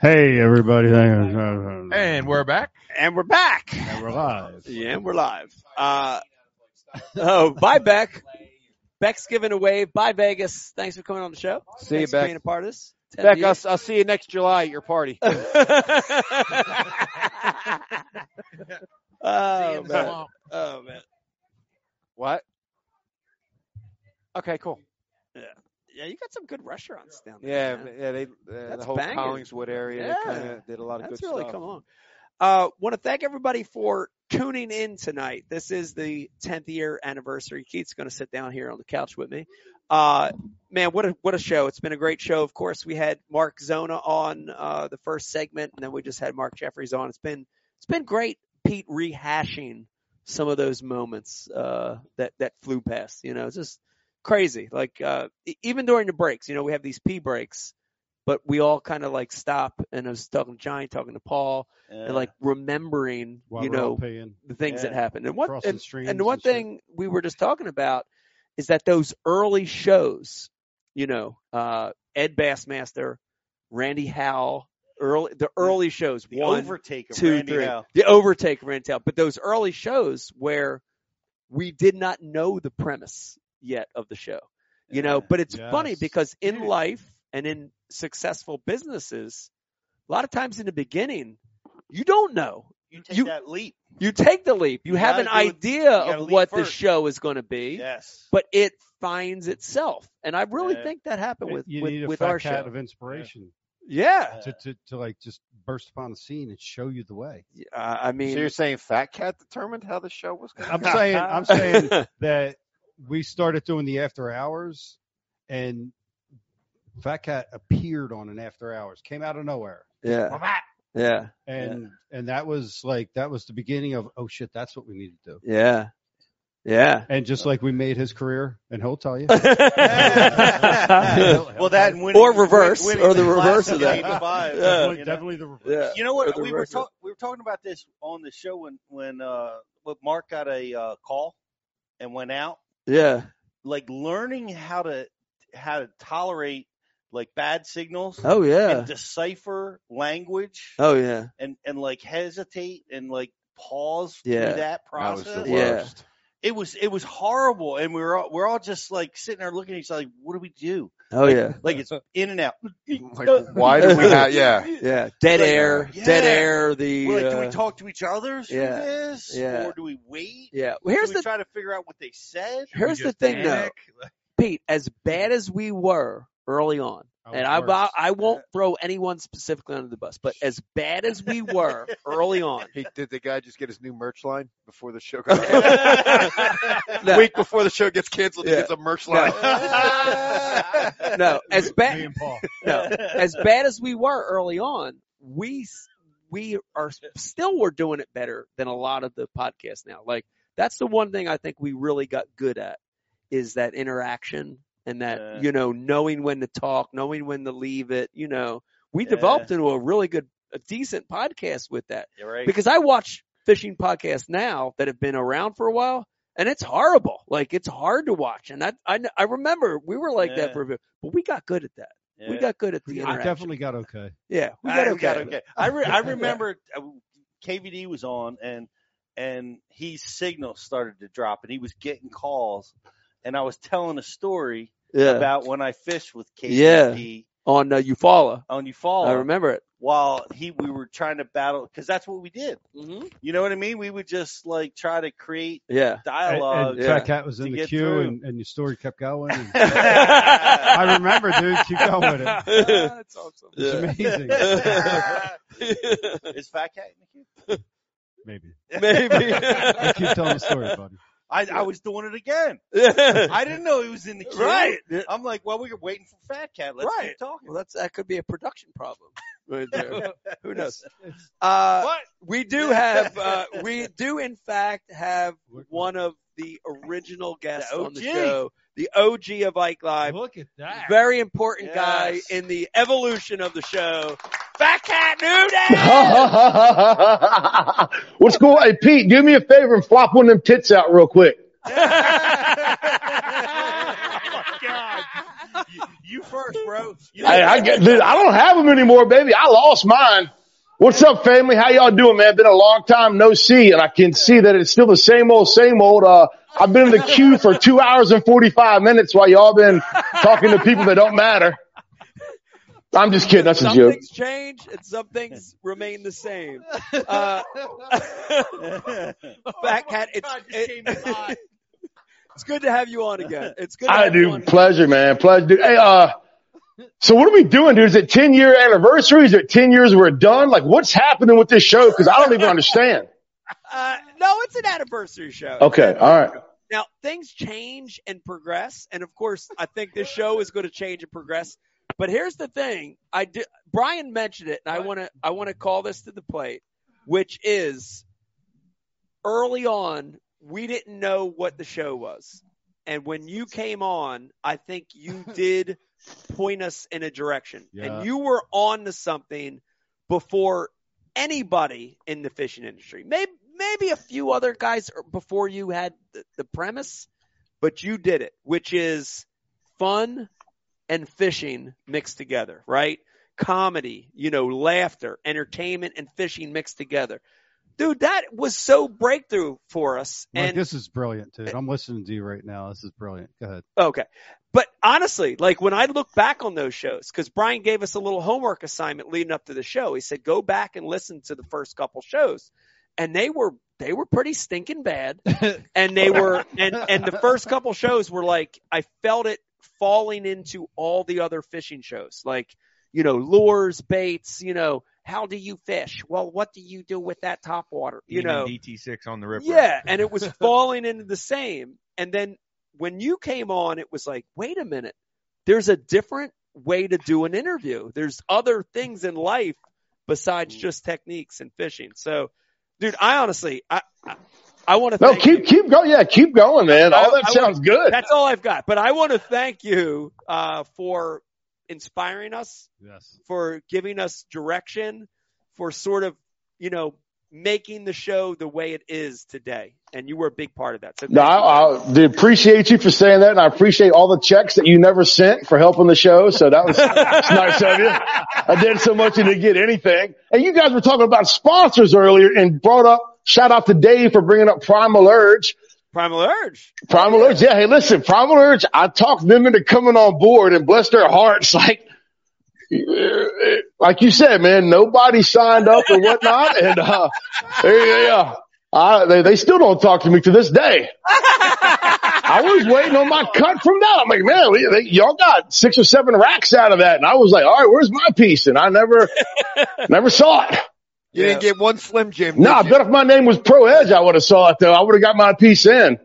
Hey, everybody. And we're back. And we're back. And we're live. Yeah, and we're live. Bye, Beck. Beck's giving a wave. Bye, Vegas. Thanks for coming on the show. See you, Thanks for Beck. being a part of this. Beck, I'll see you next July at your party. Oh, See you in the man. swamp. Oh, man. What? Okay, cool. Yeah, you got some good restaurants down there. Yeah, man. yeah. They That's the whole banging. Collingswood area Yeah. kind of did a lot of That's good really stuff. come on. Want to thank everybody for tuning in tonight. This is the 10th year anniversary. Keith's going to sit down here on the couch with me. Man, what a show. It's been a great show. Of course, we had Mark Zona on the first segment, and then we just had Mark Jeffries on. It's been great, Pete, rehashing some of those moments that flew past. You know, it's just crazy. Like even during the breaks, you know, we have these pee breaks, but we all kind of like stop, and I was talking to Johnny, talking to Paul, and like remembering, While you we're all know, paying. the things that happened. And Crossing streams and the one and shit. thing we were just talking about is that those early shows, you know, Ed Bassmaster, Randy Howell, the early shows, The 1, overtake of 2, Randy 3, Howell. the overtake of Randy Howell. But those early shows where we did not know the premise yet of the show, you know. But it's funny Yes. because in life and in successful businesses, a lot of times in the beginning, you don't know. You take that leap. You take the leap. You have an gotta do it- idea you gotta of leap what the first. show is going to be, Yes. but it finds itself. And I really Yeah. think that happened You need a with fat our cat show. of inspiration Yeah. to like just burst upon the scene and show you the way. I mean, So you're saying Fat Cat determined how the show was going? I'm saying that we started doing the after hours, and Fat Cat appeared on an after hours, came out of nowhere, yeah. Yeah. and that was the beginning of, oh shit, that's what we need to do. Yeah. Yeah. And just like we made his career, and he'll tell you. Well, that and winning, Or reverse, winning or the the reverse classic of that. 8 to 5, Yeah. you know? Definitely the reverse. Yeah. You know Or what? the We were reverse. talking about this on the show when Mark got a call and went out. Yeah. Like learning how to tolerate like bad signals Oh yeah. and decipher language Oh yeah. and like hesitate and like pause Yeah. through that That was process. the Yeah. worst. It was horrible, and we're all just like sitting there looking at each other like, what do we do? Oh yeah. Like it's in and out. Like, why do we have? Yeah. Yeah. Dead Like, air. yeah. Dead air. The We're like, do we talk to each other through yeah. this, Yeah. or do we wait? Yeah. Well, here's do we the try to figure out what they said? here's the thing though, Pete. As bad as we were early on, and I won't throw anyone specifically under the bus, but as bad as we were early on, Did the guy just get his new merch line before the show goes No. Week before the show gets canceled, Yeah. he gets a merch line. no, as Me bad and Paul. no, as bad as we were early on, we are still we're doing it better than a lot of the podcasts now. Like that's the one thing I think we really got good at is that interaction and that Yeah. you know knowing when to talk, knowing when to leave it. You know, we Yeah. developed into a decent podcast with that You're right. because I watch fishing podcasts now that have been around for a while. And it's horrible. Like it's hard to watch. And I remember we were like that Yeah. for a bit, but we got good at that. We Yeah. got good at the I interaction. definitely got okay. Yeah, we I got got okay. okay. I remember KVD was on and his signal started to drop and he was getting calls and I was telling a story Yeah, about when I fished with KVD on Eufaula. on Eufaula I remember it. while we were trying to battle because that's what we did. Mm-hmm. You know what I mean? We would just like try to create Yeah. dialogue. And Yeah. Fat Cat was in To the get queue, through. and your story kept going. And I remember, dude. Keep going with it. That's awesome. It's amazing. Is Fat Cat in the queue? Maybe. Maybe. I keep telling the story, buddy. I was doing it again. Yeah. I didn't know he was in the queue. Right. I'm like, well, we were waiting for Fat Cat. Let's keep talking. Well, that could be a production problem right there. Who knows? What? We do in fact have one of the original guests The on the OG. show, the OG of Ike Live. Look at that. Very important guy Yes. in the evolution of the show. Fat Cat Nudie! What's cool? Hey, Pete, do me a favor and flop one of them tits out real quick. Oh my God. You first, bro. I don't have them anymore, baby. I lost mine. What's up, family? How y'all doing, man? Been a long time no see, and I can see that it's still the same old, same old. I've been in the queue for 2 hours and 45 minutes while y'all been talking to people that don't matter. I'm just kidding. That's a some joke. Things change and some things remain the same. Fat Cat, it's good to have you on again. It's good to have you on again. Pleasure, man. Pleasure, dude. Hey, so what are we doing, dude? Is it 10-year anniversary? Is it 10 years we're done? Like, what's happening with this show? Because I don't even understand. No, it's an anniversary show. Okay, all right. Now, things change and progress, and of course, I think this show is going to change and progress. But here's the thing: Brian mentioned it, and I want to call this to the plate, which is early on we didn't know what the show was, and when you came on, I think you did point us in a direction, and you were on to something before anybody in the fishing industry. Maybe a few other guys before you had the premise, but you did it, which is fun and fishing mixed together, right? Comedy, laughter, entertainment, and fishing mixed together. Dude, that was so breakthrough for us. Mike, And this is brilliant, dude. I'm listening to you right now. This is brilliant. Go ahead. okay. But honestly, like when I look back on those shows, because Brian gave us a little homework assignment leading up to the show. He said, go back and listen to the first couple shows. And they were pretty stinking bad. And they were, and the first couple shows were like, I felt it falling into all the other fishing shows, like, lures, baits, how do you fish? Well, what do you do with that top water? DT6 on the rip. Yeah. And it was falling into the same. And then when you came on, it was like, wait a minute, there's a different way to do an interview. There's other things in life besides just techniques and fishing. So, dude, I honestly, I want to thank you. Keep going. Yeah, keep going, man. All that sounds good. That's all I've got. But I want to thank you for inspiring us, Yes. for giving us direction, for sort of, making the show the way it is today. And you were a big part of that. So I appreciate you for saying that, and I appreciate all the checks that you never sent for helping the show. So that was nice of you. I did so much and didn't get anything. And you guys were talking about sponsors earlier and brought up, shout out to Dave for bringing up Primal Urge. Primal Urge. Yeah. Hey, listen, Primal Urge, I talked them into coming on board, and bless their hearts. Like you said, man, nobody signed up and whatnot. And, they still don't talk to me to this day. I was waiting on my cut from that. I'm like, man, y'all got 6 or 7 racks out of that. And I was like, all right, where's my piece? And I never saw it. You didn't get one Slim Jim. No, I bet if my name was Pro Edge, I would have saw it though. I would have got my piece in.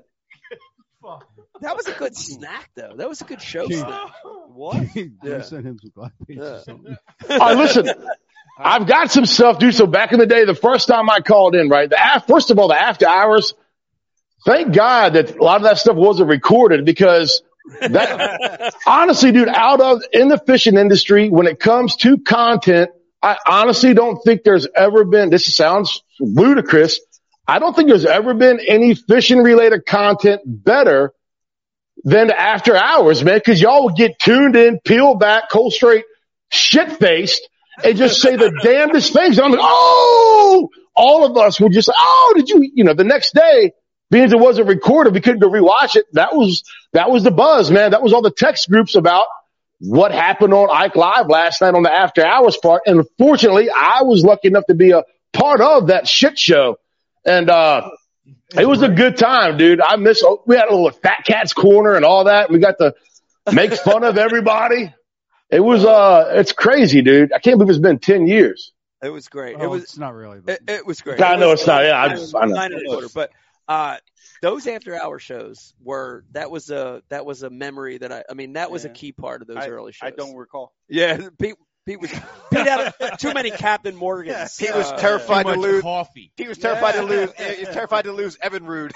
That was a good snack, though. That was a good show Keith. snack. What? You sent him some black beans or something. All right, listen, I've got some stuff, dude. So back in the day, the first time I called in, right? First of all, the after hours, thank God that a lot of that stuff wasn't recorded, because that, honestly, dude, in the fishing industry, when it comes to content, I honestly don't think there's ever been, this sounds ludicrous, I don't think there's ever been any fishing related content better than the after hours, man, because y'all would get tuned in, peel back, cold straight, shit faced, and just say the damnedest things. I'm like, oh, all of us would just say, oh, did you, the next day, being it wasn't recorded, we couldn't go rewatch it. That was the buzz, man. That was all the text groups about what happened on Ike Live last night on the after hours part. And unfortunately, I was lucky enough to be a part of that shit show. And, it was a good time, dude. We had a little Fat Cat's Corner and all that. We got to make fun of everybody. It was, it's crazy, dude. I can't believe it's been 10 years. It was great. It's not really. But It was great. I know it's not. Yeah, I know. 9.25. But, those after hour shows that was a memory that that was a key part of those early shows. I don't recall. Yeah. Pete had too many Captain Morgans. He was terrified to lose. Coffee. He was terrified to lose. He was terrified to lose Evan Rude.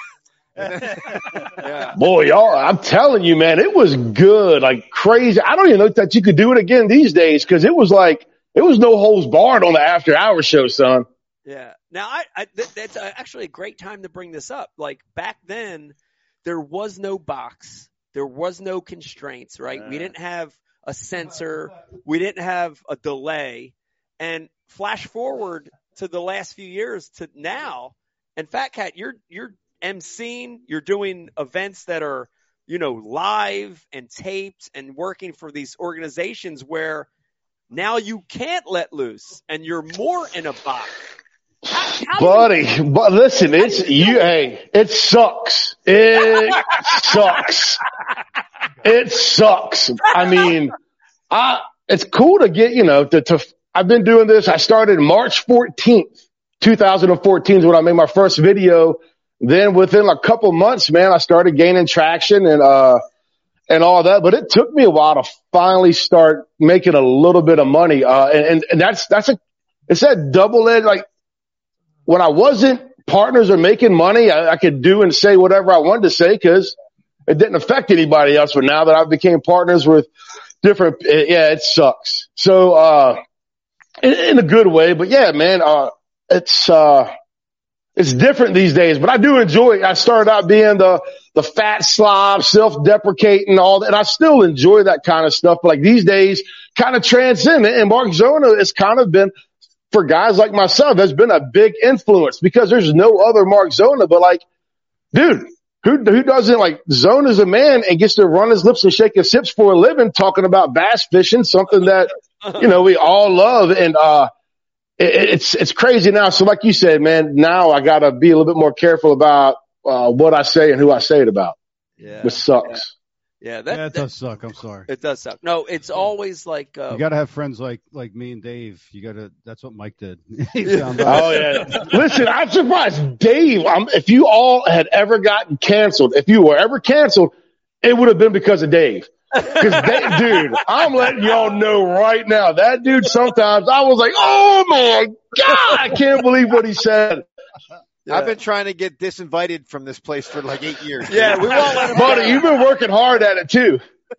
Yeah. Boy, y'all, I'm telling you, man, it was good, like crazy. I don't even know that you could do it again these days, because it was no holds barred on the after hours show, son. Yeah. Now, that's actually a great time to bring this up. Like back then, there was no box, there was no constraints, right? We didn't have a sensor. We didn't have a delay. And flash forward to the last few years to now, and Fat Cat, you're emceeing, you're doing events that are, live and taped and working for these organizations where now you can't let loose and you're more in a box. Buddy, but listen, it sucks. It sucks. It sucks. I mean, it's cool to get, I've been doing this. I started March 14th, 2014 is when I made my first video. Then within a couple months, man, I started gaining traction and all that. But it took me a while to finally start making a little bit of money. And it's that double-edged, like, when I wasn't partners or making money, I could do and say whatever I wanted to say because it didn't affect anybody else. But now that I became partners with different, it sucks. So, in a good way, but yeah, man, it's different these days, but I do enjoy it. I started out being the fat slob, self-deprecating, all that, and I still enjoy that kind of stuff. But like these days, kind of transcend it. And Mark Zona has kind of been, for guys like myself, has been a big influence because there's no other Mark Zona. But like, dude, who doesn't like Zona's a man and gets to run his lips and shake his hips for a living, talking about bass fishing, something that we all love, and it's crazy now. So like you said, man, now I gotta be a little bit more careful about what I say and who I say it about. Yeah, which sucks. Yeah, it does suck. I'm sorry. It does suck. No, it's always like you gotta have friends like me and Dave. That's what Mike did. Oh yeah. Listen, I'm surprised, Dave. If you all had ever gotten canceled, if you were ever canceled, it would have been because of Dave. Because dude, I'm letting y'all know right now, that dude sometimes I was like, oh my God, I can't believe what he said. Yeah. I've been trying to get disinvited from this place for like 8 years. Yeah, we won't let him. Buddy, you've been working hard at it too.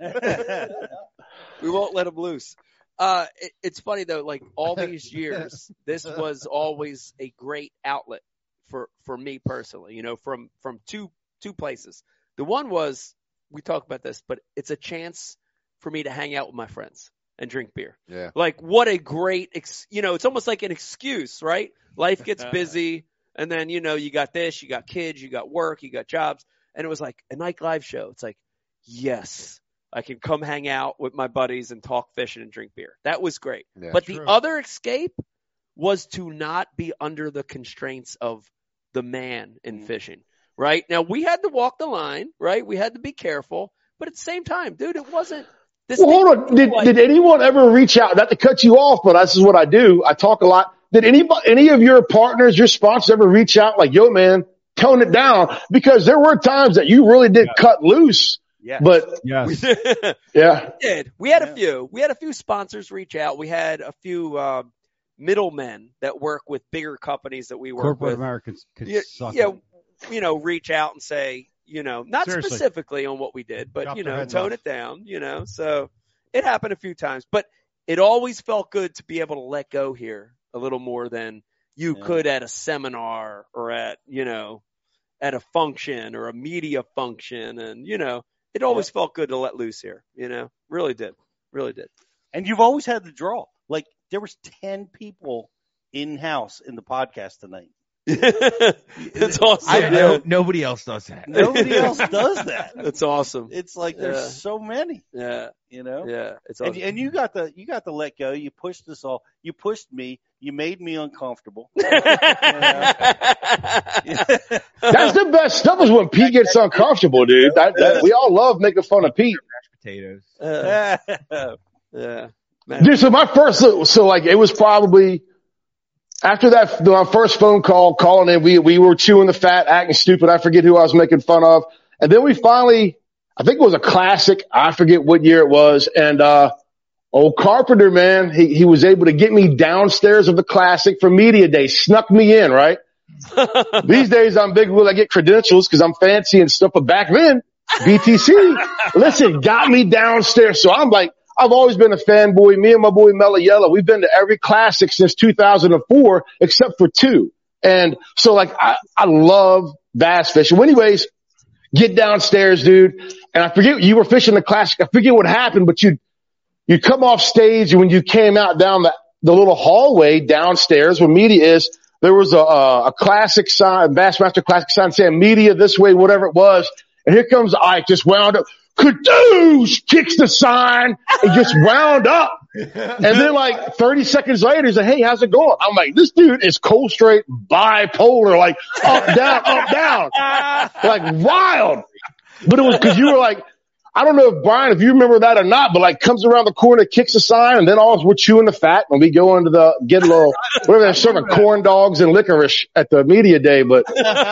We won't let him loose. It's funny though, like all these years, this was always a great outlet for me personally, from two places. The one was, we talked about this, but it's a chance for me to hang out with my friends and drink beer. Yeah. Like what a great, it's almost like an excuse, right? Life gets busy and then, you got this, you got kids, you got work, you got jobs. And it was like a Nike Live show. It's like, yes, I can come hang out with my buddies and talk fishing and drink beer. That was great. Yeah, but the other escape was to not be under the constraints of the man in fishing. Right? Now, we had to walk the line, right? We had to be careful. But at the same time, dude, it wasn't this. Well, hold on. Did anyone ever reach out? Not to cut you off, but this is what I do. I talk a lot. Did any of your partners, your sponsors ever reach out like, yo, man, tone it down? Because there were times that you really did cut loose. Yeah. But yes. Yeah. We did. We had a few. We had a few sponsors reach out. We had a few middlemen that work with bigger companies that we work Corporate with. Americans could suck yeah. it. Reach out and say, not Seriously. specifically on what we did, but, Chop their heads tone off. it down, so it happened a few times, but it always felt good to be able to let go here a little more than you could at a seminar or at a function or a media function. And, it always felt good to let loose here, really did. And you've always had the draw. Like there was 10 people in-house in the podcast tonight. It's awesome. Nobody else does that. Nobody else does that. It's awesome. It's like there's so many. Yeah. Yeah. It's awesome. And you got to let go. You pushed us all. You pushed me. You made me uncomfortable. That's the best stuff is when Pete gets uncomfortable, dude. We all love making fun of Pete. Potatoes. Yeah. Dude, so my first, it was probably after that, my first phone call, calling in, we were chewing the fat, acting stupid. I forget who I was making fun of. And then we finally, I think it was a classic. I forget what year it was. And, old Carpenter, man, he was able to get me downstairs of the classic for media day, snuck me in, right? These days I'm big when I get credentials because I'm fancy and stuff. But back then, BTC, listen, got me downstairs. So I'm like, I've always been a fanboy. Me and my boy Mellow Yellow, we've been to every classic since 2004 except for 2. And so I love bass fishing. Well, anyways, get downstairs, dude. And I forget, you were fishing the classic. I forget what happened, but you come off stage, and when you came out down the little hallway downstairs where media is, there was a classic sign, Bassmaster classic sign saying media this way, whatever it was. And here comes Ike, just wound up. Kadoosh! Kicks the sign and just wound up. And then like 30 seconds later, he's like, hey, how's it going? I'm like, this dude is cold straight bipolar, like up, down, like wild. But it was because you were like, I don't know if Brian, if you remember that or not, but like comes around the corner, kicks the sign, and then all we're chewing the fat when we go into get a little, whatever they're serving corn dogs and licorice at the media day. But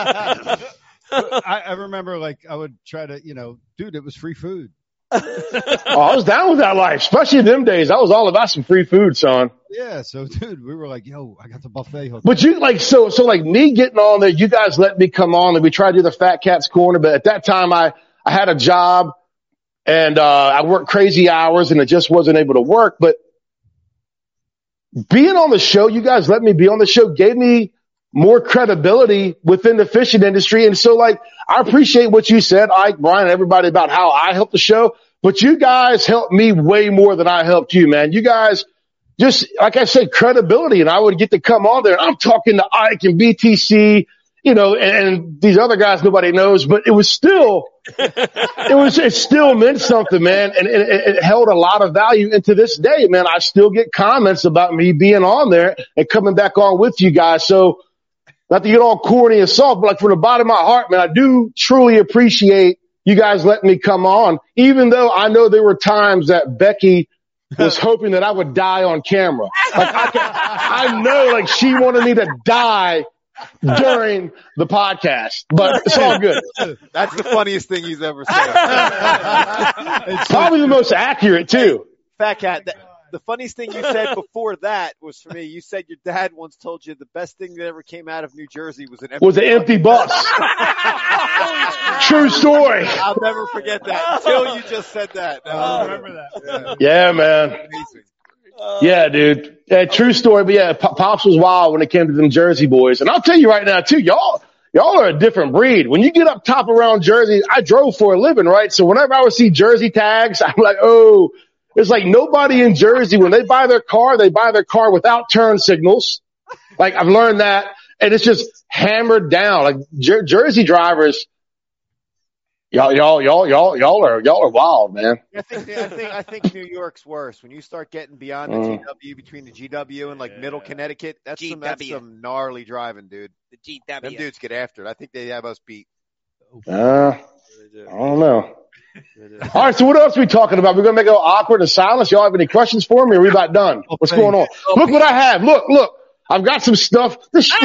I remember like I would try to, dude, it was free food. I was down with that life, especially in them days. I was all about some free food, son. Yeah. So dude, we were like, yo, I got the buffet hooked. But you like, so like me getting on there, you guys let me come on and we tried to do the Fat Cat's Corner. But at that time I had a job. And, I worked crazy hours and it just wasn't able to work. But being on the show, you guys let me be on the show, gave me more credibility within the fishing industry. And so like, I appreciate what you said, Ike, Brian, everybody about how I helped the show, but you guys helped me way more than I helped you, man. You guys just, like I said, credibility, and I would get to come on there and I'm talking to Ike and BTC, and these other guys nobody knows, but it was still, it still meant something, man. And it held a lot of value. And to this day, man, I still get comments about me being on there and coming back on with you guys. So not to get all corny and soft, but like from the bottom of my heart, man, I do truly appreciate you guys letting me come on, even though I know there were times that Becky was hoping that I would die on camera. Like I know like she wanted me to die during the podcast, but it's all good. That's the funniest thing he's ever said. It's probably the most accurate too. Fat Cat, the funniest thing you said before that was for me. You said your dad once told you the best thing that ever came out of New Jersey was an empty bus. True story. I'll never forget that until you just said that. I remember that. Yeah, man. Amazing. Yeah, dude. Yeah, true story. But yeah, Pops was wild when it came to them Jersey boys. And I'll tell you right now too, y'all are a different breed. When you get up top around Jersey, I drove for a living, right? So whenever I would see Jersey tags, I'm like, oh, it's like nobody in Jersey, when they buy their car without turn signals. Like I've learned that, and it's just hammered down. Like Jersey drivers, y'all are wild, man. I think New York's worse. When you start getting beyond the GW, between the GW and like Middle Connecticut, that's some gnarly driving, dude. The GW. Them dudes get after it. I think they have us beat. I don't know. All right, so what else are we talking about? We're going to make it awkward and silence. Y'all have any questions for me, or are we about done? What's going on? Look what I have. Look. I've got some stuff.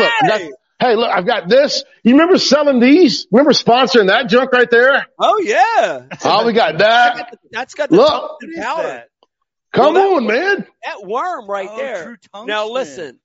Look, I've got this. You remember selling these? Remember sponsoring that junk right there? Oh, yeah. Oh, we got that. That's got the tungsten powder. Come on, man. That worm right there. True tungsten. Now, listen.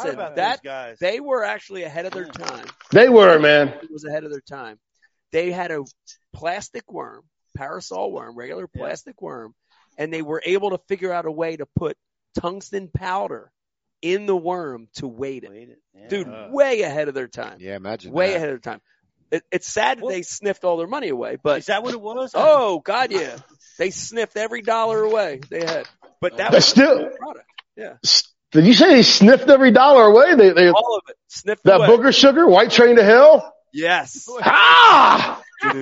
Guys. They were actually ahead of their time. They were, man. It was ahead of their time. They had a plastic worm, parasol worm, regular plastic worm, and they were able to figure out a way to put tungsten powder in the worm to weight it. Yeah. Dude, way ahead of their time. Yeah, imagine way ahead of their time. It's sad that they sniffed all their money away, but is that what it was? Oh God, yeah. They sniffed every dollar away they had. But that was still product. Yeah. Did you say they sniffed every dollar away? They all of it. Sniffed that away. Booger Sugar, White Train to Hell? Yes. Ah!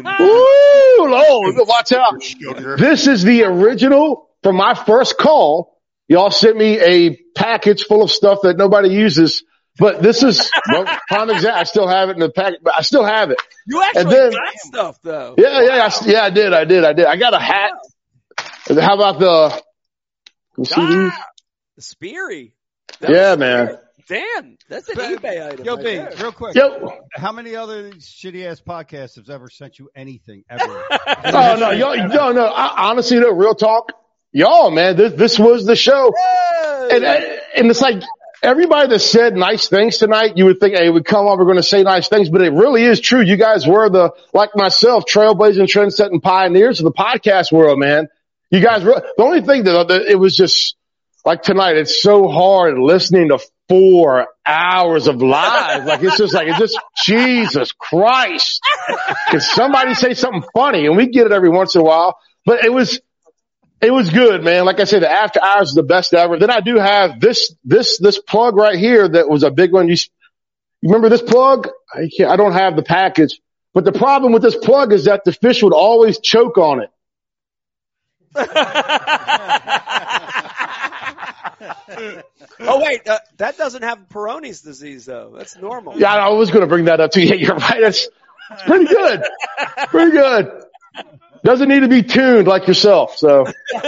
Woo! Lord, watch out. This is the original from my first call. Y'all sent me a package full of stuff that nobody uses, but this is prime example. I still have it in the package, but I still have it. You actually got stuff though. Yeah, I did. I got a hat. How about can you see these? The Speary. Yeah, man. Damn, that's an eBay item. Yo, right B, there. real quick. Yo. How many other shitty ass podcasts have ever sent you anything ever? Oh no, y'all, no. Honestly, though, real talk, y'all, man, this was the show, and it's like everybody that said nice things tonight, you would think, hey, we come on, we're going to say nice things, but it really is true. You guys were like myself, trailblazing, trend-setting pioneers of the podcast world, man. You guys were the only thing that it was just. Like tonight, it's so hard listening to 4 hours of live. Like it's just Jesus Christ. Can somebody say something funny? And we get it every once in a while, but it was It was good, man. Like I said, the after hours is the best ever. Then I do have this plug right here that was a big one. You remember this plug? I don't have the package, but the problem with this plug is that the fish would always choke on it. Oh wait, that doesn't have Peyronie's disease though. That's normal. Yeah, I was going to bring that up too. Yeah, you're right. It's pretty good. Pretty good. Doesn't need to be tuned like yourself. So.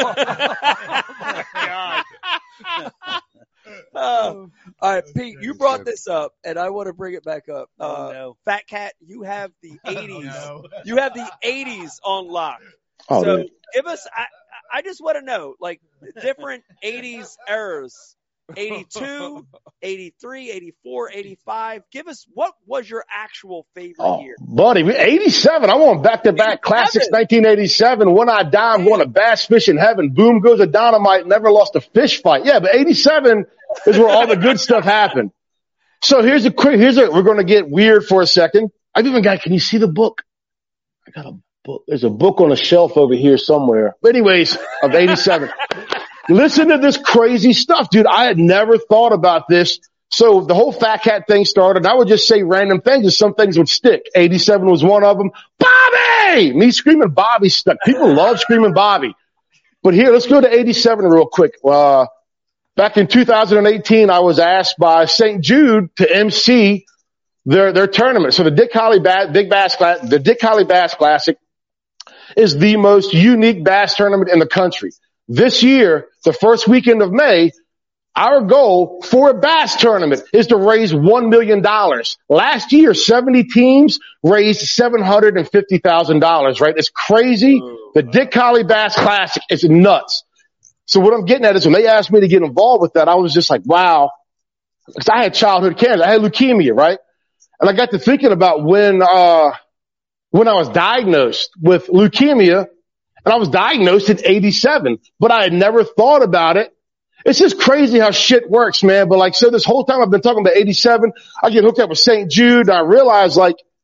All right, Pete, you brought this up, and I want to bring it back up. Fat Cat, you have the 80s. You have the 80s on lock. Oh, so man. give us. I just want to know, like, different 80s eras. 82, 83, 84, 85. Give us, what was your actual favorite year? Buddy, 87. I want back-to-back classics, 1987. When I die, I'm going to bass fish in heaven. Boom goes a dynamite. Never lost a fish fight. Yeah, but 87 is where all the good stuff happened. So we're going to get weird for a second. I've even got, can you see the book? I got a book. There's a book on a shelf over here somewhere. But anyways, of 87. Listen to this crazy stuff, dude. I had never thought about this. So the whole Fat Cat thing started, and I would just say random things, and some things would stick. 87 was one of them. Bobby! Me screaming Bobby stuck. People love screaming Bobby. But here, let's go to 87 real quick. Back in 2018, I was asked by St. Jude to MC their tournament. So the Dick Holly Bass Classic is the most unique bass tournament in the country. This year, the first weekend of May, our goal for a bass tournament is to raise $1 million. Last year, 70 teams raised $750,000, right? It's crazy. The Dick Holly Bass Classic is nuts. So what I'm getting at is when they asked me to get involved with that, I was just like, wow. Because I had childhood cancer. I had leukemia, right? And I got to thinking about when I was diagnosed with leukemia. And I was diagnosed in 87, but I had never thought about it. It's just crazy how shit works, man. But like, so this whole time I've been talking about 87, I get hooked up with St. Jude, and I realize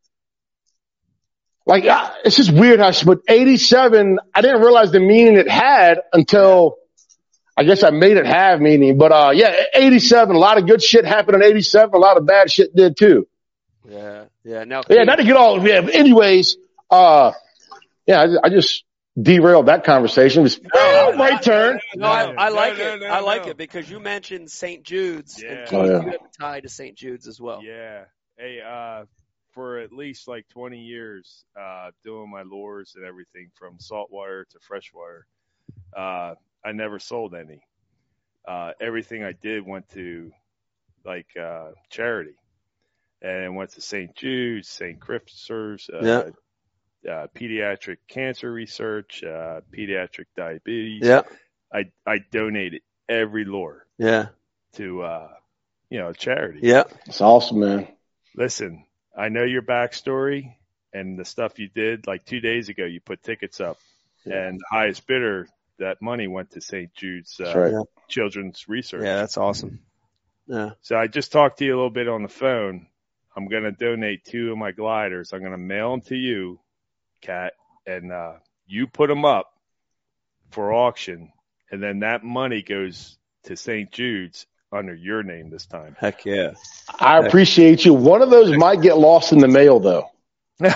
it's just weird but 87, I didn't realize the meaning it had until I guess I made it have meaning. But, 87, a lot of good shit happened in 87, a lot of bad shit did too. Yeah. Now, not to get all, but anyways, I just derailed that conversation. My turn. No, I like it. I like it because you mentioned St. Jude's, and Keith, you have a tie to St. Jude's as well. Yeah. Hey, for at least like 20 years, doing my lures and everything from saltwater to freshwater, I never sold any. Everything I did went to charity, and went to St. Jude's, St. Christopher's, pediatric cancer research, pediatric diabetes. Yeah. I donated every lure. Yeah. To, charity. Yeah. It's awesome, man. Listen, I know your backstory and the stuff you did. Like 2 days ago, you put tickets up, and the highest bidder, that money went to St. Jude's Children's Research. Yeah, that's awesome. Yeah. So I just talked to you a little bit on the phone. I'm going to donate 2 of my gliders. I'm going to mail them to you, Cat, and you put them up for auction, and then that money goes to St. Jude's under your name this time. Heck yeah. I appreciate you. One of those might get lost in the mail, though. No,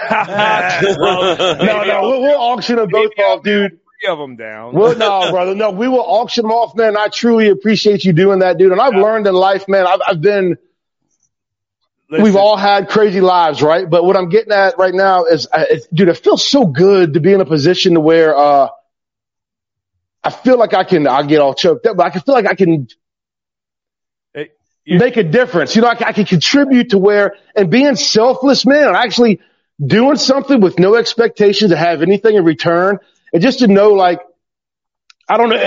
we'll auction them both off, dude. 3 of them down. Well, no, brother. No, we will auction them off, man. I truly appreciate you doing that, dude. And I've learned in life, man, we've all had crazy lives, right? But what I'm getting at right now is, dude, it feels so good to be in a position to where, I feel like I'll get all choked up, but I feel like I can make a difference. I can contribute to where, and being selfless, man, actually doing something with no expectations to have anything in return. And just to know, I don't know,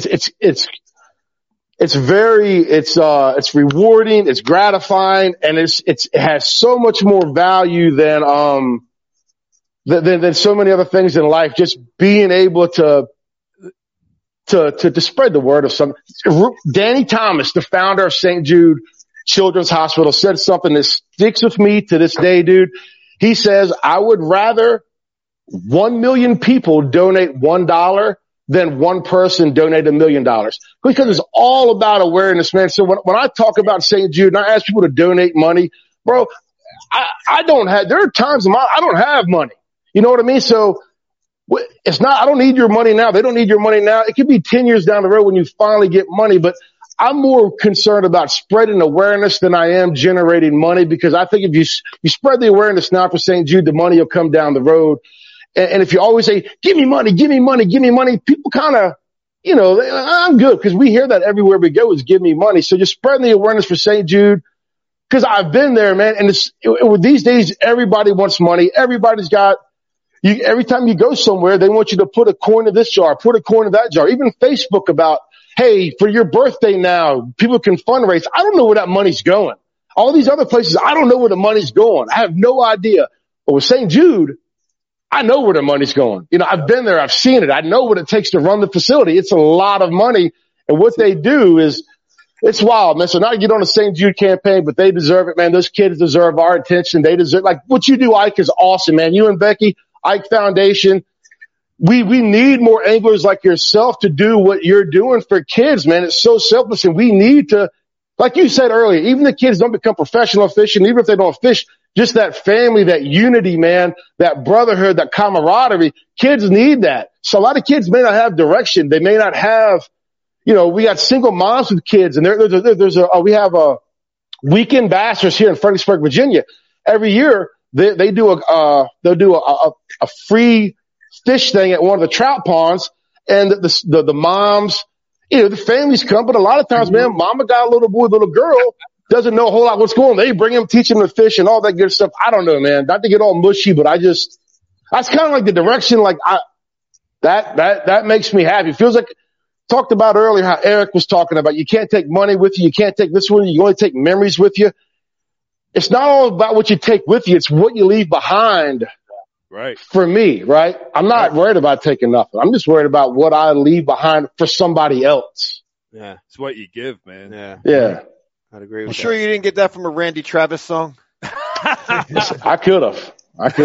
it's rewarding, it's gratifying, and it has so much more value than so many other things in life. Just being able to spread the word of something. Danny Thomas, the founder of St. Jude Children's Hospital, said something that sticks with me to this day, dude. He says, I would rather 1 million people donate $1 than one person donate $1 million. Because it's all about awareness, man. So when I talk about St. Jude and I ask people to donate money, bro, there are times I don't have money. You know what I mean? So it's not, I don't need your money now. They don't need your money now. It could be 10 years down the road when you finally get money, but I'm more concerned about spreading awareness than I am generating money, because I think if you spread the awareness now for St. Jude, the money will come down the road. And if you always say, give me money, give me money, give me money, people kind of, I'm good, because we hear that everywhere we go is give me money. So just spreading the awareness for St. Jude, because I've been there, man. And these days, everybody wants money. Everybody's got, every time you go somewhere, they want you to put a coin in this jar, put a coin in that jar. Even Facebook about, hey, for your birthday now, people can fundraise. I don't know where that money's going. All these other places, I don't know where the money's going. I have no idea. But with St. Jude, I know where the money's going. I've been there. I've seen it. I know what it takes to run the facility. It's a lot of money. And what they do is, it's wild, man. So now you get on the St. Jude campaign, but they deserve it, man. Those kids deserve our attention. They deserve, like, what you do, Ike, is awesome, man. You and Becky, Ike Foundation. We need more anglers like yourself to do what you're doing for kids, man. It's so selfless, and we need to, like you said earlier, even the kids don't become professional fishing, even if they don't fish, just that family, that unity, man, that brotherhood, that camaraderie. Kids need that. So a lot of kids may not have direction. They may not have, we got single moms with kids, and we have a weekend bassers here in Fredericksburg, Virginia. Every year they'll do a free fish thing at one of the trout ponds, and the moms, the families come, but a lot of times, man, mama got a little boy, little girl, doesn't know a whole lot what's going on. They bring him, teach him to fish and all that good stuff. I don't know, man. Not to get all mushy, but that's kind of like the direction, like that makes me happy. It feels like, talked about earlier how Eric was talking about, you can't take money with you. You can't take this one. You only take memories with you. It's not all about what you take with you. It's what you leave behind. Right. For me, right? I'm not worried about taking nothing. I'm just worried about what I leave behind for somebody else. Yeah. It's what you give, man. Yeah. I'd agree with that. Sure you didn't get that from a Randy Travis song? I could have.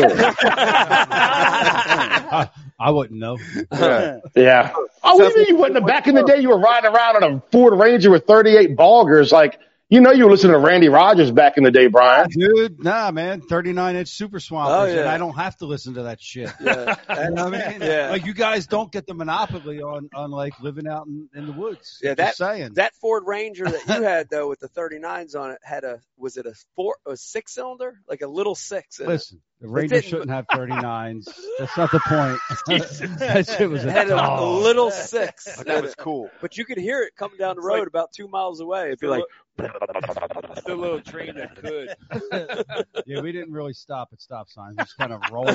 I wouldn't know. Yeah. Oh, what do you mean you wouldn't have? Back in the day, you were riding around on a Ford Ranger with 38 Balgers. Like, you were listening to Randy Rogers back in the day, Brian. Dude, nah, man. 39-inch Super Swampers, and I don't have to listen to that shit. Yeah. You know what I mean? Yeah. Like, you guys don't get the monopoly on like living out in the woods. Yeah, Just saying. That Ford Ranger that you had though with the 39s on it had a 6-cylinder, like a little 6. Listen, the Ranger shouldn't have 39s. That's not the point. That shit was it had a little 6. That was cool. But you could hear it coming down the road about 2 miles away. It'd be like the little train that could. Yeah, we didn't really stop at stop signs. We just kind of rolled.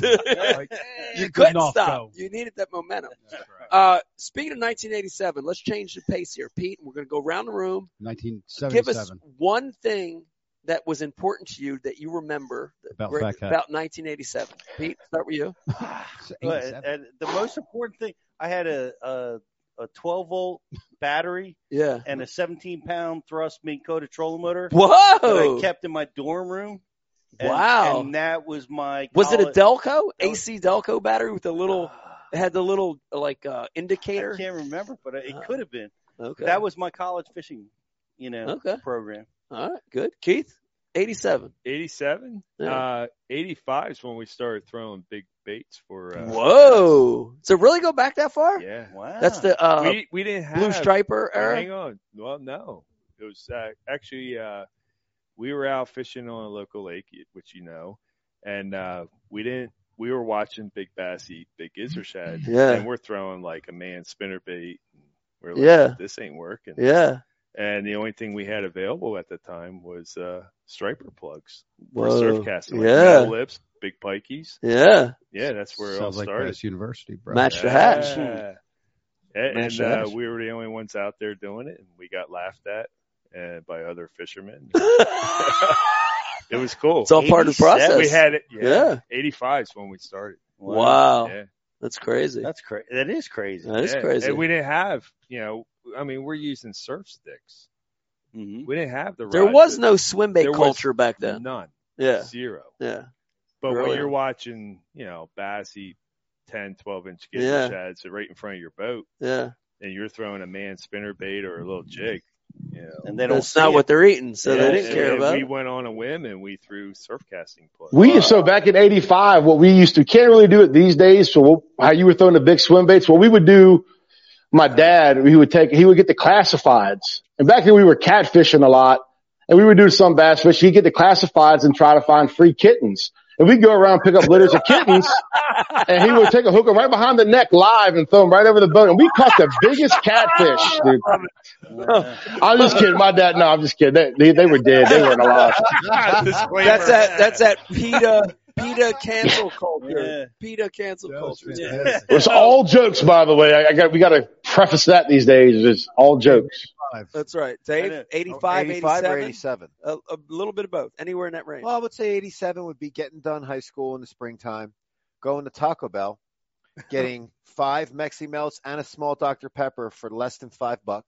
You couldn't stop. You needed that momentum. Right. Speaking of 1987, let's change the pace here, Pete. We're going to go around the room. 1977. Give us one thing that was important to you that you remember about 1987. Pete, start with you. And the most important thing, I had a 12-volt battery, and a 17-pound thrust Minn Kota trolling motor. Whoa! That I kept in my dorm room. And that was my. Was it a Delco? AC Delco battery with a little? It had the little indicator. I can't remember, but it could have been. Okay. That was my college fishing, program. All right, good. Keith, 87. 87? Yeah. 85 is when we started throwing big baits for. Whoa! So really go back that far? Yeah. Wow. That's the we didn't have Blue Striper era. Hang on. Well, no, it was actually we were out fishing on a local lake, which and we were watching big bass eat big gizzard shad. Yeah. And we're throwing like a man spinner bait. We're like, this ain't working. Yeah. And the only thing we had available at the time was striper plugs for surf casting. Like metal lips, big pikeys. Yeah. Yeah, that's where it all started. Like Bass University, bro. Match the hatch. And we were the only ones out there doing it, and we got laughed at by other fishermen. It was cool. It's all part of the process. We had it. Yeah. 85 is when we started. Wow. Yeah. That's crazy. That's crazy. That is crazy. That is crazy. And we didn't have, we're using surf sticks. Mm-hmm. We didn't have the. There was no swim bait culture back then. None. Yeah. Zero. Yeah. But when you're watching, bass eat 10, 12-inch gizzard shads right in front of your boat. Yeah. And you're throwing a man spinnerbait or a little jig. You know. And they don't That's not what they're eating, so they didn't care about we it. went on a whim and we threw surf casting plugs. So back in 85, what we used to, can't really do it these days. So how you were throwing the big swim baits, what we would do, my dad, he would get the classifieds. And back then we were catfishing a lot and we would do some bass fish. He'd get the classifieds and try to find free kittens. And we'd go around, pick up litters of kittens, and he would take a hooker right behind the neck live and throw them right over the boat. And we caught the biggest catfish, dude. I'm just kidding. My dad, no, I'm just kidding. They were dead. They weren't alive. That's that PETA cancel culture. PETA cancel culture. It's all jokes, by the way. We got to preface that these days. It's all jokes. That's right. Dave, 85, 85 or 87? A little bit of both. Anywhere in that range. Well, I would say 87 would be getting done high school in the springtime, going to Taco Bell, getting 5 Mexi Melts and a small Dr. Pepper for less than $5.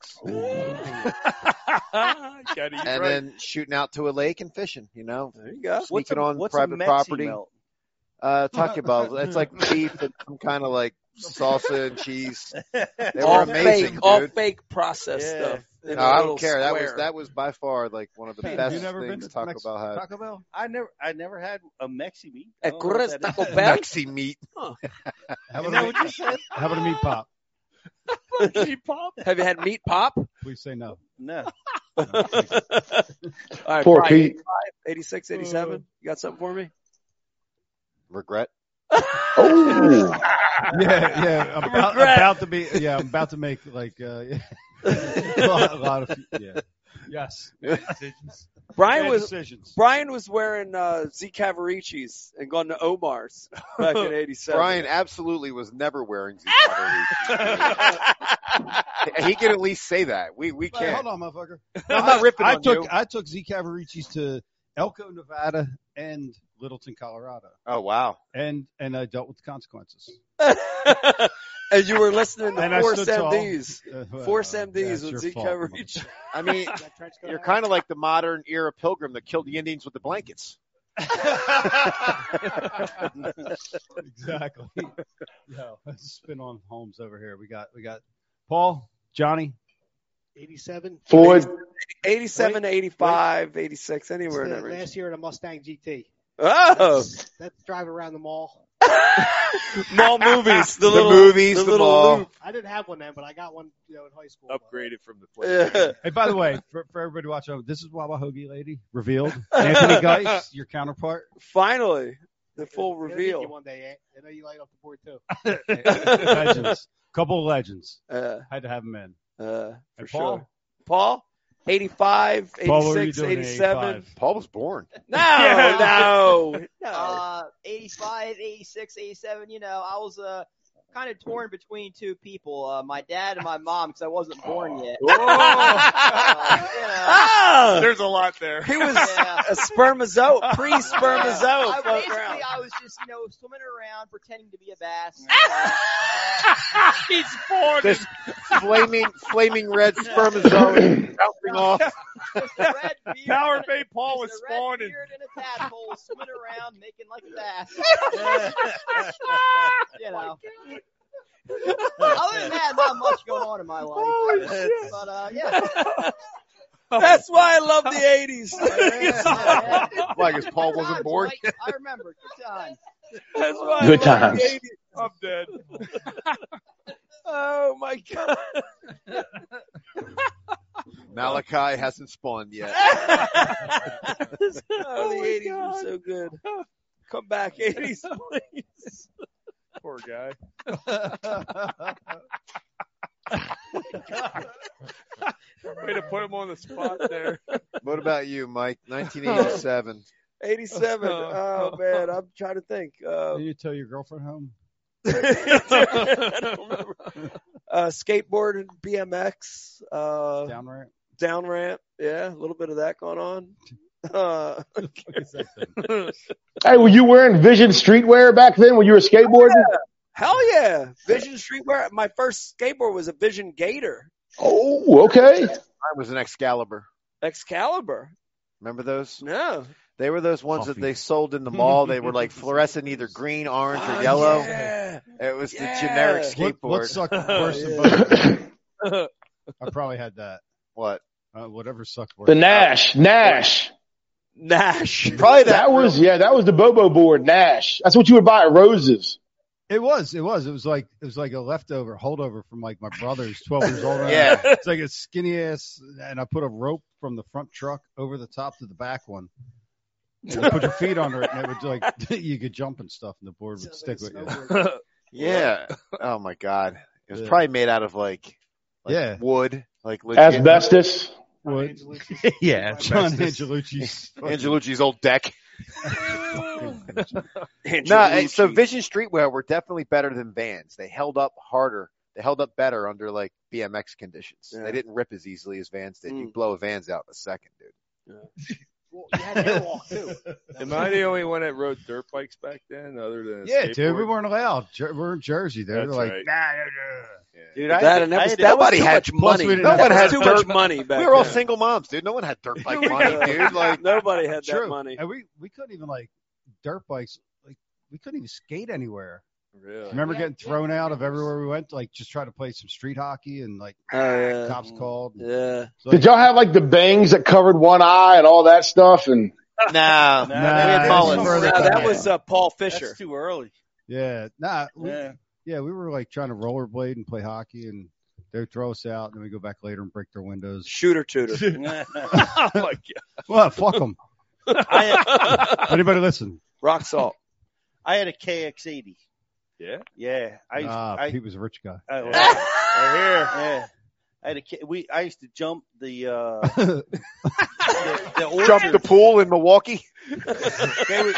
And then shooting out to a lake and fishing, you know. There you go. Sneaking on private property. Taco Bell. It's like beef and some kind of like salsa and cheese. They were amazing, all fake processed stuff. No, I don't care. That was by far like one of the best things Taco Bell had. Taco Bell? I never had a Mexi meat. Taco Bell? Mexi meat. How about a meat pop? Meat pop? Have you had meat pop? Please say no. No. All right, Poor Brian, Pete. 86, 87. You got something for me? Regret. Yeah. I'm about to make like a lot of yes. Decisions. Brian was wearing Z Cavaricis and gone to Omar's back in 87. Brian absolutely was never wearing Z Cavaricis. He can at least say that. We can't. Hold on, motherfucker. No, I'm not ripping on you. I took Z Cavaricis to Elko, Nevada, and Littleton, Colorado. Oh wow! And I dealt with the consequences. And you were listening to and Force MDs. Force MDs with Z Cavaricis. I mean, you're kind of like the modern era Pilgrim that killed the Indians with the blankets. Exactly. No, let's spin on Holmes over here. We got Paul, Johnny. 87. Floyd. 87, 85, 86, anywhere in that range. Last year in a Mustang GT. Oh. That's drive around the mall. Mall movies. The mall. loop. I didn't have one then, but I got one, in high school. Upgraded from the place. Yeah. Hey, by the way, for everybody watching, this is Wawa Hoagie Lady revealed. Anthony Geis, your counterpart. Finally, the full reveal. You one day, I know you light up the board too. Legends. Couple of legends. Had to have them in. For and sure. Paul? 85, 86, Paul, what were you doing 87. 85? Paul was born. No. 85, 86, 87. You know, I was kind of torn between two people, my dad and my mom, because I wasn't born yet. There's a lot there. He was a spermazoa, pre-spermazoa. I was just, swimming around pretending to be a bass. He's born. This flaming red spermatozoa bouncing off. Power Bay Paul was spawning. Beard and a tadpole swimming around making like a bass. Other than that, not much going on in my life. But yeah. That's why I love the 80s. Why, because Paul wasn't born? I remember. Good times. That's why Good times. I'm dead. Oh, my God. Malachi hasn't spawned yet. The 80s were so good. Come back, 80s, please. Poor guy. Way to put him on the spot there. What about you, Mike? 1987. 87. Oh, man. I'm trying to think. Did you tell your girlfriend home? I don't remember. Skateboard, BMX. Down ramp. Yeah, a little bit of that going on. Hey, were you wearing Vision streetwear back then when you were skateboarding? Yeah. Hell yeah. Vision streetwear. My first skateboard was a Vision Gator. Oh, okay. Mine was an Excalibur. Excalibur. Remember those? No. They were those ones that Puffy. they sold in the mall. They were like fluorescent, either green, orange, or yellow. Yeah. It was the generic skateboard. What sucked worse than both? I probably had that. What? Whatever sucked worse. The Nash. Nash. Probably That was the Bobo board, Nash. That's what you would buy at Rose's. It was like a holdover from like my brother's 12 years old. Yeah. It's like a skinny ass, and I put a rope from the front truck over the top to the back one. And you put your feet under it, and it would like you could jump and stuff, and the board would stick with you. Yeah. Oh my God. It was Yeah. probably made out of like Yeah. wood, like legit. Asbestos. What? Yeah, John Angelucci's. Angelucci's old deck. Angelucci. No, so Vision Streetwear were definitely better than Vans. They held up harder. They held up better under like BMX conditions. Yeah. They didn't rip as easily as Vans did. You blow a Vans out in a second, dude. Well, you had Airwalk too. Am I the only one that rode dirt bikes back then, other than a Yeah, skateboard? dude, we weren't allowed. We're in Jersey. They're That's like, right. nah. Dude, That was nobody too had- much money. we didn't No have one dirt. had too much money back We were all then. single moms, dude. No one had dirt bike money, dude. Like, Nobody had that True. money. And we couldn't even like dirt bikes. Like we couldn't even skate anywhere. Really? Remember getting thrown out of everywhere we went to like just try to play some street hockey and like Yeah. cops called. Yeah. So, Did y'all have like the bangs that covered one eye and all that stuff? And nah, we had mullets. further No, that back. was Paul Fisher. That's too early. Yeah, we Yeah. were like trying to rollerblade and play hockey, and they'd throw us out, and then we go back later and break their windows. Shooter tutor. Oh my god! Well, fuck them. Anybody listen? Rock salt. I had a KX80. Yeah. Yeah, Pete was a rich guy. right here. Yeah, I had I used to jump the orchard. Jump the pool in Milwaukee. They would-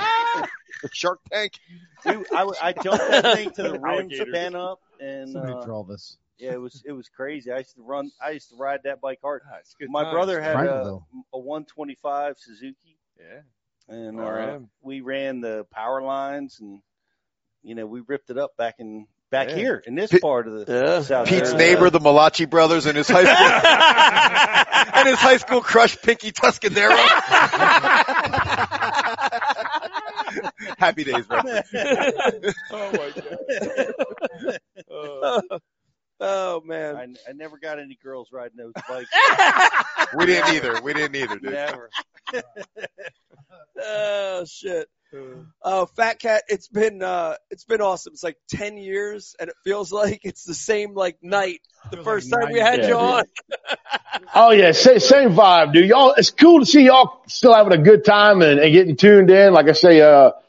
Shark Tank. I jumped that thing to the rim, Alligators. span up, and Somebody draw this. yeah, it was crazy. I used to ride that bike hard. Ah, it's good My times. brother had a Franklin. 125 Suzuki, Yeah. and RM. we ran the power lines, and we ripped it up back Yeah. here in this Pete- part of the Yeah. South. Pete's Jersey. neighbor, the Malachi brothers, and his high school and his high school crush, Pinky Tuscadero. Happy days, bro. Oh my god! Oh man. I never got any girls riding those bikes. We didn't either, dude. Never. Oh shit. Oh, Fat Cat, it's been awesome. It's like 10 years, and it feels like it's the same like night the first time we had Yeah, you dude. on. oh yeah, same vibe, dude. Y'all, it's cool to see y'all still having a good time and getting tuned in. Like I say,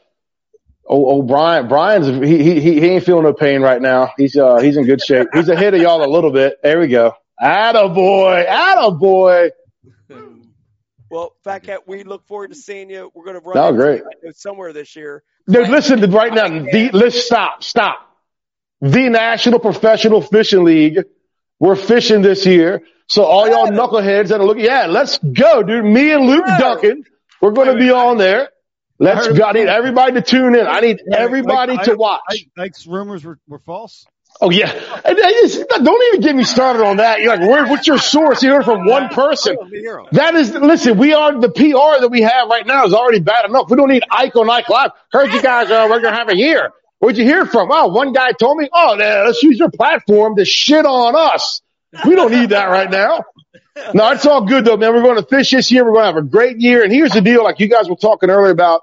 Brian's he ain't feeling no pain right now. He's in good shape. He's ahead of y'all a little bit. There we go. Attaboy. Well, Fat Cat, we look forward to seeing you. We're going to run Oh, great. somewhere this year. Dude, listen to right now. Let's stop. The National Professional Fishing League. We're fishing this year. So all y'all knuckleheads that are looking, let's go, dude. Me and Luke Duncan, we're going to be on there. Let's go. I need everybody to tune in. I need everybody to watch. Ike's rumors were false. Oh yeah. And don't even get me started on that. You're like, what's your source? You heard from one person. That is, listen, the PR that we have right now is already bad enough. We don't need Ike on Ike Live. Heard you guys, we're going to have a year. Where'd you hear from? Oh, one guy told me, let's use your platform to shit on us. We don't need that right now. No, it's all good though, man. We're going to fish this year. We're going to have a great year. And here's the deal. Like you guys were talking earlier about,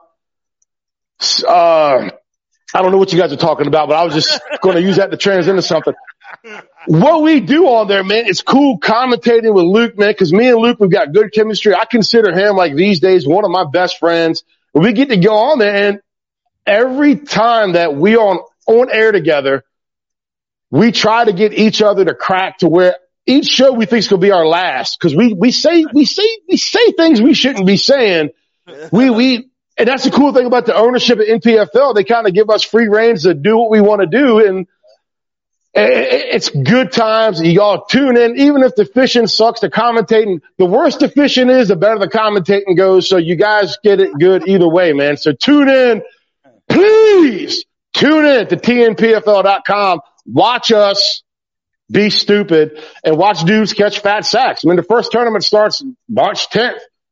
I don't know what you guys are talking about, but I was just going to use that to transition into something. What we do on there, man, it's cool commentating with Luke, man, because me and Luke, we've got good chemistry. I consider him, like these days, one of my best friends. We get to go on there, and every time that we are on air together, we try to get each other to crack to where each show we think is going to be our last, because we say things we shouldn't be saying. And that's the cool thing about the ownership at NPFL. They kind of give us free reins to do what we want to do. And it's good times. You all tune in. Even if the fishing sucks, the commentating, the worse the fishing is, the better the commentating goes. So you guys get it good either way, man. So tune in. Please tune in to TNPFL.com. Watch us be stupid and watch dudes catch fat sacks. I mean, the first tournament starts March 10th.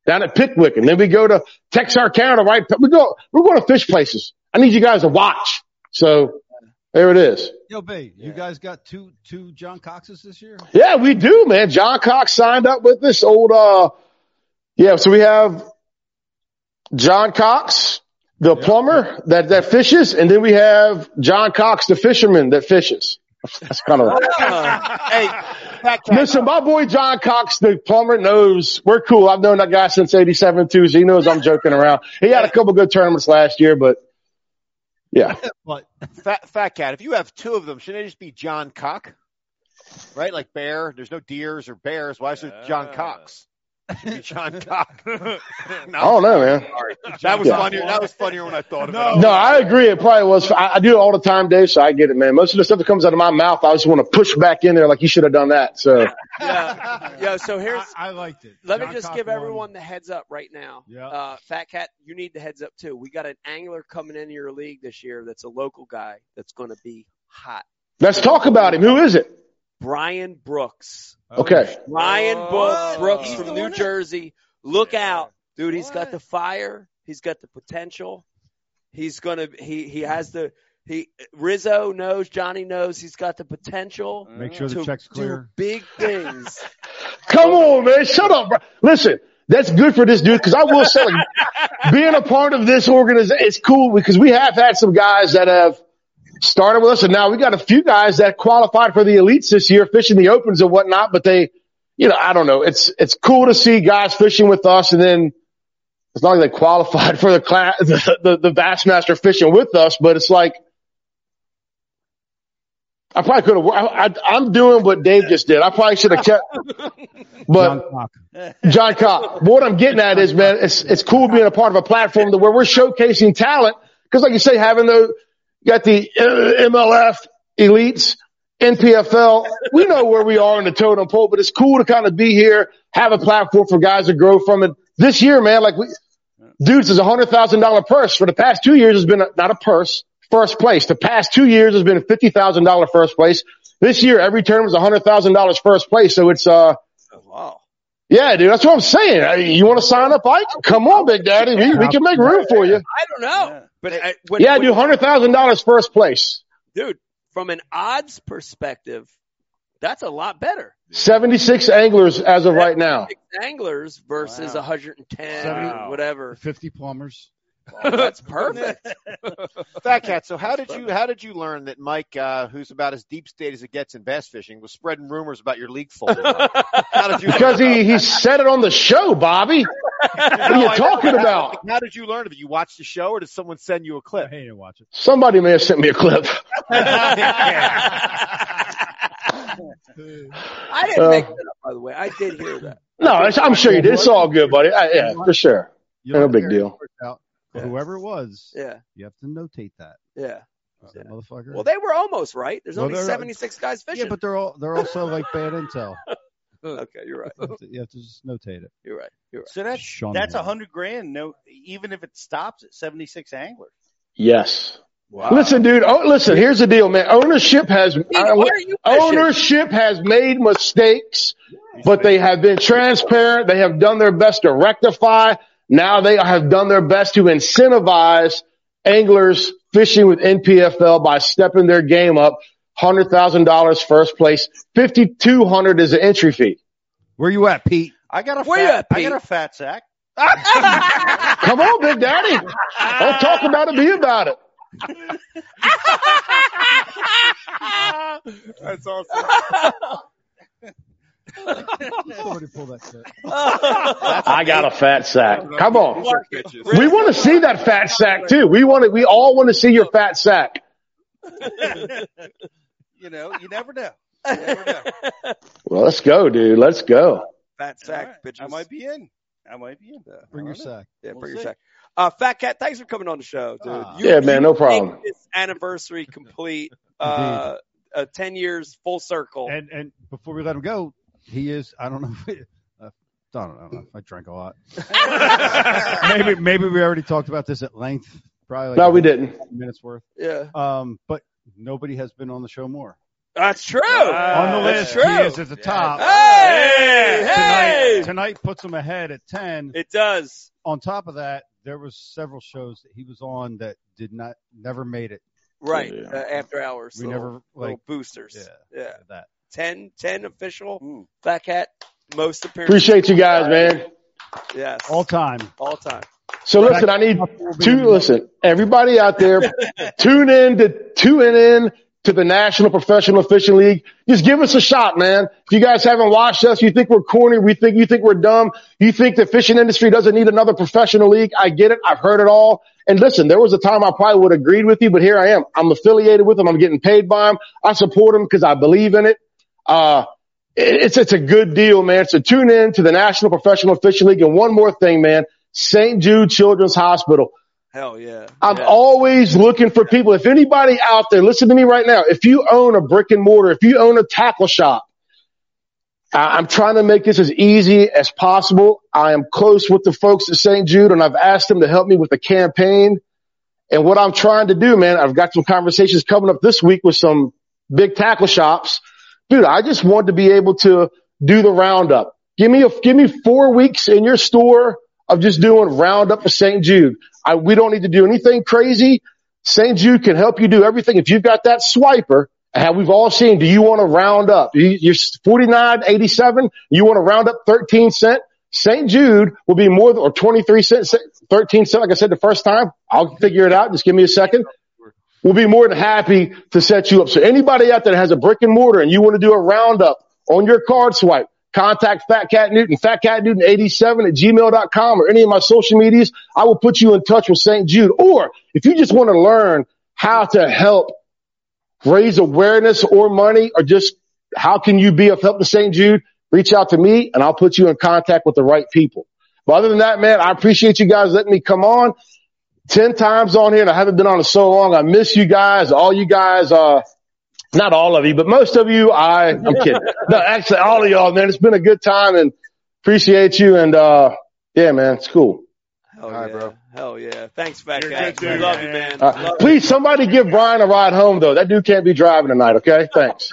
down at Pickwick, and then we go to Texarkana, right? We're going to fish places. I need you guys to watch. So there it is. Yo, B, you guys got two John Coxes this year? Yeah, we do, man. John Cox signed up with this old, so we have John Cox, the plumber that fishes, and then we have John Cox, the fisherman that fishes. That's kind of. Hey, listen, my boy John Cox, the plumber, knows we're cool. I've known that guy since '87 too, so he knows I'm joking around. He had a couple good tournaments last year, but yeah. But Fat Cat, if you have two of them, shouldn't it just be John Cock? Right? Like bear. There's no deers or bears. Why is it John Cox? John Cock. I don't know, man. That was funnier. That was funnier when I thought of it. No, I agree. It probably was. I do it all the time, Dave, so I get it, man. Most of the stuff that comes out of my mouth, I just want to push back in there like you should have done that. So Yeah. So here's. I liked it. Let me John just Cox give won. everyone the heads up right now. Yeah. Fat Cat, you need the heads up too. We got an angler coming into your league this year that's a local guy that's going to be hot. let's talk about him. Who is it? Brian Brooks. Okay. Brian Brooks he's from the New one? Jersey. Look out, dude. He's got the fire. He's got the potential. He's gonna. He has the. Rizzo knows. Johnny knows. He's got the potential. Make sure the to check's do clear. big things. Come on, man. Shut up, bro. Listen, that's good for this dude because I will say, like, being a part of this organization, it's cool because we have had some guys that have started with us, and now we got a few guys that qualified for the elites this year, fishing the opens and whatnot, but they, I don't know. It's cool to see guys fishing with us, and then it's not like they qualified for the class, the Bassmaster fishing with us, but it's like, I probably could have. I'm doing what Dave just did. I probably should have kept. But John Cox. What I'm getting at is, man, it's cool being a part of a platform where we're showcasing talent. Because, like you say, having you got the MLF elites, NPFL. We know where we are in the totem pole, but it's cool to kind of be here, have a platform for guys to grow from it. This year, man, dudes, is $100,000 purse. For the past 2 years, has been not a purse. First place. The past 2 years has been a $50,000 first place. This year, every term was $100,000 first place. So it's, Wow. Yeah, dude, that's what I'm saying. You want to sign up, Ike? Come on, Big Daddy. We can make room for you. I don't know. But dude, $100,000 first place. Dude, from an odds perspective, that's a lot better. 76 anglers as of right now. Anglers versus 110, whatever. 50 plumbers. Oh, that's perfect. Fat Cat, so how did you learn that Mike, who's about as deep state as it gets in bass fishing, was spreading rumors about your league folding? How did you because he said it on the show, Bobby. What are you talking about? How did you learn? Did you watch the show or did someone send you a clip? I didn't watch it. Somebody may have sent me a clip. I didn't make that up, by the way. I did hear that. No, I'm sure you did. It's all good, buddy. Yeah, for sure. No big deal. Whoever it was, Yeah. you have to notate that. Yeah. That motherfucker. Well, they were almost right. There's Well, only they're- 76 guys fishing. Yeah, but they're also like bad intel. Okay, you're right. You have to just notate it. You're right. You're right. So that's Shun that's them. $100,000. No, even if it stops at 76 anglers. Yes. Wow. Listen, dude. Listen, here's the deal, man. Ownership has why are you fishing? made mistakes, but they have been transparent. They have done their best to rectify. Now they have done their best to incentivize anglers fishing with NPFL by stepping their game up. $100,000 first place. $5,200 is the entry fee. Where you at, Pete? I got a Where you at, I Pete? got a fat sack. Come on, Big Daddy. Don't talk about it. Be about it. That's awesome. Somebody pull that shit. I got a fat sack. Come on. We want to see that fat sack too. We all want to see your fat sack. You never know. You never know. Well, let's go, dude. Let's go. Fat sack, All right. bitches. I might be in. Bring your sack. Yeah, We'll bring your see. sack. Fat Cat, thanks for coming on the show, dude. Yeah, man, no problem. Make this anniversary complete. 10 years full circle. And before we let him go, he is. I don't know. I don't know. I drank a lot. maybe we already talked about this at length. Probably. Like No, we didn't. Minutes worth. Yeah. But nobody has been on the show more. That's true. On the That's list, true. he is at the top. Hey! Tonight puts him ahead at 10. It does. On top of that, there was several shows that he was on that never made it. Right. Yeah. After hours. We never, little boosters. Yeah. That. 10 official. Fat Cat, most appearances. Appreciate you guys, man. Yes. All time. So listen, I need everybody out there, tune in to the National Professional Fishing League. Just give us a shot, man. If you guys haven't watched us, you think we're corny, you think we're dumb, you think the fishing industry doesn't need another professional league. I get it. I've heard it all. And listen, there was a time I probably would have agreed with you, but here I am. I'm affiliated with them. I'm getting paid by them. I support them because I believe in it. It's a good deal, man. So tune in to the National Professional Fishing League. And one more thing, man, St. Jude Children's Hospital. Hell yeah. I'm always looking for people. If anybody out there, listen to me right now. If you own a brick and mortar, if you own a tackle shop, I'm trying to make this as easy as possible. I am close with the folks at St. Jude, and I've asked them to help me with the campaign. And what I'm trying to do, man, I've got some conversations coming up this week with some big tackle shops. Dude, I just want to be able to do the roundup. Give me 4 weeks in your store of just doing roundup for St. Jude. We don't need to do anything crazy. St. Jude can help you do everything. If you've got that swiper, and we've all seen, do you want to round up? You're $49.87. You want to round up 13 cents? St. Jude will be more than, or 23 cents, 13 cents, like I said the first time. I'll figure it out. Just give me a second. We'll be more than happy to set you up. So anybody out there that has a brick and mortar and you want to do a roundup on your card swipe, contact Fat Cat Newton, fatcatnewton87@gmail.com or any of my social medias. I will put you in touch with St. Jude. Or if you just want to learn how to help raise awareness or money, or just how can you be of help to St. Jude, reach out to me and I'll put you in contact with the right people. But other than that, man, I appreciate you guys letting me come on 10 times on here, and I haven't been on it so long. I miss you guys, all you guys, not all of you, but most of you. I'm kidding. No, actually all of y'all, man. It's been a good time and appreciate you. And, yeah, man, it's cool. Hell All yeah. right, bro. Hell yeah. Thanks, Fat You're Cat. good, We dude, love you, man. man. Please, somebody give Brian a ride home, though. That dude can't be driving tonight, okay? Thanks.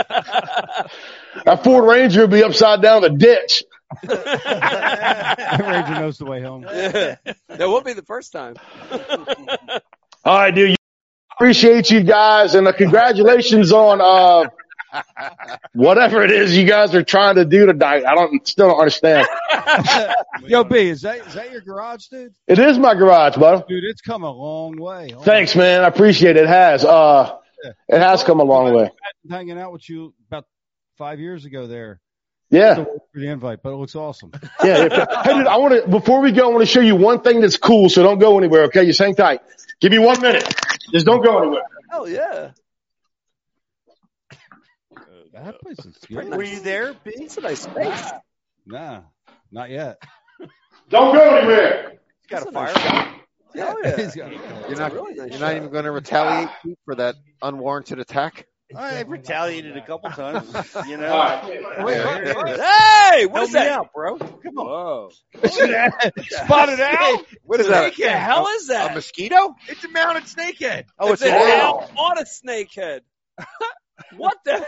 That Ford Ranger will be upside down in the ditch. Ranger knows the way home. Yeah. That will be the first time. All right, dude. Appreciate you guys, and congratulations on whatever it is you guys are trying to do tonight. Still don't understand. Yo, B, is that your garage, dude? It is my garage, bud. Dude, it's come a long way. Oh, Thanks, man. I appreciate it. It has. It has come a long way. Hanging out with you about 5 years ago there. Yeah. For the invite, but it looks awesome. Yeah. Hey, dude, before we go, I want to show you one thing that's cool, so don't go anywhere, okay? Just hang tight. Give me 1 minute. Just don't go anywhere. Hell yeah. That place is good. Were you there, B? It's a nice space. Nah, not yet. Don't go anywhere. Got a fire. Hell yeah. He's got- You're not, really nice you're not even going to retaliate Pete, for that unwarranted attack? I've retaliated a couple times, you know. All right. Hey, what Help is me that? out, bro. Come on. Whoa. Spotted out. What is that? What the hell is A that? mosquito? It's a mounted snakehead. Oh, It's it's an an owl on a snakehead. What the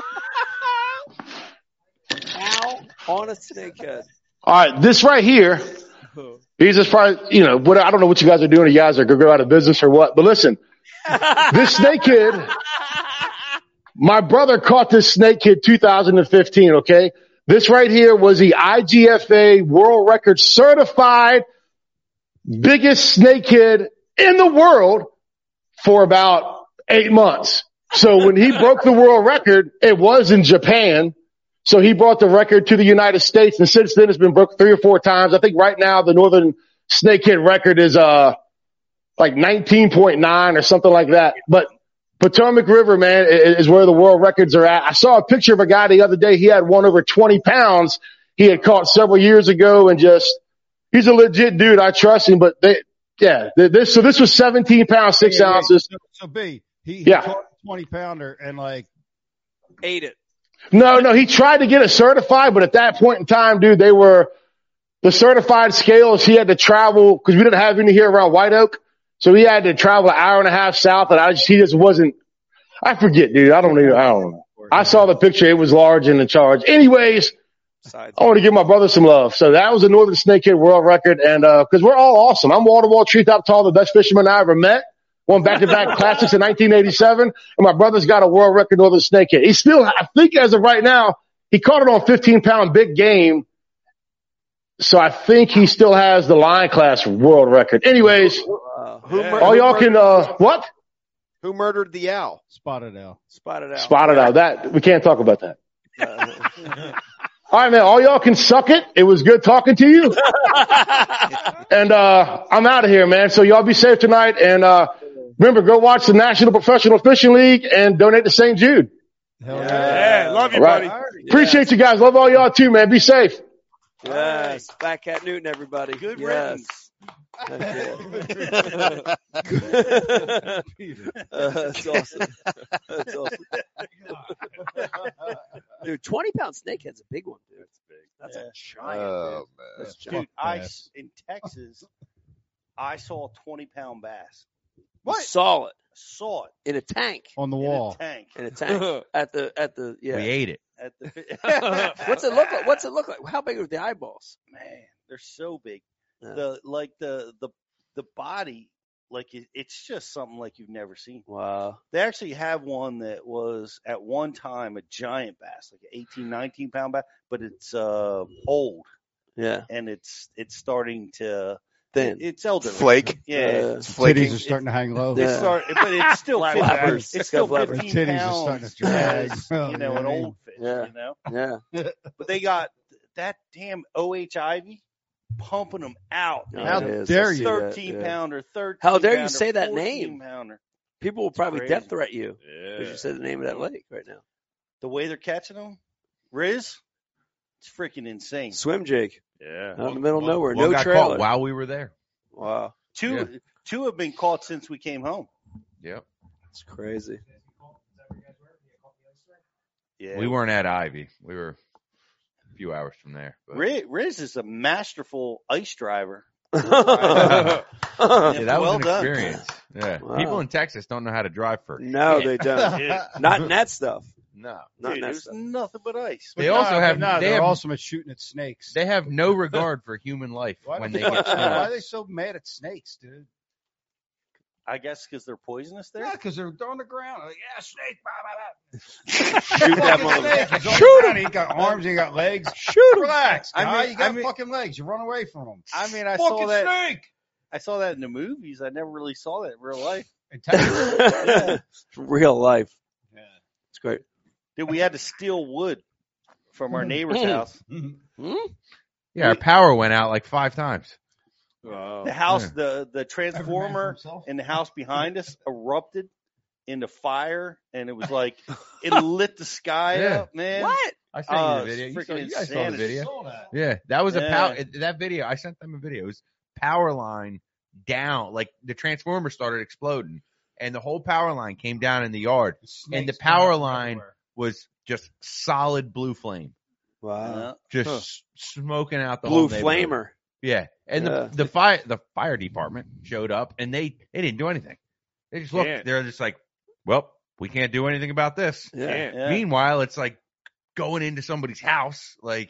hell? Owl on a snakehead. All right. This right here. These is probably, I don't know what you guys are doing. You guys are going to go out of business or what. But listen, this snakehead, my brother caught this snakehead 2015, okay? This right here was the IGFA World Record certified biggest snakehead in the world for about 8 months. So when he broke the world record, it was in Japan. So he brought the record to the United States, and since then it's been broken 3 or 4 times. I think right now the northern snakehead record is like 19.9 or something like that. But Potomac River, man, is where the world records are at. I saw a picture of a guy the other day. He had one over 20 pounds he had caught several years ago, and he's a legit dude. I trust him. But this was 17 pounds, 6 ounces. So B, he Yeah. caught a 20-pounder and like Ate it. No, he tried to get it certified, but at that point in time, dude, they were the certified scales. He had to travel because we didn't have any here around White Oak. So he had to travel an hour and a half south, and he just wasn't. I forget, dude. I don't know. I saw the picture. It was large and in charge. Anyways, I want to give my brother some love. So that was a Northern Snakehead world record. And, cause we're all awesome. I'm wall to wall, treetop tall, the best fisherman I ever met. Won back-to-back classics in 1987. And my brother's got a world record Northern Snakehead. He still, I think as of right now, he caught it on 15-pound big game. So I think he still has the line class world record. Anyways, all y'all can, what? Who murdered the owl? Spotted owl. Spotted owl. That, we can't talk about that. All right, man. All y'all can suck it. It was good talking to you. And, I'm out of here, man. So y'all be safe tonight. And, remember, go watch the National Professional Fishing League and donate to St. Jude. Yeah, love you, right. buddy. Appreciate you guys. Love all y'all too, man. Be safe. Yes. Fat Cat Newton, everybody. Good yes. That's awesome. That's awesome. Dude, 20-pound snakehead's a big one, dude. That's big. That's a giant. Oh, man. That's Dude, in Texas, I saw a 20-pound bass. What? Saw it. Saw it. In a tank. On the wall. In a tank. At the yeah. We ate it. What's it look like? What's it look like? How big are the eyeballs? Man, they're so big. Yeah. The body, like it's just something like you've never seen. Wow. They actually have one that was at one time a giant bass, like an 18, 19-pound bass, but it's old. Yeah. And it's starting to thin. It's elderly. Flake. Yeah. Its titties are starting to hang low. But it's still 15 It's still 15 titties are starting to drag. pounds, an old fish, Yeah. Yeah. But they got that damn OH Ivy pumping them out. Yeah, How it is. dare I you? see that, 13-pounder, 13. How dare you say that name? 14-pounder. People will probably crazy. death threat you Yeah. because you said the name of that lake right now. The way they're catching them, Riz, it's freaking insane. Swim jig. Yeah. Out in the middle of nowhere. One No got trailer. caught while we were there. Wow. Two have been caught since we came home. Yep. It's crazy. Yeah. We weren't at Ivy. We were a few hours from there. But. Riz is a masterful ice driver. Yeah, that was well an done. experience. Yeah. Wow. People in Texas don't know how to drive for No, shit. they don't. Not in that stuff. No. Not in Dude, that there's stuff. nothing but ice. They also have No, they they're have awesome at shooting at snakes. they have no regard for human life when they get Why are snakes. they so mad at snakes, dude? I guess because they're poisonous there. Yeah, because they're on the ground. Like, yeah, snake. Blah, blah, blah. Shoot that Fucking motherfucker. snake. He's on the ground. He got arms. He got legs. Shoot him. Relax, guy. You got I mean- fucking legs. You run away from them. I mean, I Fucking saw that. snake. I saw that in the movies. I never really saw that in real life. In Texas. Real life. Yeah. It's great. Dude, we had to steal wood from our neighbor's house. Yeah, our power went out like 5 times. Wow. The house, Yeah. the transformer in the house behind us erupted into fire, and it was like it lit the sky Yeah. up, man. What? I sent Oh, you the video. it's You freaking guys saw the insanity. video. Yeah, that was a Yeah. power. That video, I sent them a video. It was power line down, like the transformer started exploding, and the whole power line came down in the yard, and the power line was just solid blue flame, Wow. just smoking out the whole Blue neighborhood. flamer. Yeah, and Yeah. the fire department showed up, and they didn't do anything. They just looked. Can't. They're just like, well, we can't do anything about this. Yeah. Can't. Yeah. Meanwhile, it's like going into somebody's house, like.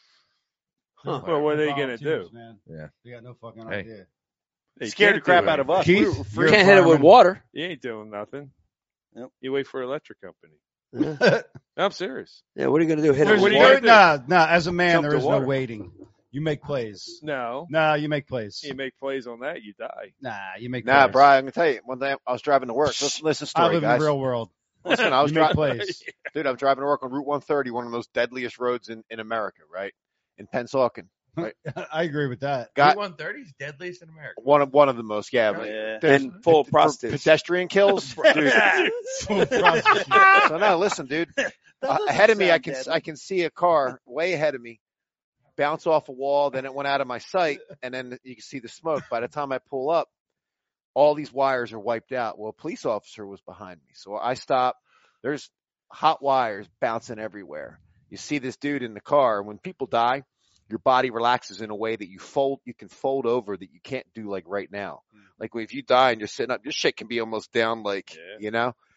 Huh. Well, what are they gonna do? Man. Yeah. They got no fucking Hey. idea. They Scared the can't crap do out of anything. us. Keith, We were you're free. a Can't hit it with fireman. water. You ain't doing nothing. Yep. You wait for an electric company. Yeah. I'm serious. Yeah, what are you going to do? Hit it There's with What are you water? gonna nah. As a man, Jump there to is water. no waiting. You make plays. No. Nah, you make plays. You make plays on that, you die. Nah, you make Nah, plays. Brian, I'm gonna tell you. One day I was driving to work. Listen I story, live in guys. the real world. Listen, I was You make driving. plays. Dude, I'm driving to work on Route 130, one of the most deadliest roads in America, right? In Pennsauken. I agree with that. Got 130 is deadliest in America. one of the most, yeah. But Yeah. there's And full of for prostitutes. pedestrian kills, dude. Full prostitute. So no, listen, dude. That doesn't Ahead of me, sound deadly. I can see a car way ahead of me bounce off a wall. Then it went out of my sight, and then you can see the smoke. By the time I pull up, all these wires are wiped out. Well, a police officer was behind me, so I stop. There's hot wires bouncing everywhere. You see this dude in the car. When people die, your body relaxes in a way that you can fold over that you can't do like right now. Like if you die and you're sitting up, your shit can be almost down, like, Yeah. you know?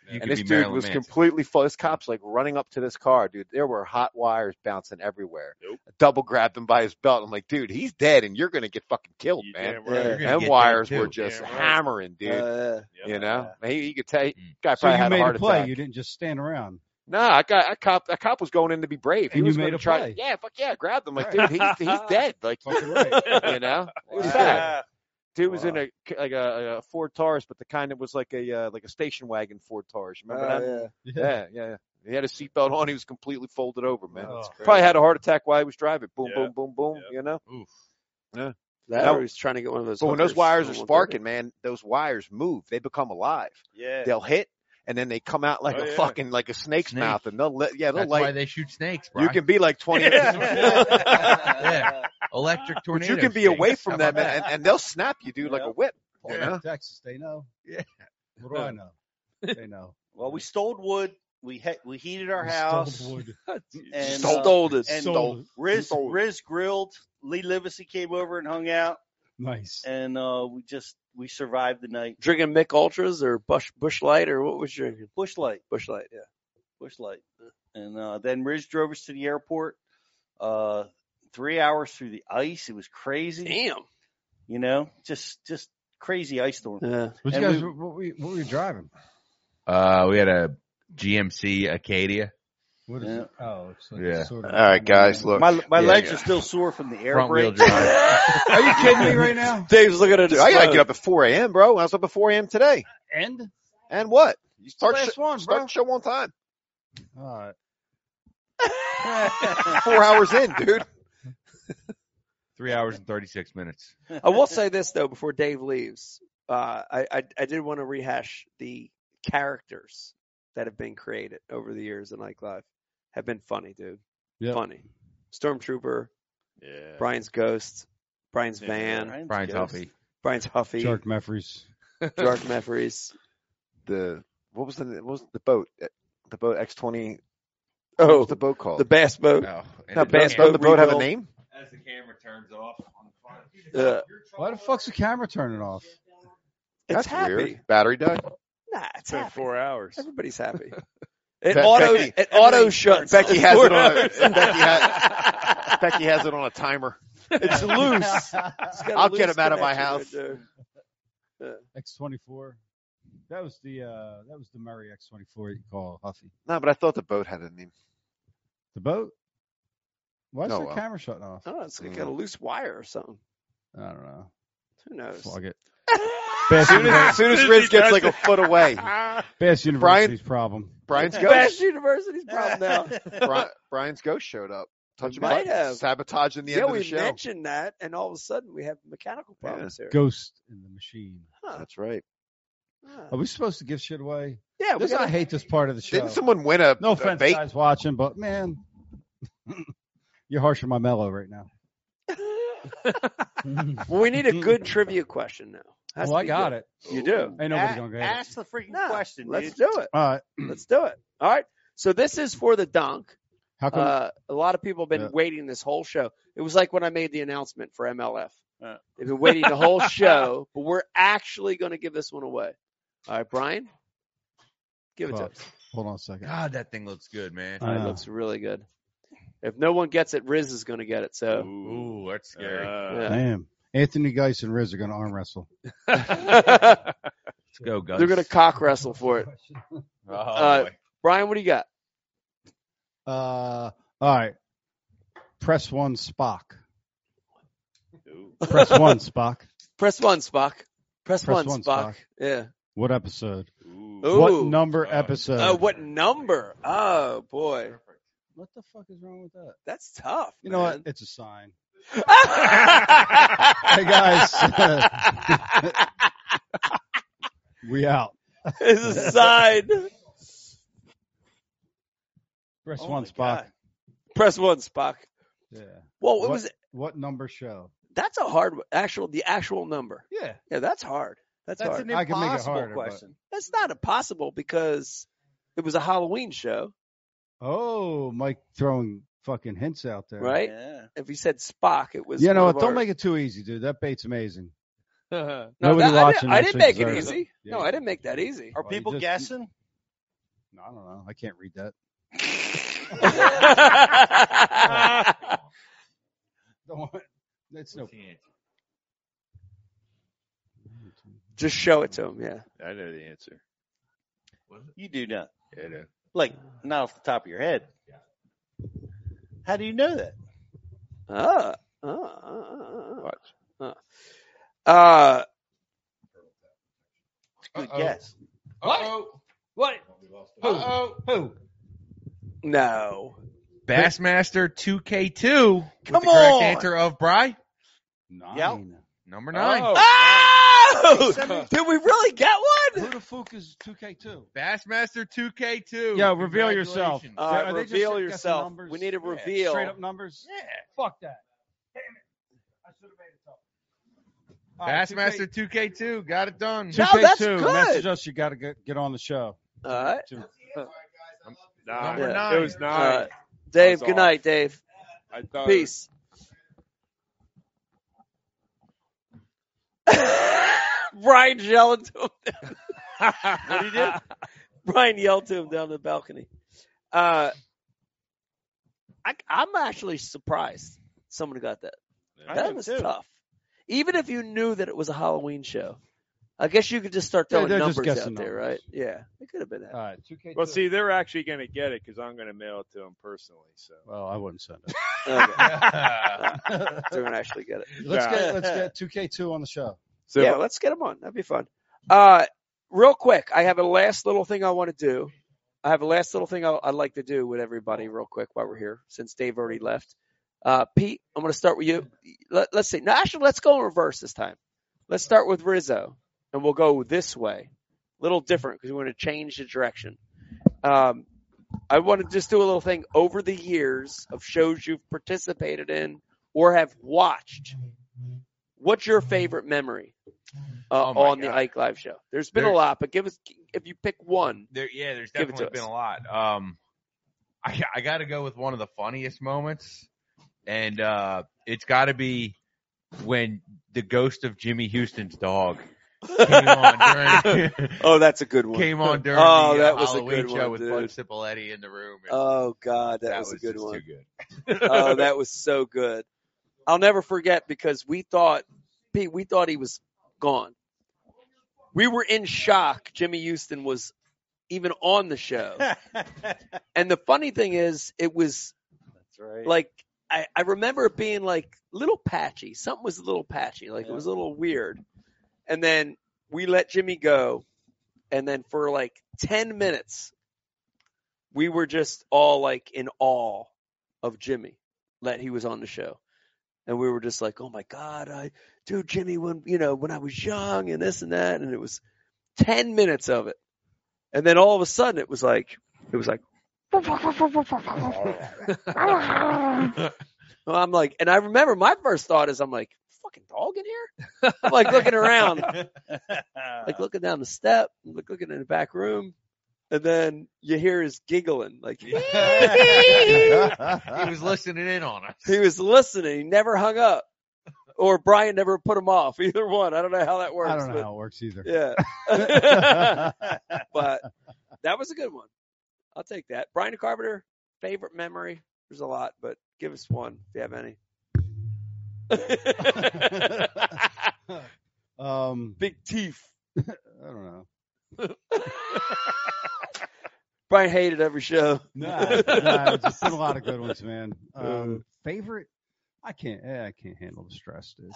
You And could this be dude Marilyn was Manson. completely full. This cop's like running up to this car, dude. There were hot wires bouncing everywhere. Nope. I double grabbed him by his belt. I'm like, dude, he's dead and you're going to get fucking killed, You man. damn Yeah. right. You're gonna And get wires dead, were too. just Damn right. hammering, dude. Yep. You know, he could tell. Guy So probably you had a made heart a play. attack. You didn't just stand around. No, that cop was going in to be brave. He And you was made going to a try. play. Yeah, fuck yeah, grabbed him. Like, Right. dude, he's dead. Like, Fucking right. you know, it was Wow. sad. Dude was in Wow. a Ford Taurus, but the kind that was like a station wagon Ford Taurus. Remember that? Yeah. He had a seatbelt on. He was completely folded over, man. Oh. Probably had a heart attack while he was driving. Boom, Yeah. boom, boom, boom. Yep. You know. Oof. That No. or he's trying to get one of those. But when those hookers wires on are 130. sparking, man, those wires move. They become alive. Yeah. They'll hit, and then they come out like Oh, a yeah. fucking like a snake's Snake. mouth, and they'll That's light. why they shoot snakes, bro. You can be like 20. Yeah. Electric But tornado. you can be snakes. away How from about them, that? and they'll snap you, dude, like a whip. You know? Texas, they know. Yeah. What do I know? They know. Well, we stole wood. We heated our We house. stole wood. And, Stole it. and Sold it. Riz grilled. Lee Livesey came over and hung out, Nice. and we survived the night. Drinking Mick Ultras or Bush Light or what was you drinking? Bush Light. Bush Light, yeah. Bush Light. And then Riz drove us to the airport. 3 hours through the ice. It was crazy. Damn. You know, just crazy ice storm. Yeah. What you And guys? we- What were you driving? We had a GMC Acadia. What is Yeah. it? Oh, it's like Yeah. sort of. All right, guys, look. My Yeah, legs yeah. are still sore from the air Front wheel brake. drive. Are you kidding me right now? Dave's looking at Dude, his I gotta phone. get up at 4 a.m., bro. I was up at 4 a.m. today. And And what? You start last one, bro. start the show on time. all right. 4 hours in, dude. 3 hours and 36 minutes. I will say this though before Dave leaves. I did want to rehash the characters that have been created over the years in Ike Live. Have been funny, dude. Yep. Funny. Stormtrooper, Yeah. Brian's Ghost, Brian's Yeah, Van, Brian's Ghost. Huffy. Brian's Huffy, Shark Meffries. Dark Meffries. What was the boat? The boat X20. What Oh, was the boat called? the bass boat. Oh, and Not the Bass camera- Doesn't the boat have a rebuild. name? As the camera turns off on the front. Yeah. Why the fuck's the camera turning off? It's That's happy. weird. Battery died. Nah, it's For happy. 4 hours. Everybody's happy. It Becky- auto shuts. Becky has it on. Becky Becky has it on a timer. It's loose. It's got a I'll get loose him out of my connection house. right there. X24. That was the Murray X24 you call Huffy. No, but I thought the boat had a name. The boat? Why is No, the well. camera shutting off? I don't know. It's got a loose wire or something. I don't know. Who knows? Fuck it. As soon as Riz gets like a foot away, Bass University's problem. Brian's Bash ghost. University's problem now. Brian's ghost showed up. Touching might buttons, have. sabotaging the Yeah, end of we the show. mentioned that, and all of a sudden we have mechanical problems here. Ghost in the machine. Huh. That's right. Huh. Are we supposed to give shit away? Yeah, we I got hate this part of the show. Didn't someone win a No offense, vape? guys watching, but man, you're harsh on my mellow right now. Well, we need a good trivia question now. Has Well, to I be got good. it. You do. Ain't nobody gonna get it. Ask the freaking No, question, let's dude. do it. All right. Let's do it. All right. So this is for the dunk. How come? A lot of people have been Yeah. waiting this whole show. It was like when I made the announcement for MLF. Yeah. They've been waiting the whole show, but we're actually going to give this one away. All right, Brian, give it to Fuck. us. Hold on a second. God, that thing looks good, man. All right, it looks really good. If no one gets it, Riz is going to get it. So Ooh, that's scary. yeah. Damn. Anthony Geis and Riz are going to arm wrestle. Let's go, Gus. they're going to cock wrestle for it. Oh, Uh, boy. Brian, what do you got? All right. Press one, Spock. Ooh. Press one, Spock. Press one, Spock. Press Press one, one, Spock. Spock. Yeah. What episode? Ooh. Ooh. What number episode? Oh, what number? Oh boy, What the fuck is wrong with that? that's tough. You know what? man. It's a sign. Hey, guys. We out. It's a sign. Press Oh one, my Spock. God. Press one, Spock. Yeah. Well, it What- was. What number show? That's a hard the actual number. Yeah. Yeah, that's hard. That's That's hard. an I can make it impossible harder, but- question. That's not impossible because it was a Halloween show, Oh, Mike throwing fucking hints out there. right? Yeah. If he said Spock, it was. You know one what? of Don't our- make it too easy, dude. That bait's amazing. No, Nobody that- watching I that didn't shit make it deserves easy. it. No, Yeah. I didn't make that easy. Are Well, you people just- guessing? No, I don't know. I can't read that. That's no. Just show it to him. Yeah. I know the answer. You do not. Yeah, I know. Like, not off the top of your head. How do you know that? Watch. Good guess. What? Who? No. Bassmaster 2K2. with Come the correct on. answer of Bry. 9. Number 9. Oh! Did we really get one? Who the fuck is 2K2? Bassmaster 2K2. Yo, reveal yourself. Congratulations. All right, Are they just reveal guessing yourself. numbers? We need a Yeah, reveal. Straight up numbers? Yeah. Fuck that. Damn it. I should have made it tough. All right, Bassmaster 2K2. Got it done. 2K2. No, that's good. Message us. You got to get on the show. All right. Number It 9. was 9. Dave, That's good all. night, Dave. I thought Peace. Brian's yelling to him. What did he do? Brian yelled to him down the balcony. I'm actually surprised someone got that. I That am was too. tough. Even if you knew that it was a Halloween show, I guess you could just start throwing they're just numbers out guessing there, numbers. right? Yeah, it could have been that. All right, 2K2. Well, see, they're actually going to get it because I'm going to mail it to them personally. So Well, I wouldn't send it. Okay. They're gonna actually get it. Let's get 2K2 on the show. So Yeah, let's get them on. That'd be fun. Real quick, I have a last little thing I want to do. I have a last little thing I'd like to do with everybody real quick while we're here, since Dave already left. Pete, I'm going to start with you. Let's see. No, actually, let's go in reverse this time. Let's start with Rizzo, and we'll go this way. A little different because we're going to change the direction. I want to just do a little thing over the years of shows you've participated in or have watched. What's your favorite memory on the Ike Live show? There's been a lot, but give us, if you pick one. There's Give it to definitely been us. a lot. I got to go with one of the funniest moments, and it's got to be when the ghost of Jimmy Houston's dog came on during Oh, that's a good one. came on during Oh, the that was a Halloween good show one, with dude. Bud Cipolleti in the room. And Oh God, that was a good just one. Too good. Oh, that was so good. I'll never forget because we thought he was gone. We were in shock. Jimmy Houston was even on the show. And the funny thing is, it was That's right. like I remember it being like a little patchy. Something was a little patchy. Like it was a little weird. And then we let Jimmy go. And then for like 10 minutes, we were just all like in awe of Jimmy that he was on the show. And we were just like, oh my God, Jimmy, when I was young and this and that. And it was 10 minutes of it. And then all of a sudden it was like, well, I'm like, and I remember my first thought is, I'm like, fucking dog in here? I'm like looking around, like looking down the step, looking in the back room. And then you hear his giggling, like He was listening in on us. he was listening. He never hung up, or Brian never put him off. Either one. I don't know how that works. I don't know how it works either. Yeah. But that was a good one. I'll take that. Brian Carpenter, favorite memory. There's a lot, but give us one if you have any. Big teeth. I don't know. Brian hated every show. Nah, it's been a lot of good ones, man. Favorite? I can't handle the stress, dude.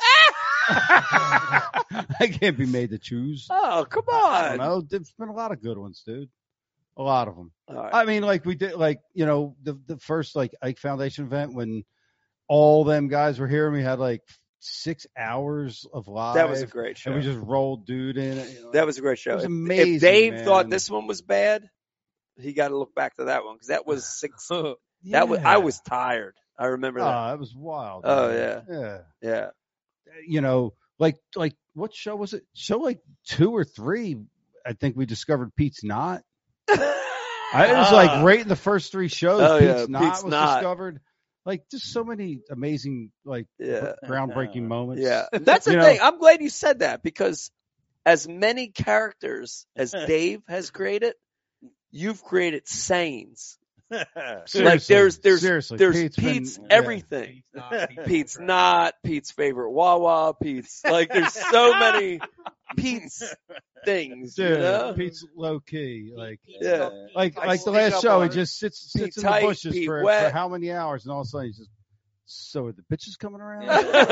I can't be made to choose. Oh, come I don't on. know. There's been a lot of good ones, dude. A lot of them. All right. I mean, like we did, like, the first like Ike Foundation event when all them guys were here and we had like 6 hours of live. That was a great show. And we just rolled dude in. That was a great show. It was If amazing, Dave man. thought this one was bad, he got to look back to that one because that was 6. Yeah. That was. I was tired. I remember that. That was wild. Oh, man. yeah. Yeah. Yeah. Like what show was it? Show like 2 or 3. I think we discovered Pete's Knot. It was like right in the first 3 shows. Oh, yeah, Pete's Knot Pete's was Knot. discovered. Like just so many amazing, like Yeah. groundbreaking moments. Yeah. That's the You know- thing. I'm glad you said that because as many characters as Dave has created, you've created sayings. Seriously, Like there's seriously, Pete's been- everything. Pete's not Pete's favorite Wawa. Pete's like there's so many Pete's things. Yeah. You Dude, know? Pete's low key, like Yeah. like I like the sneak last up show, on he her. just sits Pete in the tight, bushes Pete for wet. how many hours, and all of a sudden he's just. So are the bitches coming around?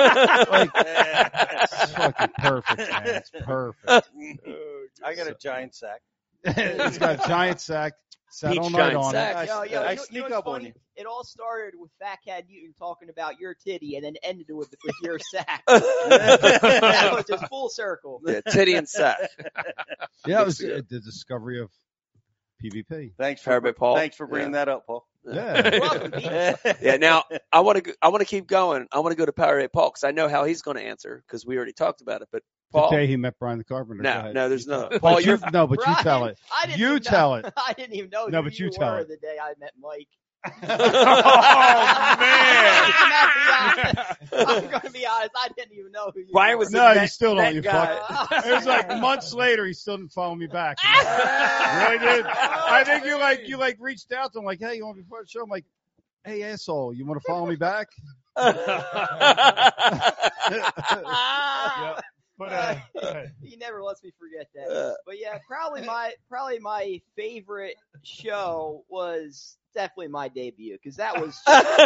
It's fucking perfect, man. It's perfect. I got a giant sack. He's got a giant sack, sat Peach all night giant on sack. it. Yo, I you know sneak what's up on funny? you. It all started with Fat Cat Newton talking about your titty, and then ended with your sack. Yeah, That was just full circle. titty and sack. Yeah, it was the discovery of PvP. Thanks Parabet Paul. Thanks for bringing that up, Paul. Yeah. Welcome, Pete. Yeah. Now I want to keep going. I want to go to Powerade Paul because I know how he's going to answer because we already talked about it. But Paul, The day he met Brian the Carpenter. Go no, ahead. no, there's You no. tell it. Paul, But you're you tell it. I didn't You even tell know, it. I didn't even know No, who but you you tell were it. the day I met Mike. man. I'm gonna be honest. I didn't even know who you Brian were. was No, the you still don't. You guy. fuck. It was like months later. He still didn't follow me back. Really did. I think you reached out to him like, hey, you want to be part of the show? I'm like, hey, asshole, you want to follow me back? Yeah. But He never lets me forget that. But yeah, probably my favorite show was definitely my debut because that was.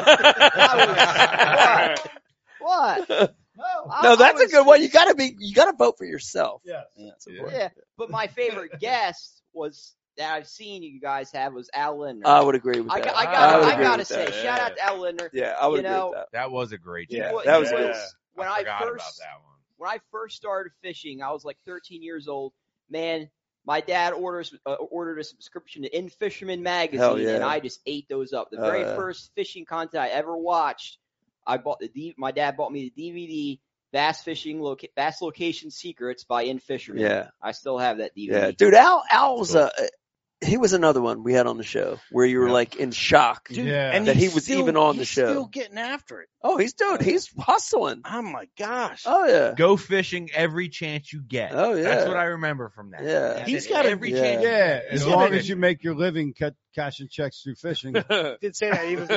What? No, that's a good one. You gotta vote for yourself. yes. That's important. Yeah, but my favorite guest was that I've seen you guys have was Al Lindner. I would agree with I that. gotta agree with say, that. shout out to Al Lindner. Yeah, I would you agree know, with that. That was a great Yeah, show. Well, that was he good. when I I forgot about first that one. when I first started fishing, I was like 13 years old. Man, my dad ordered a subscription to In Fisherman magazine, Hell yeah. and I just ate those up. The Oh, very yeah. first fishing content I ever watched, my dad bought me the DVD Bass Location Secrets by In Fisherman. Yeah, I still have that DVD. yeah, dude. Al was he was another one we had on the show where you were like in shock. Dude, Yeah. and That he he's was still- even on the he's show. Still getting after it. Oh, he's hustling. Oh my gosh. Oh yeah. Go fishing every chance you get. Oh, yeah. That's what I remember from that. Yeah. He's Said got every yeah. chance. Yeah, as Yeah. long as you make your living cashing checks through fishing. Did say that. He was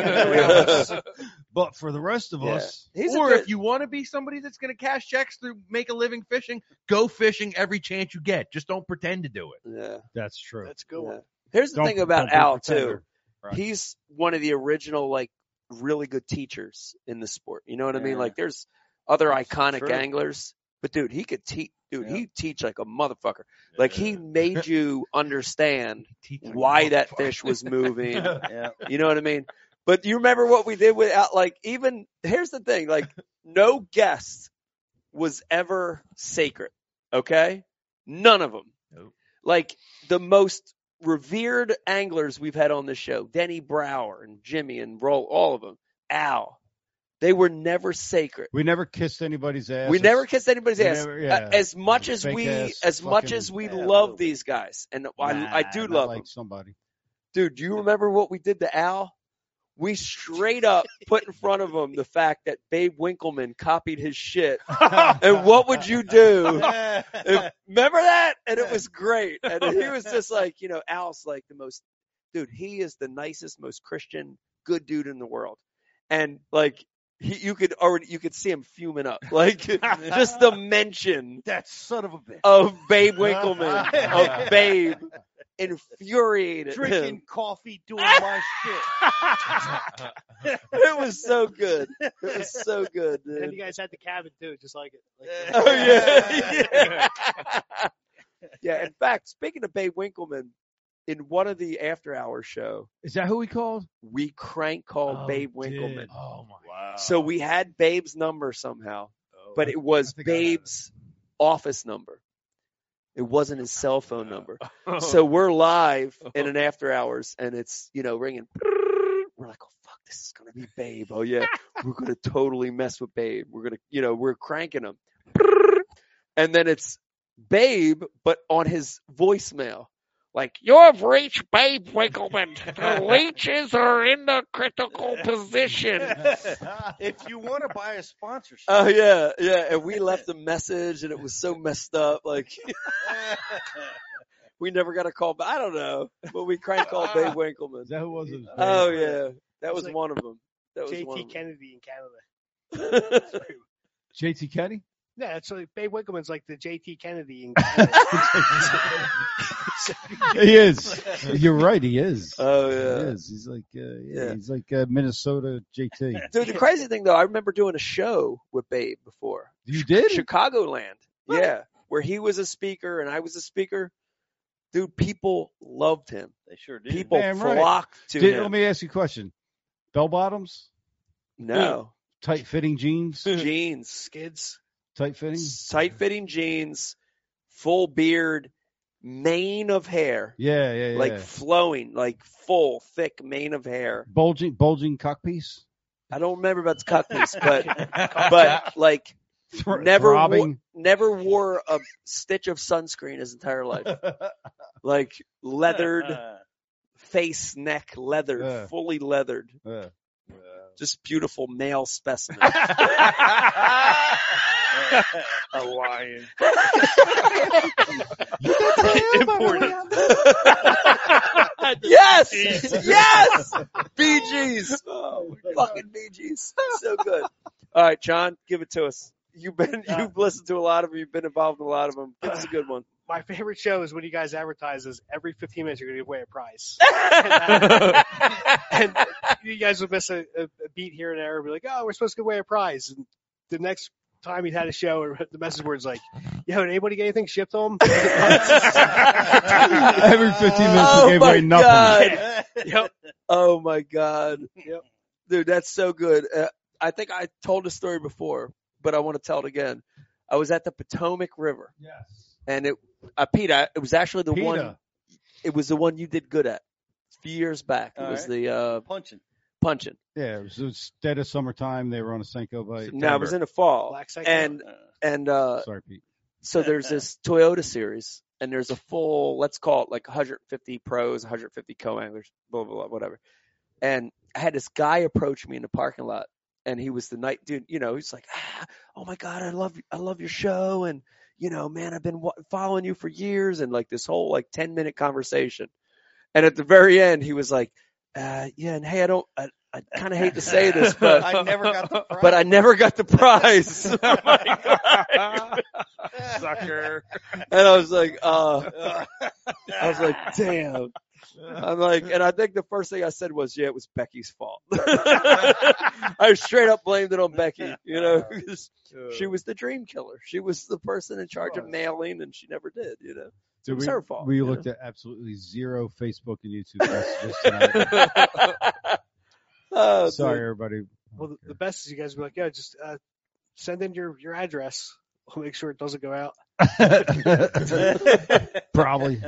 But for the rest of Yeah. us, He's Or a good, if you want to be somebody that's going to cash checks through make a living fishing, go fishing every chance you get. Just don't pretend to do it. yeah. that's true. That's a good Yeah. one. Here's the Don't- thing about don't be a Al pretender. too. Right. He's one of the original like really good teachers in the sport. You know what I mean? Yeah. Like there's other iconic true. anglers, but dude, he could teach. Dude, Yeah. he'd teach like a motherfucker. Like he made you understand Teach like a why that motherfucker. fish was moving. Yeah. You know what I mean? But you remember what we did without like even here's the thing, like no guest was ever sacred. Okay? None of them. Nope. Like the most revered anglers we've had on the show, Denny Brower and Jimmy and Roll, all of them, Al, they were never sacred. We never kissed anybody's ass. We never kissed anybody's we ass. never- yeah. As much as Fake we, ass as much fucking- as we Yeah, love no. these guys, and Nah, I do not love like them, somebody. dude. Do you remember what we did to Al? We straight up put in front of him the fact that Babe Winkleman copied his shit. And what would you do? Remember that? And it was great. And he was just like, you know, Al's like the most, dude, he is the nicest, most Christian, good dude in the world. And like, you could see him fuming up. Like, just the mention That son of a bitch. of Babe Winkleman, of Babe, infuriated him. Drinking coffee, doing my shit. It was so good. It was so good, And then dude. you guys had the cabin too, just like it. Like Oh yeah. Yeah. In fact, speaking of Babe Winkleman, in one of the after hours show, Is that who we called? we crank called Oh, Babe did. Winkleman. Oh my! Wow. So we had Babe's number somehow, but it was I think I have it. Babe's office number. It wasn't his cell phone number. So we're live in an after hours and it's, you know, ringing. We're like, oh, fuck, this is going to be Babe. Oh, yeah. We're going to totally mess with Babe. We're going to, you know, we're cranking him. And then it's Babe, but on his voicemail. Like, you have reached Babe Winkleman. The leeches are in the critical position. If you want to buy a sponsorship. Oh, yeah, yeah. And we left a message and it was so messed up. Like, We never got a call back. I don't know, but we crank called Babe Winkleman. Is that who it was? It was Oh Babe. yeah, that was like one of them. That was one JT of Kennedy in Canada. them. JT Kenny? Yeah, it's like Babe Winkleman's like the JT Kennedy in Canada. He is. You're right. He is. Oh He yeah. is. He's like, Yeah. he's like Minnesota JT. Dude, the crazy thing though, I remember doing a show with Babe before. You did? Chicagoland. Yeah. Where he was a speaker and I was a speaker. Dude, people loved him. They sure did. People Damn right. flocked to him. Let me ask you a question. Bell bottoms? No. Tight fitting jeans? Jeans. Skids. Tight fitting? Tight fitting jeans, full beard, mane of hair. Yeah. Like flowing, like full, thick mane of hair. Bulging cock piece? I don't remember about the cut piece, but like Throbbing? never wore a stitch of sunscreen his entire life. Like leathered face, neck, leathered, Yeah. fully leathered. Yeah. Just beautiful male specimen. A lion. Yes, yes, BGs, fucking BGs, so good. All right, John, give it to us. You've listened to a lot of them. You've been involved in a lot of them. Give us a good one. My favorite show is when you guys advertise is every 15 minutes you're going to give away a prize. And you guys would miss a beat here and there and be like, oh, we're supposed to give away a prize. And the next time you had a show, the message board's like, yo, did anybody get anything shipped home? Every 15 minutes we gave away nothing. God. Yep. Oh my God. Yep. Dude, that's so good. I think I told the story before, but I want to tell it again. I was at the Potomac River. Yes. And it was actually the one. It was the one you did good at a few years back. It was the punching. Yeah, it was dead of summertime. They were on a Senko bike. No, it was in the fall. Black Psycho. And Sorry, Pete. so there's this Toyota series, and there's a full, let's call it like 150 pros, 150 co-anglers, blah blah blah, whatever. And I had this guy approach me in the parking lot, and he was the night dude. You know, he's like, oh my God, I love your show, and you know, man, I've been following you for years, and like this whole like 10-minute conversation. And at the very end, he was like, yeah, and hey, I kind of hate to say this, but I never got the prize. But I never got the prize. Oh my God. Sucker. And I was like, damn. I'm like, and I think the first thing I said was, yeah, it was Becky's fault. I straight up blamed it on Becky, you know, because she was the dream killer. She was the person in charge of mailing, and she never did, you know. So it was her fault. We looked at absolutely zero Facebook and YouTube messages tonight. Oh, sorry, dude. everybody. Well, the best is you guys be like, yeah, just send in your address. We'll make sure it doesn't go out. Probably.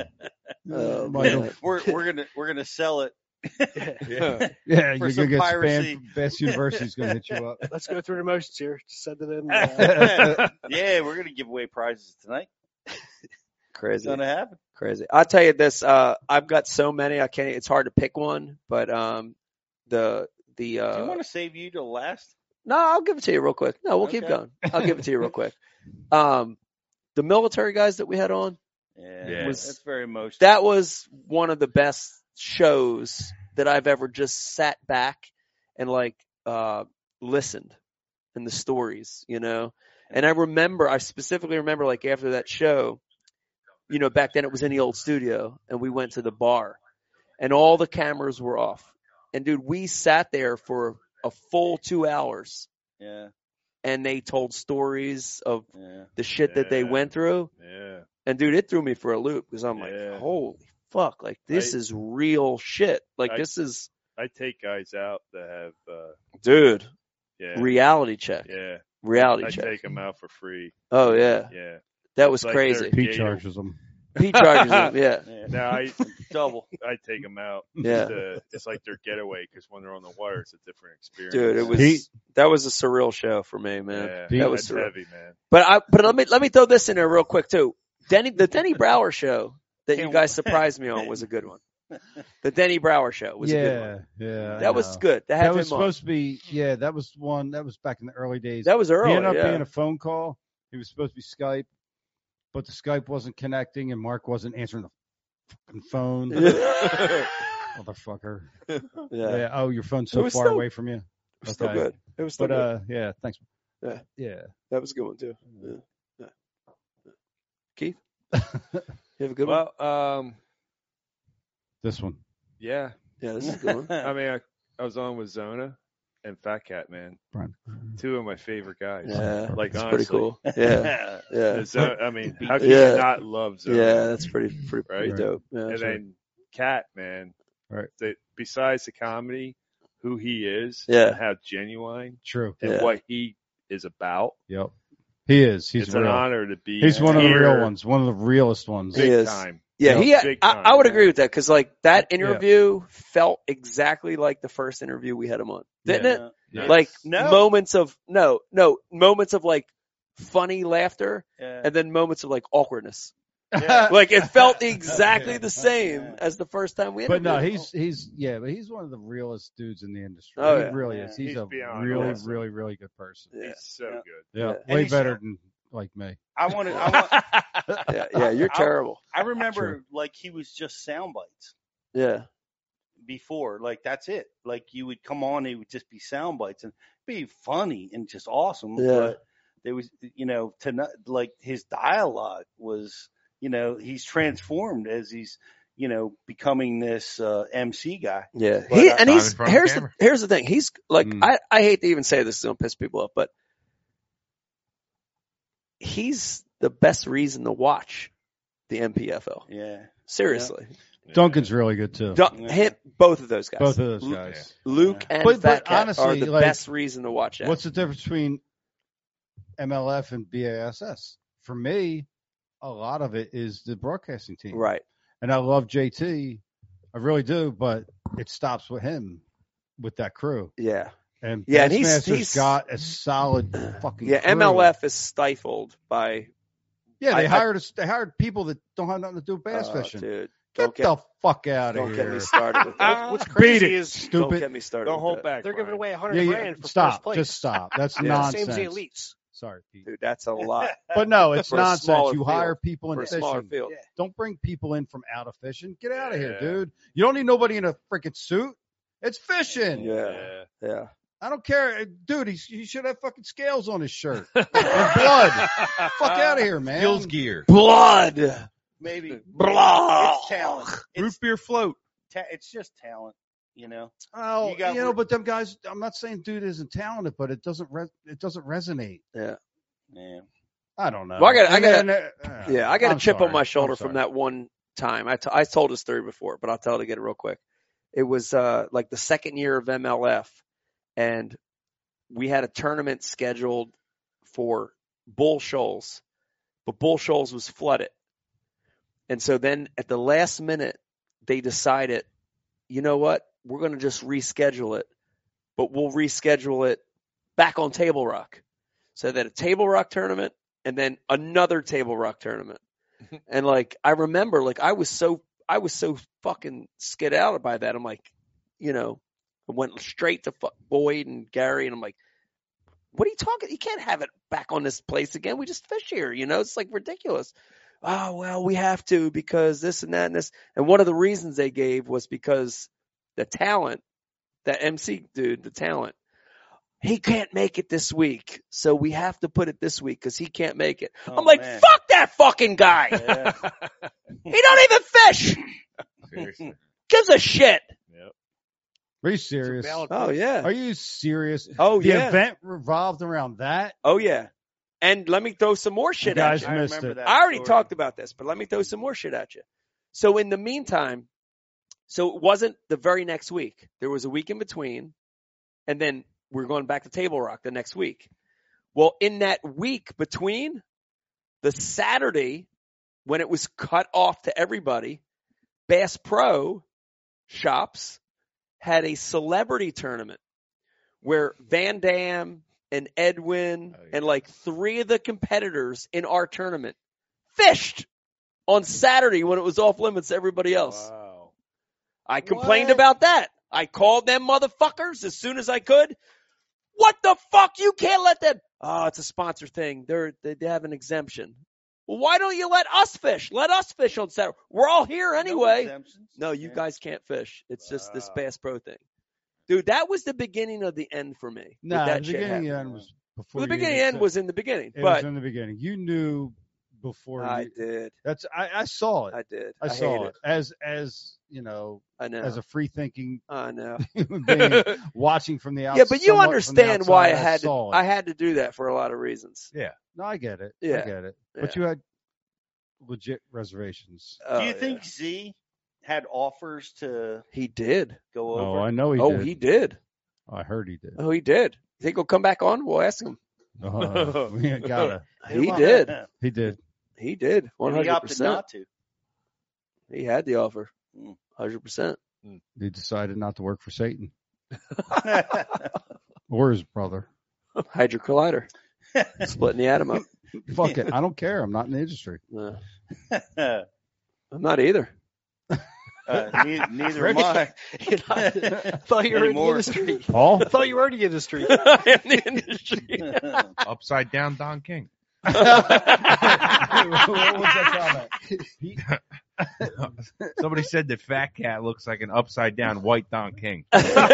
We're gonna sell it. Yeah, For you're some gonna get piracy. spam. Best University's gonna hit you up. Let's go through the motions here. Just send it in. Yeah, we're gonna give away prizes tonight. Crazy. It's gonna happen. Crazy. I'll tell you this. I've got so many. It's hard to pick one, but Do you want to save you till last? No, I'll give it to you real quick. No, we'll keep going. I'll give it to you real quick. The military guys that we had on. Yeah, that's very emotional. That was one of the best shows that I've ever just sat back and like listened and the stories, you know. And I specifically remember like after that show, you know, back then it was in the old studio and we went to the bar and all the cameras were off. And dude, we sat there for a full 2 hours. Yeah. And they told stories of the shit that they went through. Yeah. And dude, it threw me for a loop because I'm like, holy fuck, like this is real shit. Like this is. I take guys out that have. Dude. Yeah. Reality check. Yeah. Reality I check. take them out for free. Oh yeah. Yeah. That was Like crazy. Pete charges them. Pete charges them. Yeah. No, I double. I take them out. Yeah. It's like their getaway because when they're on the wire, it's a different experience. Dude, that was a surreal show for me, man. Yeah, that was that's surreal. heavy, man. But let me throw this in there real quick too. The Denny Brower show that you guys surprised me on was a good one. The Denny Brower show was a good one. Yeah. That was good. That was supposed to be. Yeah, that was one. That was back in the early days. That was early. He ended up being a phone call. He was supposed to be Skype, but the Skype wasn't connecting, and Mark wasn't answering the fucking phone. Yeah. Motherfucker. Yeah. Yeah. Oh, your phone's It so was far still- away from you. It was still good. It was still But good. yeah, thanks. Yeah. Yeah. That was a good one too. Yeah. Keith, you have a good one. Well, This one. yeah. Yeah, this is a good one. I mean, I was on with Zona and Fat Cat, man. Brian. Two of my favorite guys. Yeah, Like, that's honestly. pretty cool. Yeah, yeah, I mean, how can Yeah. you not love Zona? yeah. That's pretty Right? dope. Yeah. And then Cat, man. Right. Besides the comedy, who he is, Yeah. and how genuine True. and Yeah. what he is about. Yep. He is. He's It's an real. honor to be. He's one of the here real ones. One of the realest ones. He Big is. time. Yeah, Big I time, would man. agree with that because like that interview felt exactly like the first interview we had him on, didn't it? Yeah. Like No. moments of moments of like funny laughter Yeah. and then moments of like awkwardness. Yeah. Like it felt exactly the same as the first time we But interviewed no, him. he's one of the realest dudes in the industry. Oh, he yeah. really Yeah. is. He's He's a beyond really, awesome. really, really good person. Yeah. He's so Yeah. good. Yeah, Yeah. And way he's- better than like me. I want. Yeah, you're terrible. I remember True. like he was just sound bites Yeah. before. Like that's it. Like you would come on, it would just be sound bites and be funny and just awesome. Yeah. But there was, like his dialogue was, he's transformed as he's, becoming this MC guy. Yeah. But, He uh, and Time he's in front of here's camera. the thing. He's like I hate to even say this, it's gonna piss people off, but he's the best reason to watch the MPFL. Yeah. Seriously. Duncan's really good too. Both of those guys. Both of those guys. Luke and But Fat Cat honestly, are the like, best reason to watch that. What's the difference between MLF and BASS? For me, a lot of it is the broadcasting team. Right. And I love JT. I really do, but it stops with him, with that crew. Yeah. And Yeah, and Bassmaster's got a solid fucking Yeah, crew. MLF is stifled by Yeah, they I- hired people that don't have nothing to do with bass oh, fishing. dude. Get the fuck out of Don't here. get me started with that. What's Beat crazy it, is Don't stupid. get me started. Don't with hold that. back. they're giving Brian. away $100 Yeah, grand for stop. first place. Just stop. That's Yeah. nonsense. Same as the elites. Sorry, Pete. Dude, that's a lot But no, it's For a nonsense. smaller You hire field. people in for a smaller fishing. field. Don't bring people in from out of fishing. Get out of here, Yeah. dude. You don't need nobody in a freaking suit. It's fishing. Yeah. Yeah. I don't care. Dude, he should have fucking scales on his shirt. And blood. Fuck out of here, man. Skills gear. Blood. Maybe. Blah. It's talent. Root beer float. It's just talent, Oh, You got- but them guys, I'm not saying dude isn't talented, but it doesn't resonate. Yeah. Yeah. I don't know. Well, I got a I'm chip sorry. on my shoulder I'm from sorry. that one time. I told this story before, but I'll tell it again real quick. It was like the second year of MLF, and we had a tournament scheduled for Bull Shoals, but Bull Shoals was flooded. And so then at the last minute, they decided, you know what? We're going to just reschedule it, but we'll reschedule it back on Table Rock. So that a Table Rock tournament and then another Table Rock tournament. And like, I remember like I was so fucking skid out by that. I'm like, I went straight to Boyd and Gary and I'm like, what are you talking? You can't have it back on this place again. We just fish here, it's like ridiculous. Oh, well, we have to because this and that and this. And one of the reasons they gave was because the talent, that MC dude, the talent, he can't make it this week. So we have to put it this week because he can't make it. Oh, I'm like, man. fuck that fucking guy. Yeah. He don't even fish. Seriously. Gives a shit. Are you serious? Oh, yeah. Are you serious? Oh, the yeah. event revolved around that? Oh, yeah. And let me throw some more shit You at guys you. I missed remember it. that I already story. talked about this, but let me throw some more shit at you. So in the meantime, so it wasn't the very next week. There was a week in between, and then we're going back to Table Rock the next week. Well, in that week between, the Saturday when it was cut off to everybody, Bass Pro Shops had a celebrity tournament where Van Dam and Edwin and like 3 of the competitors in our tournament fished on Saturday when it was off limits to everybody else. Wow. I complained What? about that. I called them motherfuckers as soon as I could. What the fuck? You can't let them. Oh, it's a sponsor thing. They have an exemption. Well, why don't you let us fish? Let us fish on Saturday. We're all here anyway. exemptions. No, you Yeah. guys can't fish. It's just this Bass Pro thing. Dude, that was the beginning of the end for me. No, with that the shit beginning happening. and was before. Well, the you beginning even end said- was in the beginning, It but was in the beginning. You knew before. I you, did. That's I saw it. I did. I hate saw it. it as you know, I know. as a free thinking I know. human being watching from the outside. Yeah, but you understand why I had to do that for a lot of reasons. No, I get it. Yeah. I get it. But Yeah. you had legit reservations. Oh, Do you yeah. think Z had offers to He did. go Oh, over? I know he Oh, did. he did. I heard he did. Oh, he did. Think he'll come back on? We'll ask him. We ain't gotta. He did. He did. He did. And he opted 100%. not to. He had the offer. Mm. 100%. He decided not to work for Satan or his brother. Hydro Collider. Splitting the atom up. Fuck it. I don't care. I'm not in the industry. No. I'm not either. Neither am I. I thought you were in the Anymore. industry. Paul? I thought you were in the industry. I am the industry. Upside down Don King. What was that comment? Somebody said that Fat Cat looks like an upside down white Don King.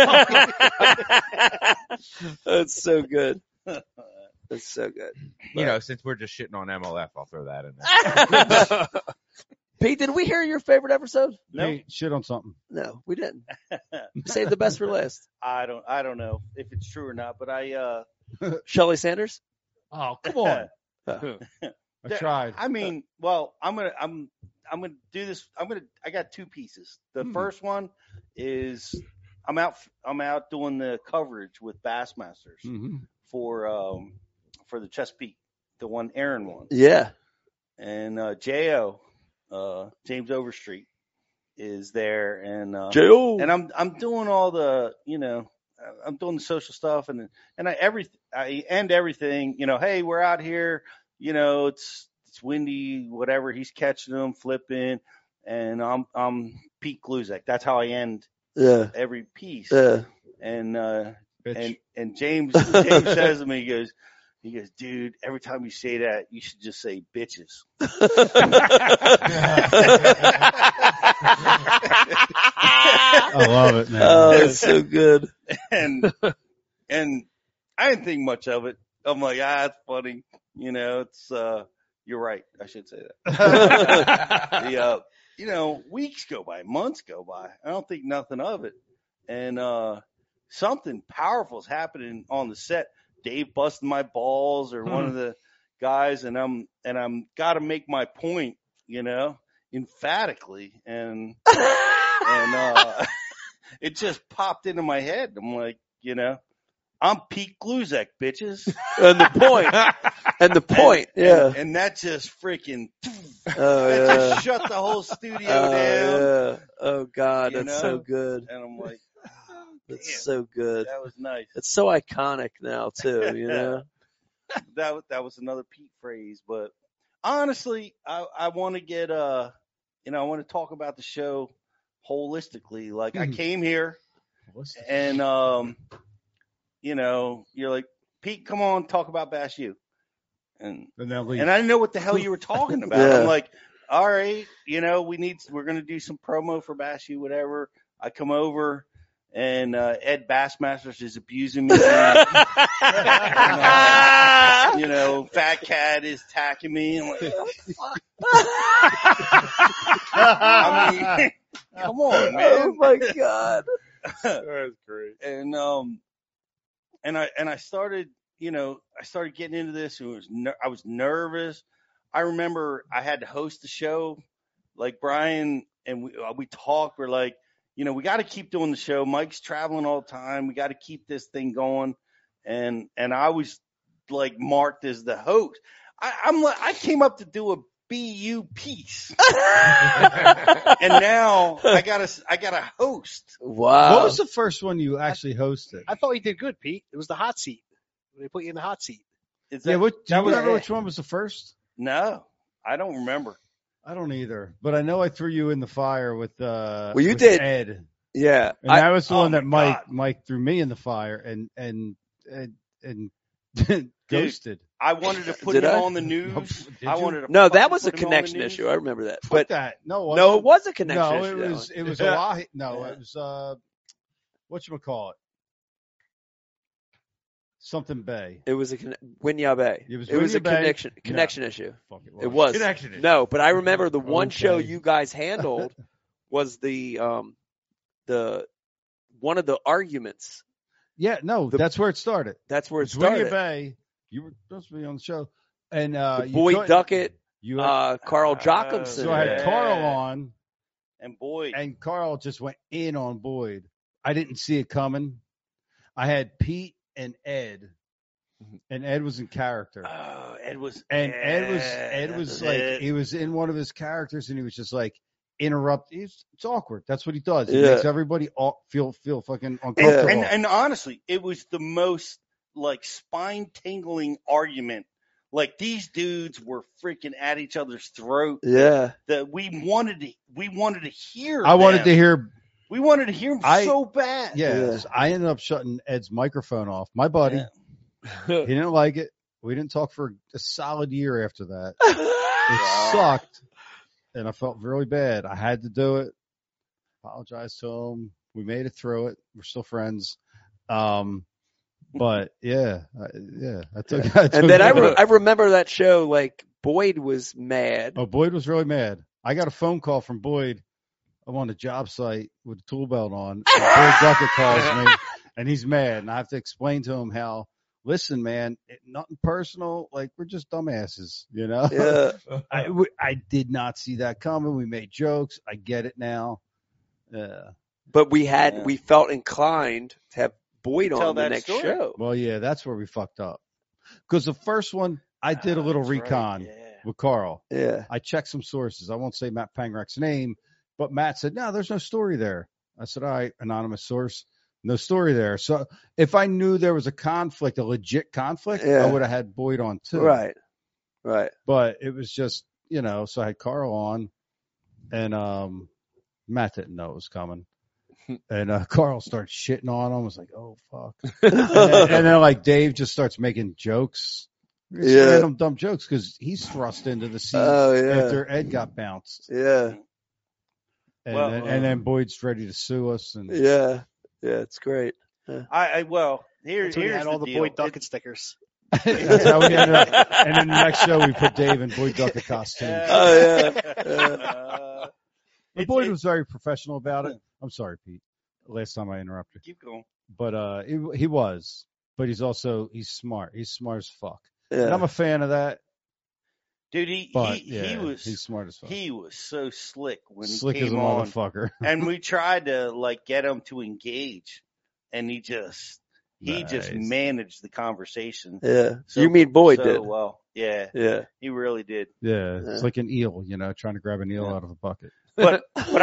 That's so good. That's so good. You know, since we're just shitting on MLF, I'll throw that in there. Pete, did we hear your favorite episode? No. Hey, shit on something. No, we didn't. Save the best for last. I don't know if it's true or not, but I Shelley Sanders? Oh, come on. Oh. I tried. I mean, well, I'm gonna do this. I got two pieces. The first one is I'm out doing the coverage with Bassmasters for the Chesapeake, the one Aaron won. Yeah. And J.O. James Overstreet is there, and J.O. and I'm doing all the, I'm doing the social stuff, and I end everything, hey, we're out here, it's windy, whatever, he's catching them, flipping, and I'm Pete Gluzek. That's how I end every piece. Yeah. And Bitch. and James says to me, he goes, dude, every time you say that, you should just say bitches. I love it, man. Oh, it's so good. and I didn't think much of it. I'm like, it's funny. It's you're right. I should say that. Weeks go by, months go by. I don't think nothing of it. And something powerful is happening on the set. Dave busting my balls, or one of the guys, and I'm got to make my point, emphatically, and it just popped into my head. I'm like, I'm Pete Gluzek, bitches. And the point. Yeah. And that just freaking, Oh, that yeah. just shut the whole studio Oh, down. yeah. Oh, God. You That's know? so good. And I'm like, That's damn, so good. that was nice. It's so iconic now, too, That was another Pete phrase, but honestly, I want to get I want to talk about the show holistically. Like I came here, and you're like, Pete, come on, talk about Bass U, and I didn't know what the hell you were talking about. Yeah. I'm like, all right, we're gonna do some promo for Bass U, whatever. I come over. And Ed Bassmasters is abusing me. And, Fat Cat is attacking me. I'm like, I mean, come on, man. Oh, my God. That's great. And I started, I started getting into this. And I was nervous. I remember I had to host the show, like Brian, and we talked. We're like, we got to keep doing the show. Mike's traveling all the time. We got to keep this thing going. And I was like marked as the host. I came up to do a BU piece, and now I gotta host. Wow. What was the first one you actually hosted? I thought you did good, Pete. It was the hot seat. They put you in the hot seat. Is Yeah, that, do you remember which one was the first? no, I don't remember. I don't either, but I know I threw you in the fire with you with did. Ed, Yeah. and that was the oh one that my Mike threw me in the fire and ghosted. I wanted to put Did him I? on the news. Did I you? wanted to. No, that fucking was a put him on the connection news. issue. I remember that. Fuck But that. No, no, it was a connection No, issue. that it was Yeah. a lot. No, Yeah. it was whatchamacallit? Something Bay. It was a Winyah Bay. It was a Winyah Bay. connection issue. Fuck, It was. Connection issue. No, but I remember the one show Okay. you guys handled was the one of the arguments. Yeah, no, that's where it started. That's where it It's Winyah started. Bay. You were supposed to be on the show, and you Boyd couldn't- Duckett, You had, Carl Jocumson. so I had Yeah. Carl on, And Boyd. and Carl just went in on Boyd. I didn't see it coming. I had Pete and Ed, and Ed was in character. Oh, Ed was. And Ed that was like it. he was in one of his characters, and he was just like interrupt. It's awkward. That's what he does. He Yeah. makes everybody feel fucking And, uncomfortable. and honestly, it was the most like spine tingling argument. Like these dudes were freaking at each other's throat. Yeah. That we wanted to hear. I wanted them. to hear. We wanted to hear him so bad. Yes, I ended up shutting Ed's microphone off. My buddy, Yeah. he didn't like it. We didn't talk for a solid year after that. It sucked, and I felt really bad. I had to do it. Apologize to him. We made it through it. We're still friends. But yeah, I took. And then I remember that show. Like Boyd was mad. Oh, Boyd was really mad. I got a phone call from Boyd. I'm on a job site with a tool belt on. And Boyd Duckett calls me, and he's mad. And I have to explain to him how, listen, man, nothing personal. Like, we're just dumbasses, you know? Yeah. I did not see that coming. We made jokes. I get it now. Yeah. But we felt inclined to have Boyd Tell on the that next story. show. Well, yeah, that's where we fucked up. Because the first one, I did a little That's right, recon yeah. with Carl. Yeah. I checked some sources. I won't say Matt Pangreck's name, but Matt said, no, there's no story there. I said, all right, anonymous source, no story there. So if I knew there was a conflict, a legit conflict, Yeah. I would have had Boyd on too. Right. Right. But it was just, so I had Carl on, and Matt didn't know it was coming. And Carl started shitting on him. I was like, oh, fuck. and then like Dave just starts making jokes. Just Yeah. random dumb jokes because he's thrust into the scene Oh yeah. after Ed got bounced. Yeah. And, Well, and then Boyd's ready to sue us. And Yeah. Yeah. It's great. Here's We had all the deal. Boyd Duckett stickers. that's how we ended up. And then the next show we put Dave in Boyd Duckett costume. Oh yeah. And Boyd was very professional about it. I'm sorry, Pete. Last time I interrupted. Keep going. But he was. But he's smart. He's smart as fuck. And Yeah. I'm a fan of that. Dude, He's smart as fuck. he was so slick when Slick he as a came on. motherfucker. And we tried to like get him to engage, and he just Nice. managed the conversation. Yeah. So- You mean Boyd so did? well. Yeah, Yeah. he really did. Yeah, Yeah. it's like an eel, trying to grab an eel Yeah. out of a bucket. But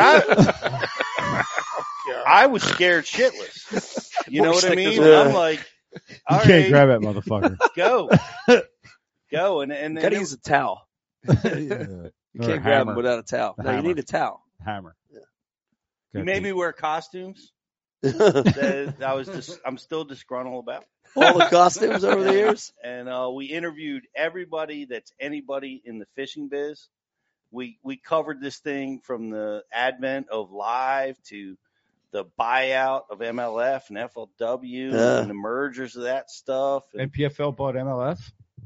I was scared shitless. You know what I mean? Yeah. I'm like, You all can't right, grab that motherfucker. go, and You gotta use a towel. Yeah. You Or can't a grab hammer. them without a towel. No, Hammer. you need a towel. Hammer. Yeah. Go you made Pete. me wear costumes All that I'm still disgruntled about. the costumes over the years. And we interviewed everybody that's anybody in the fishing biz. We covered this thing from the advent of live to the buyout of MLF and FLW Yeah. and the mergers of that stuff. And PFL bought MLF.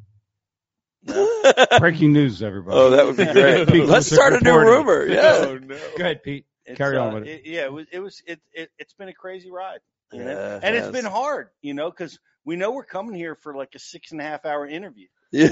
Oh, Breaking news, everybody. that would be great. Pete Let's Klitschko start a new reporting. rumor. Yeah. Go ahead, Pete. It's, Carry on with it. It's been a crazy ride. You know? Yeah, And it it's has. been hard, because we know we're coming here for like a 6.5 hour interview. Yeah.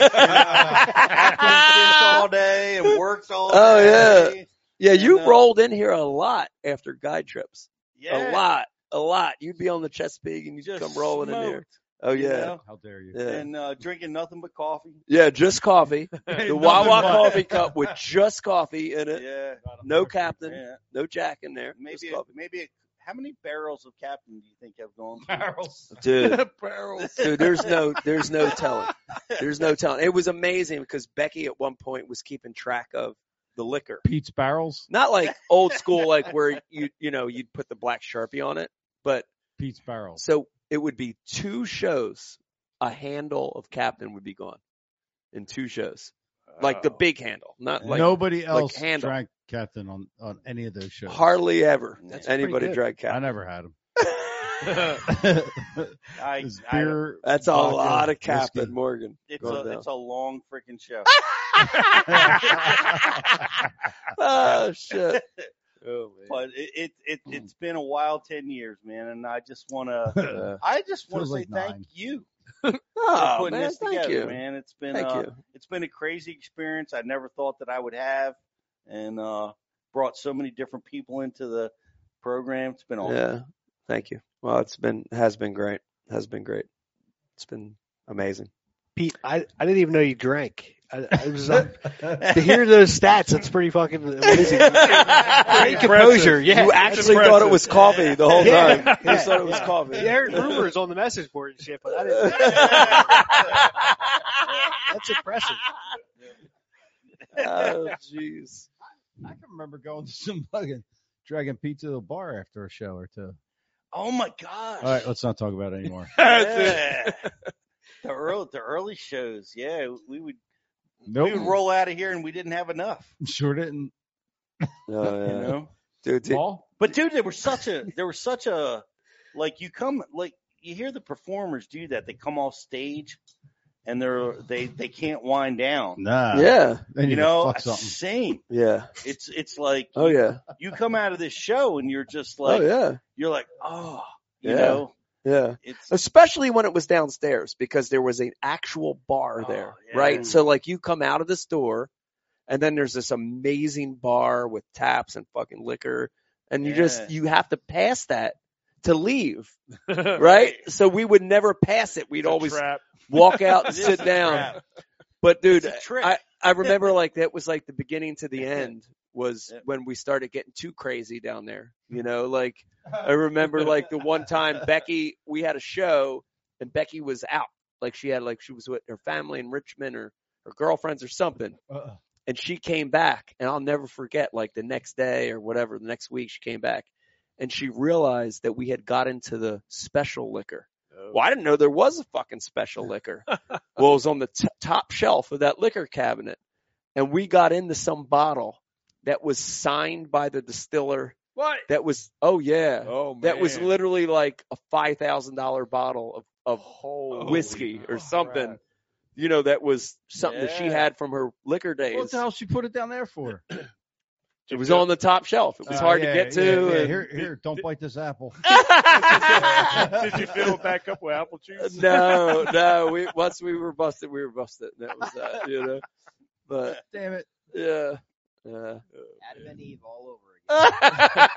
Fished all day and worked all Oh, day. Yeah, you And, rolled in here a lot after guide trips. Yeah. A lot. You'd be on the Chesapeake and you'd Just come rolling in here. smoked, Oh you yeah, know? How dare you? yeah, And drinking nothing but coffee. yeah. Just coffee. The Nothing Wawa but- coffee cup with just coffee in it. Yeah. No captain, Yeah. no Jack in there. Just Maybe how many barrels of Captain do you think have gone? Barrels. Dude, Barrels. dude, there's no telling. There's no telling. It was amazing because Becky at one point was keeping track of the liquor. Pete's barrels. Not like old school, like where you'd put the black Sharpie on it, but Pete's barrels. so it would be 2 shows a handle of Captain would be gone in 2 shows. Like the big handle, not like Nobody else handle. drank Captain on any of those shows. Hardly ever That's anybody pretty good. drank I Captain. never had them. I- beer, That's a vodka, lot of Captain, whiskey. Morgan. It's going down. it's a long freaking show. Oh shit! Oh, man. But it's been a wild 10 years, man, and I just want to Feels say like thank 9. you for Oh putting man, this thank together, you. man. It's been Thank you. it's been a crazy experience I never thought that I would have, and brought so many different people into the program. It's been awesome. Yeah, thank you. Well, has been great. Has been great. It's been amazing. Pete, I didn't even know you drank. I was to hear those stats. That's pretty fucking amazing. Great composure. Yeah, You actually thought it was coffee the whole Yeah. time. You thought it was coffee. I heard rumors on the message board and shit, but I didn't. That's impressive. Oh jeez. I can remember going to some fucking dragging Pete to the bar after a show or 2. Oh my gosh! All right, let's not talk about it anymore. Yeah. The early shows, yeah, we would roll out of here and we didn't have enough, Sure didn't. Oh, you yeah. know. Dude, Paul? But dude, there was such a like you hear the performers do that. They come off stage and they can't wind down. Nah. yeah, They need You to know, fuck something. same. yeah. It's like Oh yeah, you come out of this show and you're just like oh yeah, you're like, oh, you Yeah. know, yeah. it's Especially when it was downstairs because there was an actual bar there, yeah. right? So like you come out of this door and then there's this amazing bar with taps and fucking liquor and you have to pass that to leave, right? So we would never pass it. We'd always walk out and It is sit a down. trap. But dude, It's a trick. I remember like that was like the beginning to the end was Yep. when we started getting too crazy down there. You know, like I remember like the one time we had a show and Becky was out. Like she was with her family in Richmond or her girlfriends or something. And she came back and I'll never forget like the next day or whatever, the next week she came back and she realized that we had got into the special liquor. Well, I didn't know there was a fucking special liquor. Well, it was on the top shelf of that liquor cabinet. And we got into some bottle that was signed by the distiller. What? That was, oh yeah. Oh man. That was literally like a $5,000 bottle of whiskey or something. crap. You know, that was something that she Yeah. had from her liquor days. What the hell she put it down there for? It was on the top shelf. It was hard to get to. Yeah. and- Here, don't bite this apple. Did you fill it back up with apple juice? No. Once we were busted, we were busted. That was that, you know. But Damn it. yeah. Adam and Eve all over again.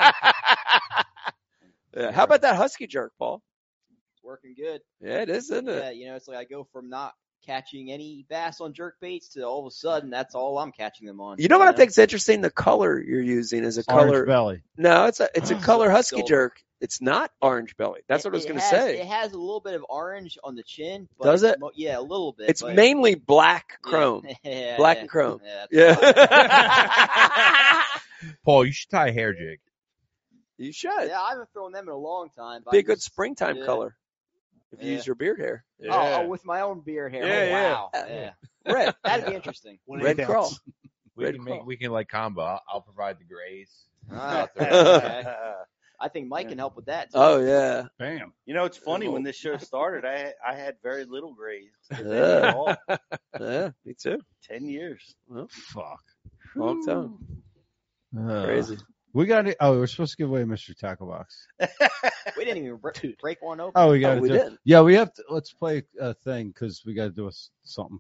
Yeah. How about that husky jerk, Paul? It's working good. Yeah, it is, isn't it? Yeah, you know, it's like I go from not catching any bass on jerk baits to all of a sudden that's all I'm catching them on. You know what I think's interesting? The color you're using is a Orange color. belly. No, it's a color husky Silver. jerk. It's not orange belly. That's what I was going to say. It has a little bit of orange on the chin. But Does it? Yeah, a little bit. It's but- mainly black chrome. Yeah, Black yeah, and chrome. Yeah. that's Yeah. Paul, you should tie a hair jig. You should. Yeah, I haven't thrown them in a long time. But Be I a good just- springtime yeah. color if you Yeah. use your beard hair. Oh, with my own beard hair. Yeah, Oh, yeah. wow. Yeah. Red. That'd be interesting. Red crawl. Red We can like combo. I'll provide the grays. Ah, okay. I think Mike can help with that. Too. Oh yeah. Bam. You know, it's funny when this show started. I had very little grades. Yeah. All Yeah, me too. 10 years. Fuck. Long time. Crazy. We got it. Oh, we're supposed to give away Mr. Tackle Box. We didn't even break one open. Oh, we got to we do. didn't. Yeah, we have to. Let's play a thing because we got to do something.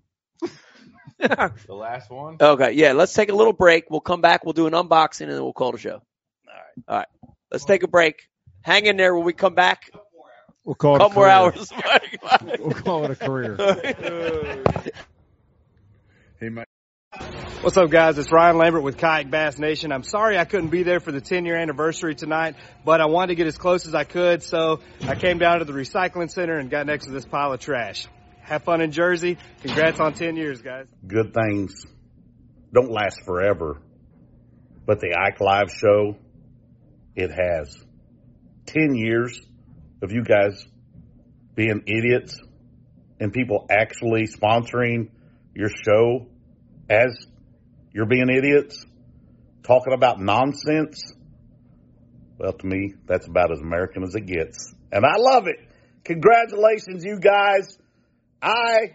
The last one. Okay, yeah, let's take a little break. We'll come back. We'll do an unboxing, and then we'll call the show. All right. Let's take a break. Hang in there when we come back. We'll call it Couple a more career. hours. We'll call it a career. Hey, Mike. What's up, guys? It's Ryan Lambert with Kayak Bass Nation. I'm sorry I couldn't be there for the 10-year anniversary tonight, but I wanted to get as close as I could, so I came down to the recycling center and got next to this pile of trash. Have fun in Jersey. Congrats on 10 years, guys. Good things don't last forever, but the Ike Live show, it has. 10 years of you guys being idiots and people actually sponsoring your show as you're being idiots, talking about nonsense, well, to me, that's about as American as it gets. And I love it. Congratulations, you guys. I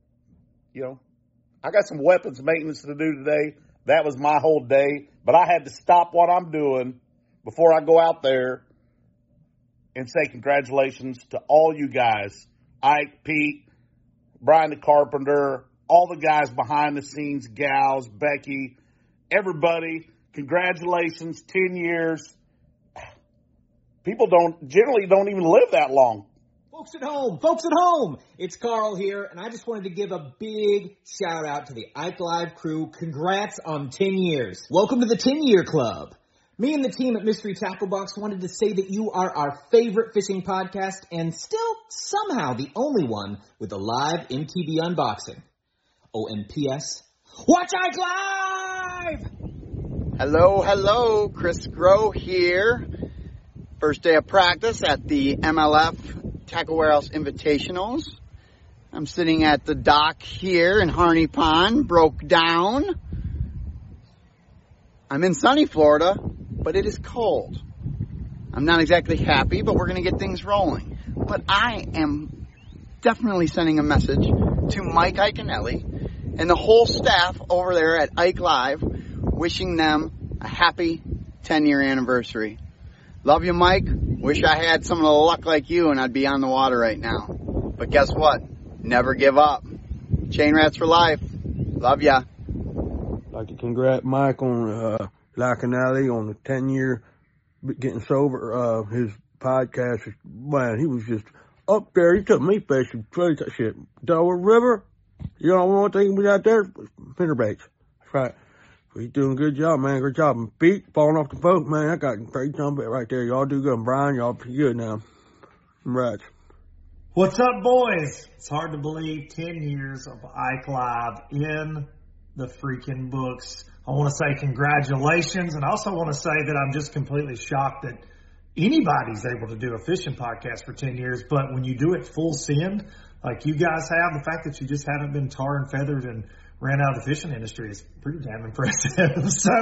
got some weapons maintenance to do today. That was my whole day. But I had to stop what I'm doing before I go out there and say congratulations to all you guys. Ike, Pete, Brian the Carpenter, all the guys behind the scenes, gals, Becky, everybody. Congratulations, 10 years. People generally don't even live that long. Folks at home, it's Carl here, and I just wanted to give a big shout out to the Ike Live crew. Congrats on 10 years. Welcome to the 10-year club. Me and the team at Mystery Tackle Box wanted to say that you are our favorite fishing podcast and still somehow the only one with a live MTB unboxing. Oh, and P.S. Watch Ike Live! Hello, Chris Groh here. First day of practice at the MLF Tackle Warehouse Invitationals. I'm sitting at the dock here in Harney Pond, broke down. I'm in sunny Florida, but it is cold. I'm not exactly happy, but we're going to get things rolling. But I am definitely sending a message to Mike Iaconelli and the whole staff over there at Ike Live, wishing them a happy 10-year anniversary. Love you, Mike. Wish I had some of the luck like you and I'd be on the water right now. But guess what? Never give up. Chain Rats for life. Love ya. I'd like to congratulate Mike on Iaconelli on the 10-year getting sober. His podcast, man, he was just up there. He took me fishing. Shit, Delaware River. You know what thing we got there? Spinnerbaits. That's right. He's doing a good job, man. Good job. And Pete, falling off the boat, man. I got a great trumpet right there. Y'all do good. And Brian, y'all pretty good now. Congrats. What's up, boys? It's hard to believe 10 years of Ike Live in the freaking books. I want to say congratulations, and I also want to say that I'm just completely shocked that anybody's able to do a fishing podcast for 10 years, but when you do it full send, like you guys have, the fact that you just haven't been tar and feathered and ran out of the fishing industry is pretty damn impressive. So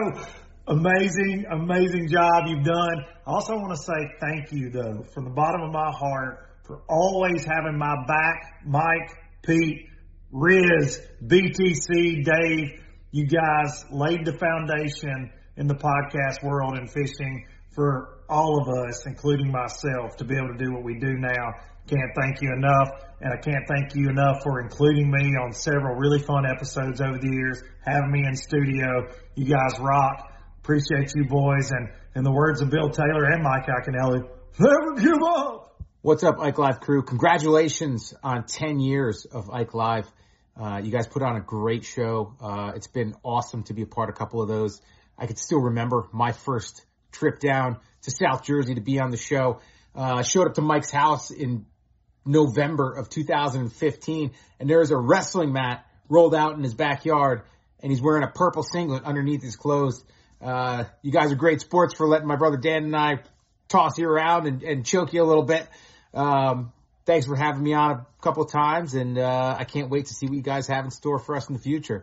amazing job you've done. I also want to say thank you, though, from the bottom of my heart for always having my back. Mike, Pete, Riz, BTC, Dave, you guys laid the foundation in the podcast world and fishing for all of us, including myself, to be able to do what we do now. Can't thank you enough, and I can't thank you enough for including me on several really fun episodes over the years, having me in studio. You guys rock. Appreciate you boys, and in the words of Bill Taylor and Mike Iaconelli, never give up. What's up, Ike Live crew? Congratulations on 10 years of Ike Live. You guys put on a great show. It's been awesome to be a part of a couple of those. I could still remember my first trip down to South Jersey to be on the show. Showed up to Mike's house in November of 2015, and there was a wrestling mat rolled out in his backyard, and he's wearing a purple singlet underneath his clothes. You guys are great sports for letting my brother Dan and I toss you around and choke you a little bit. Thanks for having me on a couple of times, and I can't wait to see what you guys have in store for us in the future.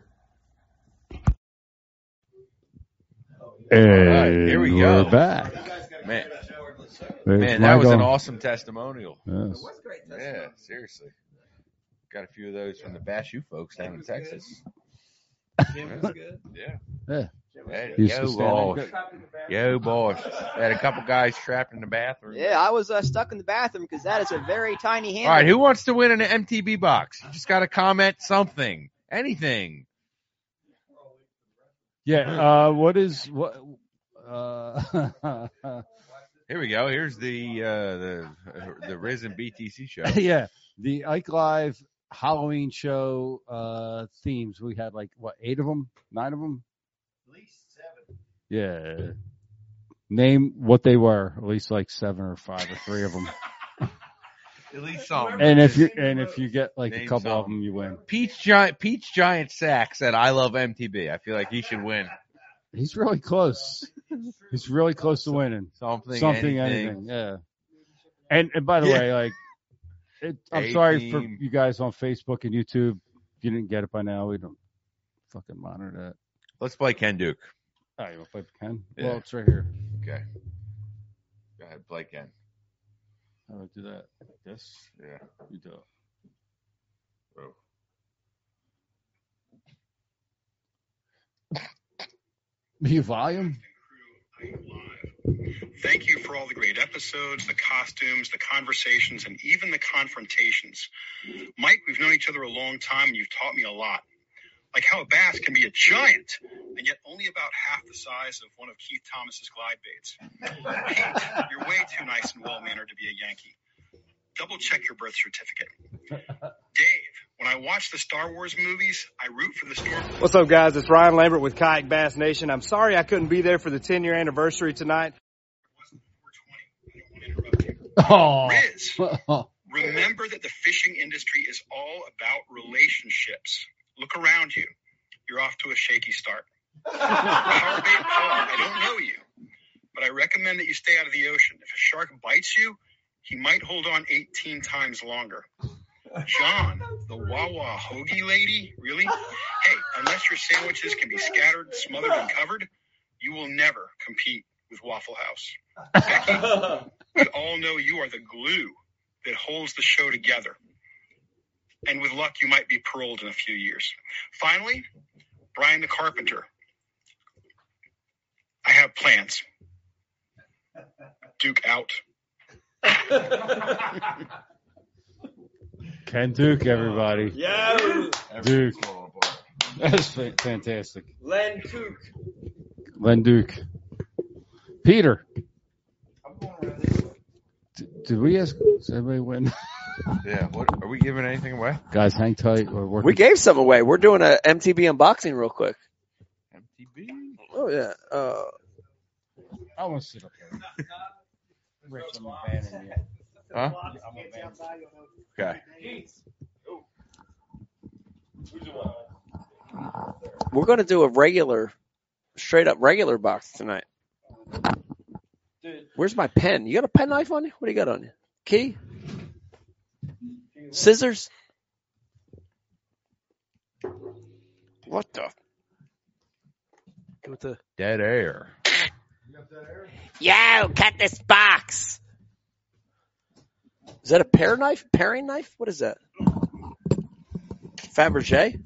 And all right, here we go. We're back. Man, that was an awesome testimonial. Yes. Yeah, seriously. Got a few of those from the Bashu folks down in Texas. Jim was good. Yeah. Yeah. Yo, boss. Had a couple guys trapped in the bathroom. Yeah, I was stuck in the bathroom because that is a very tiny handle. All right, who wants to win an MTB box? You just got to comment something, anything. Yeah. What? Here we go. Here's the Riz and BTC show. Yeah, the Ike Live Halloween show themes. We had 8 of them, 9 of them. At least 7. Yeah. Name what they were. At least 7 or 5 or 3 of them. At least some. And if you get a Name couple of some. them, you win. Peach Giant Sack said, "I love MTB." I feel like he should win. He's really close. He's really close to winning. Something, anything. Yeah. And by the way, I'm sorry for you guys on Facebook and YouTube. If you didn't get it by now, we don't fucking monitor that. Let's play Ken Duke. Oh, you want to play Ken? Yeah. Well, it's right here. Okay. Go ahead, play Ken. How do I do that? Like this? Yeah. You do it. Oh. Mute volume? Thank you for all the great episodes, the costumes, the conversations, and even the confrontations. Mike, we've known each other a long time, and you've taught me a lot. Like how a bass can be a giant, and yet only about half the size of one of Keith Thomas's glide baits. Pete, you're way too nice and well-mannered to be a Yankee. Double check your birth certificate. Dave, when I watch the Star Wars movies, I root for the Storm. What's up, guys? It's Ryan Lambert with Kayak Bass Nation. I'm sorry I couldn't be there for the 10-year anniversary tonight. Oh. Riz, remember that the fishing industry is all about relationships. Look around you. You're off to a shaky start. Powerbait Paul, I don't know you, but I recommend that you stay out of the ocean. If a shark bites you, he might hold on 18 times longer. John, the Wawa hoagie lady? Really? Hey, unless your sandwiches can be scattered, smothered, and covered, you will never compete with Waffle House. Becky, we all know you are the glue that holds the show together. And with luck, you might be paroled in a few years. Finally, Brian the Carpenter. I have plans. Duke out. Ken Duke, everybody. Yeah. Duke. That's fantastic. Len Duke. Len Duke. Peter. Did we ask? Does everybody win? Yeah. What are we giving anything away? Guys, hang tight. We're working. We gave some away. We're doing a MTB unboxing real quick. MTB? Oh, yeah. I want to sit up here. Rich, I'm a fan in here. Huh? I'm a fan. Okay. We're going to do a straight up regular box tonight. Where's my pen? You got a pen knife on you? What do you got on you? Key? Scissors? What the? With the Dead air. Yo, cut this box. Is that a paring knife? What is that? Fabergé?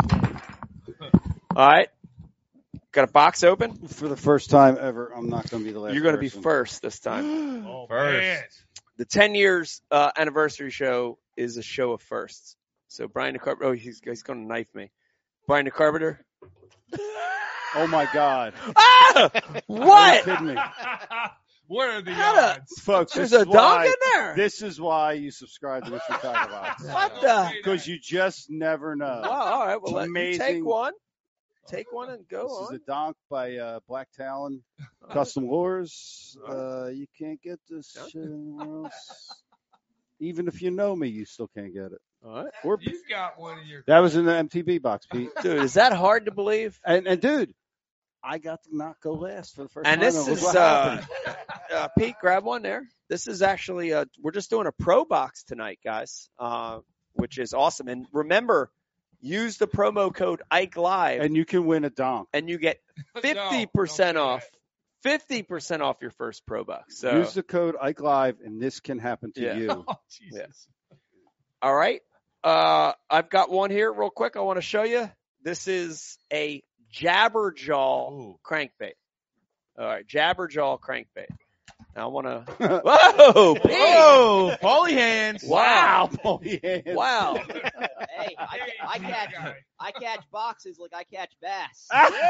All right. Got a box open? For the first time ever, I'm not going to be the last. You're going to be person. first this time. First. The 10 years anniversary show is a show of firsts. So Brian the Carpenter, he's going to knife me. Brian the Carpenter. Oh my God! Ah! What? Are you kidding me? What are the odds? Folks, There's this a is why- dunk in there. This is why you subscribe to what you're talking about. What the? Because you just never know. Oh, all right. Well, let me Amazing. take one. Take one and go This on. is a donk by Black Talon Custom Lures. You can't get this shit anywhere else. Even if you know me, you still can't get it. All right. You've got one in your. That was in the MTB box, Pete. Dude, is that hard to believe? And dude, I got to not go last for the first And time. this Look is, what happened. Pete, grab one there. This is actually, we're just doing a pro box tonight, guys, which is awesome. And remember, use the promo code Ike Live. And you can win a donk. And you get 50% off. 50% off your first pro box. So Use the code Ike Live, and this can happen to you. Oh, Jesus. All right. I've got one here real quick I want to show you. This is a Jabberjaw crankbait. All right, Jabberjaw crankbait. Now I want to. Whoa, Pete. Whoa, Paulie hands. Wow. Paulie hands. Wow. Hey, I catch boxes like I catch bass.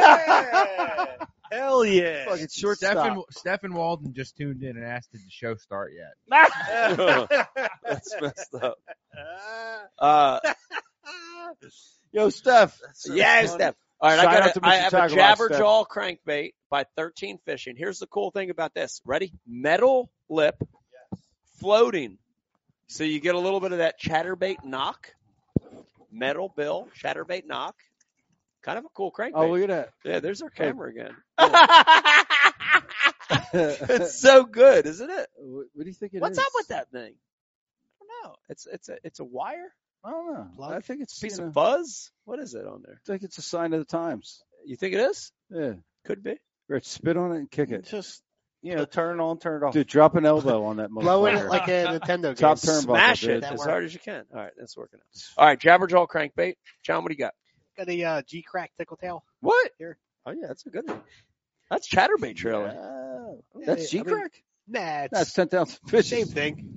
Hell yeah. Fucking shortstop. Stephen Walden just tuned in and asked, did the show start yet? That's messed up. Yo, Steph. Yeah, Steph. All right, Shout out to I Mr. have a Tiger Rock, Jabberjaw crankbait by 13 Fishing. Here's the cool thing about this. Ready? Metal lip, floating. So you get a little bit of that chatterbait knock. Metal bill, chatterbait knock. Kind of a cool crankbait. Oh, look at that. Yeah, there's our camera again. It's so good, isn't it? What do you think it What's is? up with that thing? I know. It's a wire. I don't know. I think it's a piece you know, of fuzz. What is it on there? I think it's a sign of the times. You think it is? Yeah. Could be. Rich, spit on it and kick it. Just turn it on, turn it off. Dude, drop an elbow on that motherfucker. Blow it like a Nintendo game. Top turnbuckle, Smash dude. it as hard as you can. All right, that's working out. All right, Jabberjaw crankbait. John, what do you got? Got a G-Crack tickle tail. What? Here. Oh yeah, that's a good one. That's chatterbait trailer. That's G-Crack? Nah, That's 10,000 fish. same thing.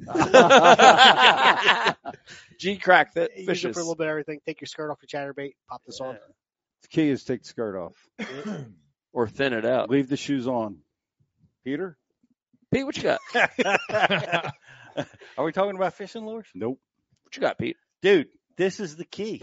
G-Crack Use it fishes. for a little bit of everything. Take your skirt off your chatterbait. Pop this on. The key is take the skirt off. Or thin it out. Leave the shoes on. Peter? Pete, what you got? Are we talking about fishing lures? Nope. What you got, Pete? Dude, this is the key.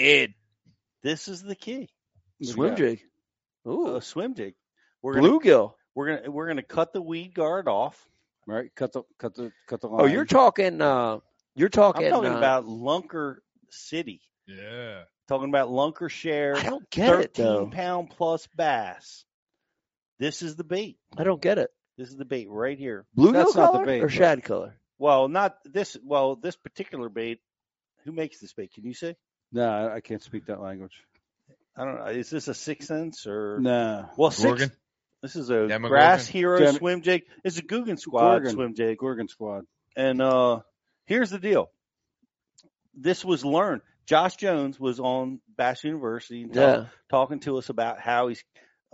This is the key. Swim jig. Ooh, A swim jig. We're bluegill. We're gonna cut the weed guard off. Right? Cut the line. Oh, you're talking. I'm talking about Lunker City. Yeah. Talking about Lunker Share. I don't get it, though. 13-pound plus bass. This is the bait. I don't get it. This is the bait right here. Bluegill That's not the color bait, or but- shad color? Well, not this. Well, this particular bait. Who makes this bait? Can you say? No, I can't speak that language. I don't know. Is this a 6th Sense or? No. Well, Gorgon? This is a Demogorgon? Grass Hero Dem- swim jig. It's a Guggen Squad Gorgon. swim jig. Gorgon Squad. And here's the deal. This was learned. Josh Jones was on Bass University and talking to us about how he's,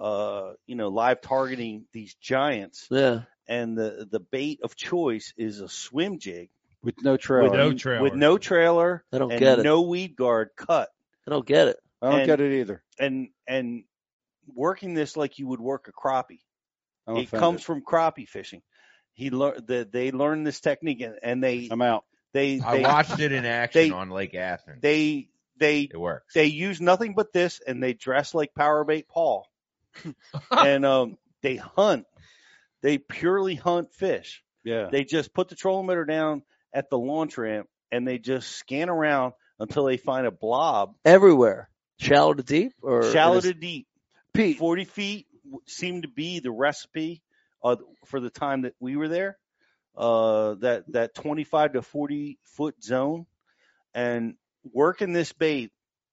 live targeting these giants. Yeah. And the bait of choice is a swim jig With no trailer. with no trailer. I don't and get it. no weed guard cut. I don't get it. I don't and- get it either. And working this like you would work a crappie. I'm It offended. comes from crappie fishing. They learned this technique and they I'm out. they I watched it in action on Lake Athens. They It works. They use nothing but this, and they dress like Powerbait Paul, and they hunt. They purely hunt fish. Yeah. They just put the trolling motor down at the launch ramp, and they just scan around until they find a blob. Everywhere. Shallow to deep or Shallow or to just- deep. Pete. 40 feet seemed to be the recipe for the time that we were there. That 25 to 40 foot zone, and working this bait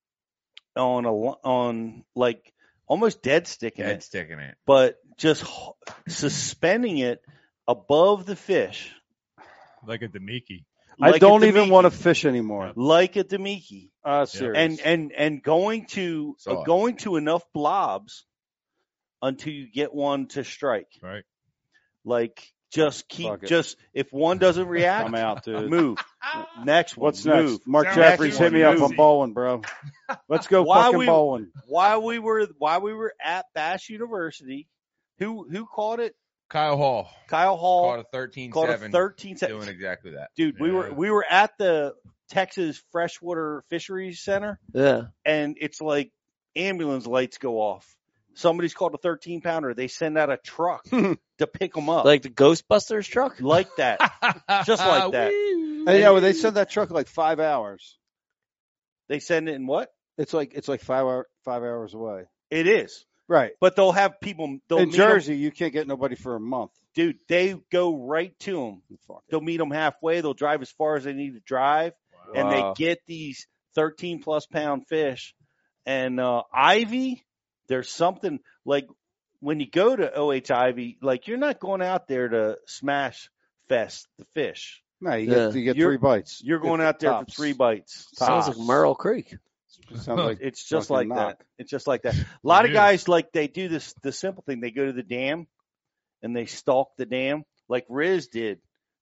on like almost dead sticking Dead it, sticking it. but just suspending it above the fish. Like a Demiki. I like don't a even Demiki. want to fish anymore. Like a Demiki. Serious. And going to enough blobs until you get one to strike. Right. Like just keep Fuck it. just if one doesn't react, I'm out, dude. move. Next one. What's move. next? Mark Next Jeffries, hit one, me up move. on bowling, bro. Let's go While fucking we- bowling. While we were at Bass University, who caught it? Kyle Hall Kyle Hall caught a 13-7. caught a 13-7. Doing exactly that. Dude, we were at the Texas Freshwater Fisheries Center, Yeah. and it's like ambulance lights go off. Somebody's caught a 13-pounder. They send out a truck to pick them up. Like the Ghostbusters truck? Like that. Just like that. Hey, yeah, well, they send that truck like 5 hours. They send it in what? It's like 5 hours away. It is. Right. But they'll have people. They'll In meet 'em- Jersey, you can't get nobody for a month. Dude, they go right to them. They'll meet them halfway. They'll drive as far as they need to drive, and they Wow. get these 13-plus pound fish. And Ivy, there's something like when you go to OH Ivy, like you're not going out there to smash fest the fish. No, you Yeah. get You're- 3 bites. You're going If out there tops. for 3 bites. Sounds like Tops. Merle Creek. Sounds like It's just like fucking knock. that. It's just like that. A lot of is. guys like they do the simple thing. They go to the dam and they stalk the dam like Riz did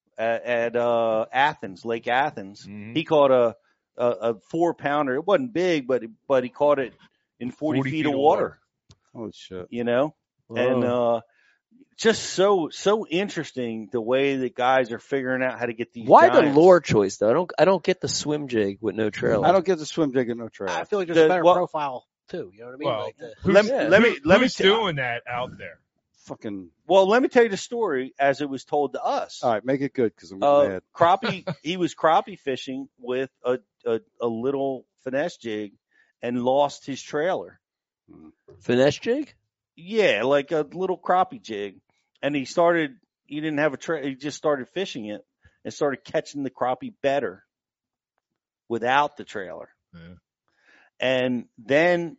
at Athens, Lake Athens. Mhm. He caught a 4-pounder. It wasn't big, but he caught it in 40 feet of water. Holy shit. You know, and just so interesting the way that guys are figuring out how to get these. Why the giants. lure choice though? I don't get the swim jig with no trailer. I don't get the swim jig and no trailer. I feel like there's a better well- profile too. You know what I mean? Well, Like the, who's, Let me who's tell- doing that out there? Fucking. Well, let me tell you the story as it was told to us. All right, make it good because I'm getting mad. Crappie. He was crappie fishing with a little finesse jig and lost his trailer. Finesse jig? Yeah, like a little crappie jig. And he didn't have a trailer. He just started fishing it. and started catching the crappie better without the trailer. Yeah. And then,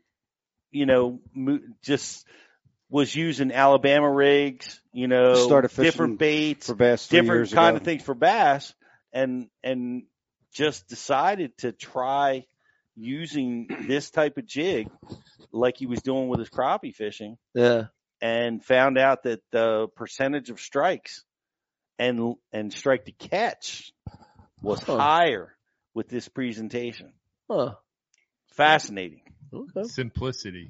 just was using Alabama rigs, Started fishing different baits, for bass 3 different years kind ago. of things for bass, and just decided to try using this type of jig like he was doing with his crappie fishing. Yeah. And found out that the percentage of strikes and strike to catch was higher with this presentation. Huh. Fascinating. Okay. Simplicity.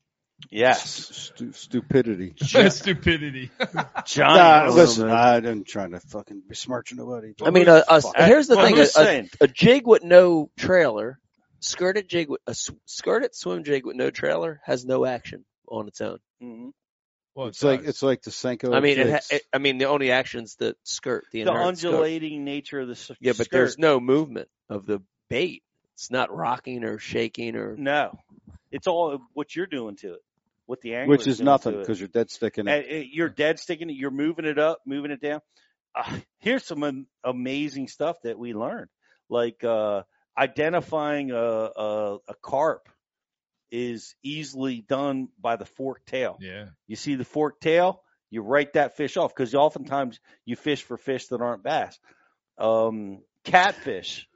Yes. Stupidity. Stupidity. Listen, I didn't try to fucking besmirch nobody. I mean, here's the thing: a jig with no trailer, skirted swim jig with no trailer has no action on its own. Mm-hmm. Well, it's like the Senko. I mean, the only action's the skirt, the undulating nature of the skirt. Yeah, but there's no movement of the bait. It's not rocking or shaking or no. It's all what you're doing to it, what the angler which is nothing because you're dead sticking it. You're dead sticking it. You're moving it up, moving it down. Here's some amazing stuff that we learned, like identifying a carp is easily done by the forked tail. Yeah. You see the forked tail, you write that fish off because oftentimes you fish for fish that aren't bass. Catfish.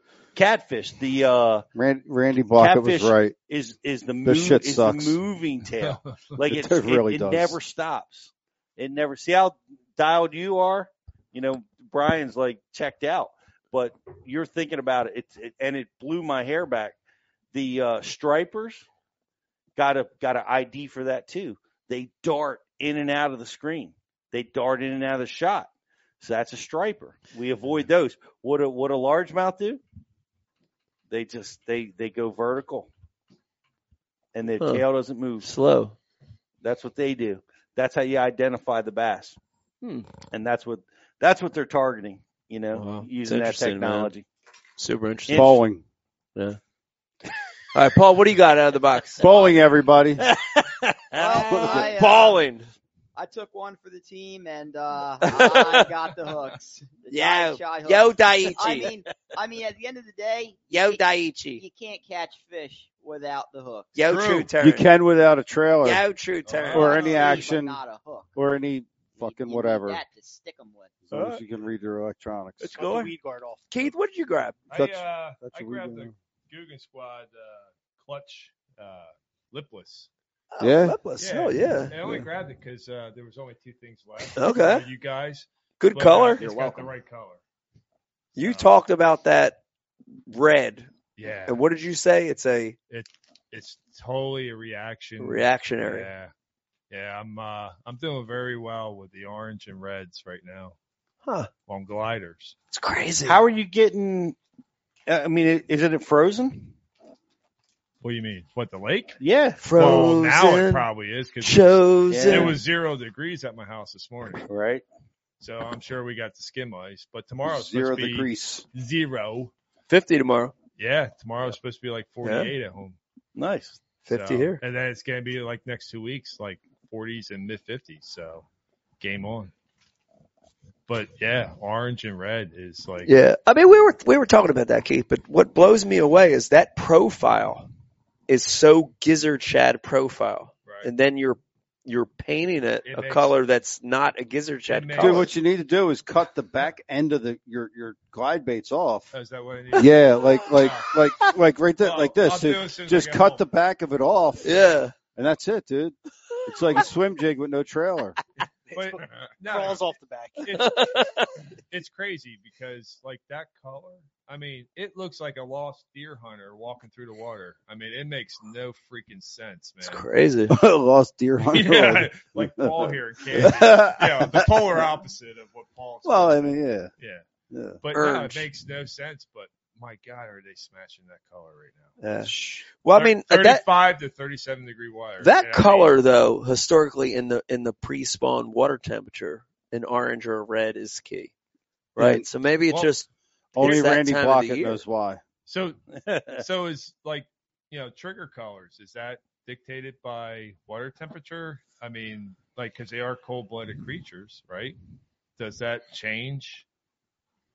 The Randy Blockett was right. Is the moving tail. Like it really does. Never stops. It never. See how dialed you are. Brian's like checked out, but you're thinking about it. And it blew my hair back. The stripers got an ID for that too. They dart in and out of the screen. They dart in and out of the shot. So that's a striper. We avoid those. What a largemouth do? They just they go vertical, and their tail doesn't move. Slow. That's what they do. That's how you identify the bass, and that's what they're targeting. Using that technology. Man. Super interesting. Bowling. Yeah. All right, Paul. What do you got out of the box? Bowling, everybody. Bowling. I took one for the team, and I got the hooks. Yo, hooks. yo, Daiichi. I mean, at the end of the day, yo, Daiichi. You can't catch fish without the hooks. Yo, true turn. You can without a trailer. Yo, true turn. Or any action, not a hook. or any fucking whatever. Need that to stick them with. As long as you can read your electronics. Let's go. Weed guard off. Keith, what did you grab? I grabbed the Guggen Squad clutch lipless. Oh, yeah. Lipless. Oh, yeah. I only grabbed it because there was only 2 things left. Okay. You guys. Good color. It's got the right color. You talked about that red. Yeah. And what did you say? It's totally a reaction. Reactionary. Yeah. I'm doing very well with the orange and reds right now. Huh. On gliders. It's crazy. How are you getting? I mean, is it frozen? What do you mean? What, the lake? Yeah. Well, now it probably is because it was 0 degrees at my house this morning. Right. So I'm sure we got the skim ice, but tomorrow's 0 supposed to be degrees. 0. 50 tomorrow. Yeah, tomorrow's supposed to be like 48 at home. Nice. 50 here. And then it's going to be like next 2 weeks, like 40s and mid 50s. So game on. But yeah, orange and red is like. Yeah. I mean, we were talking about that, Keith, but what blows me away is that profile is so gizzard shad profile. Right. And then you're painting it a color that's not a gizzard shad color. Dude, what you need to do is cut the back end of your glide baits off. Is that what I need? Yeah, like right there, like this. Just cut the back of it off. Yeah. And that's it, dude. It's like a swim jig with no trailer. But, crawls off the back. It's crazy because like that color, I mean, it looks like a lost deer hunter walking through the water. I mean, it makes no freaking sense, man. It's crazy. Lost deer hunter. Yeah, like Paul here in Kansas. Yeah, the polar opposite of what Paul's. Well, I mean, yeah. But no, it makes no sense. But my God, are they smashing that color right now? Yeah. Well, I mean, 35 to 37 degree water. That color, though, historically in the pre-spawn water temperature, an orange or a red is key, right? Yeah. So maybe it's just only that Randy time of the Blockett year. knows why. So is like, trigger colors, is that dictated by water temperature? I mean, like, because they are cold-blooded creatures, right? Does that change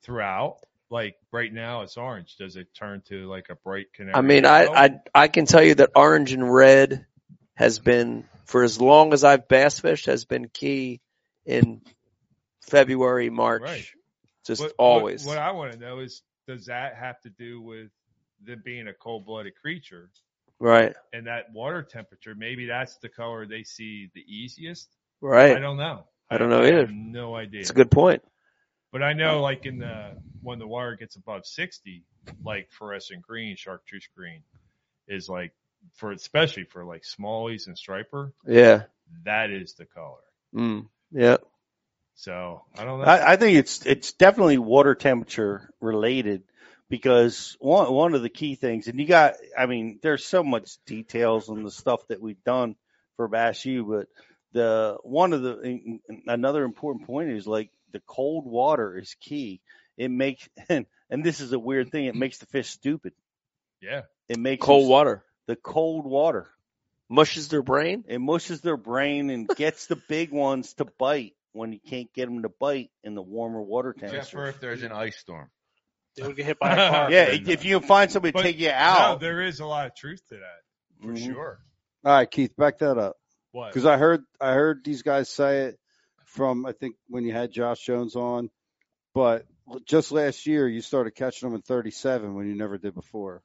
throughout? Like right now, it's orange. Does it turn to like a bright canary? I mean, yellow? I can tell you that orange and red has been, for as long as I've bass fished, has been key in February, March. Right. Just What- always. What I want to know is, does that have to do with them being a cold-blooded creature? Right. And that water temperature, maybe that's the color they see the easiest. Right. I don't know. I don't know I either. have no idea. It's a good point. But I know, like when the water gets above 60, like fluorescent green, chartreuse green, is like especially for like smallies and striper. Yeah. That is the color. Yeah. So I don't know. I think it's definitely water temperature related, because one of the key things, and there's so much details on the stuff that we've done for Bass U, but another important point is like the cold water is key. It makes, and this is a weird thing, it makes the fish stupid. Yeah. It makes Cold water. The cold water mushes their brain. It mushes their brain and gets the big ones to bite when you can't get them to bite in the warmer water temperatures. Except for if there's an ice storm. They would get hit by a car. Yeah, if you can find somebody to But take you out. No, there is a lot of truth to that, for sure. All right, Keith, back that up. What? Because I heard these guys say it from, I think, when you had Josh Jones on. But just last year, you started catching them in 37 when you never did before.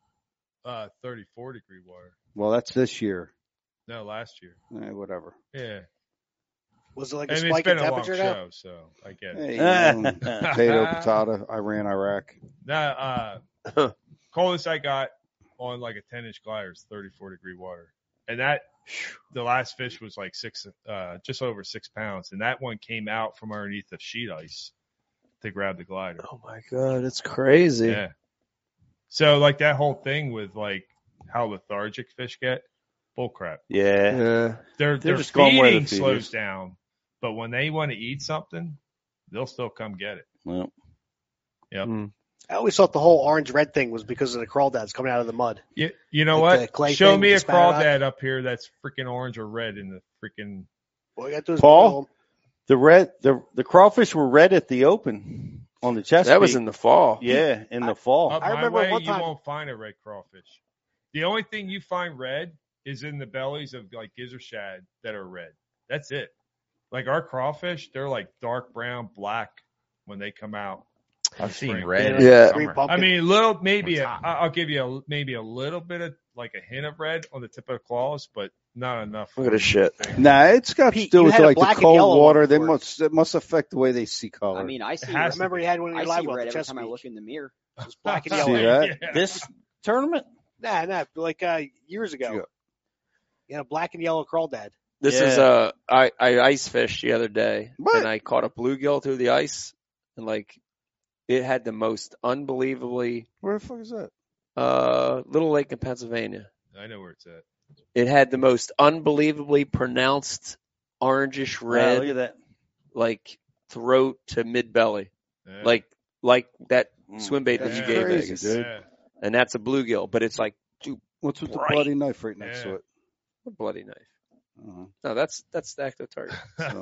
34 degree water. Well, that's this year. No, last year. Whatever. Yeah. Was it like I a mean, spike it's in been a long temperature now? show, so I get Hey, it. potato, patata, Iran, Iraq. Coldest I got on like a 10-inch glider is 34 degree water. And that, the last fish was like just over 6 pounds. And that one came out from underneath the sheet ice to grab the glider. Oh my God, it's crazy. Yeah. So like that whole thing with like how lethargic fish get, bullcrap. Yeah. Their just going where the feeding feed slows is. down, but when they want to eat something, they'll still come get it. Well. Yep. I always thought the whole orange-red thing was because of the crawdads coming out of the mud. You know Like the what? clay Show thing me a with the spatter crawdad up here that's freaking orange or red in the freaking. All you got to do is Paul, the crawfish were red at the open on the Chesapeake. That was in the fall. Yeah, in the fall. Up I my remember way, one you time- won't find a red crawfish. The only thing you find red is in the bellies of like gizzard shad that are red. That's it. Like our crawfish, they're like dark brown, black when they come out. I've seen Spring. red. Yeah. Green pumpkin. I mean, I'll give you maybe a little bit of like a hint of red on the tip of the claws, but not enough. Look at this shit. Nah, it's got to Pete, do you with had a like the black and cold yellow one water. before. It must affect the way they see color. I mean, I see. has to remember you had one in I your live see well red at the every time I Chesapeake. look in the mirror. It was black and See yellow. that? Yeah. This tournament? Nah, like years ago. Yeah, black and yellow crawdad. This is I ice fished the other day, What? and I caught a bluegill through the ice, and like it had the most unbelievably Where the fuck is that? Little Lake in Pennsylvania. I know where it's at. It had the most unbelievably pronounced orangish Wow, red, look at that. like throat to mid belly, Yeah. like that swim bait that That's you gave crazy, Vegas, dude. Yeah. and that's a bluegill, but it's like What's with the Bright. bloody knife right next to Yeah. it? a bloody knife. Uh-huh. No, that's the active target. So.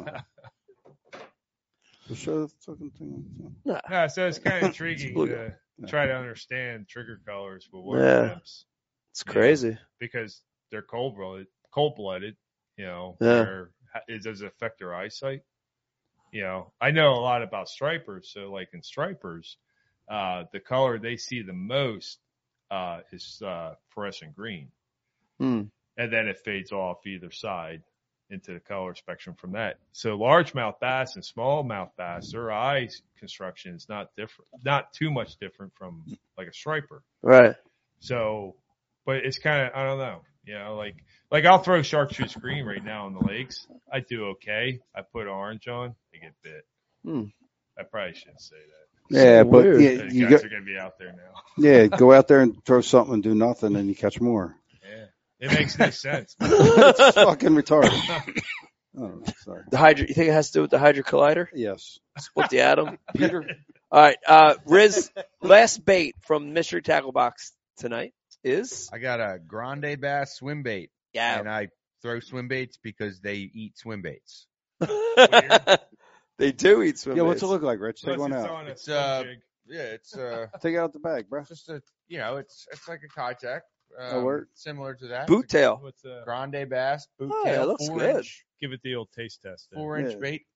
Well, show the fucking thing. No, so it's kind of intriguing bluegill. to try to understand trigger colors for water Yeah. temps. It's crazy. Because they're cold-blooded, you know, Yeah. does it affect their eyesight? You know, I know a lot about stripers. So like in stripers, the color they see the most is fluorescent green. And then it fades off either side into the color spectrum from that. So largemouth bass and smallmouth bass, their eye construction is not too much different from like a striper. Right. So, but it's kind of, I don't know, you know, like I'll throw chartreuse green right now in the lakes. I do okay. I put orange on, I get bit. I probably shouldn't say that. Yeah, So but weird. yeah, The you guys got are going to be out there now. yeah. Go out there and throw something and do nothing, and you catch more. Yeah. It makes no sense. It's fucking retarded. Oh, sorry. You think it has to do with the Hydra Collider? Yes. Split the atom, Peter. All right, Riz. Last bait from Mystery Tackle Box tonight is I got a grande bass swim bait. Yeah. And I throw swim baits because they eat swim baits. They do eat swim Yeah, what's baits. it look like, Rich? Take Plus one it's out. on a It's swim jig. Yeah, it's Take it out the bag, bro. just a it's like a Kitech. word. Similar to that. Boot tail. What's Grande bass, boot Oh, tail, yeah, looks 4 good. inch, give it the old taste test. Then. 4 inch Yeah. bait.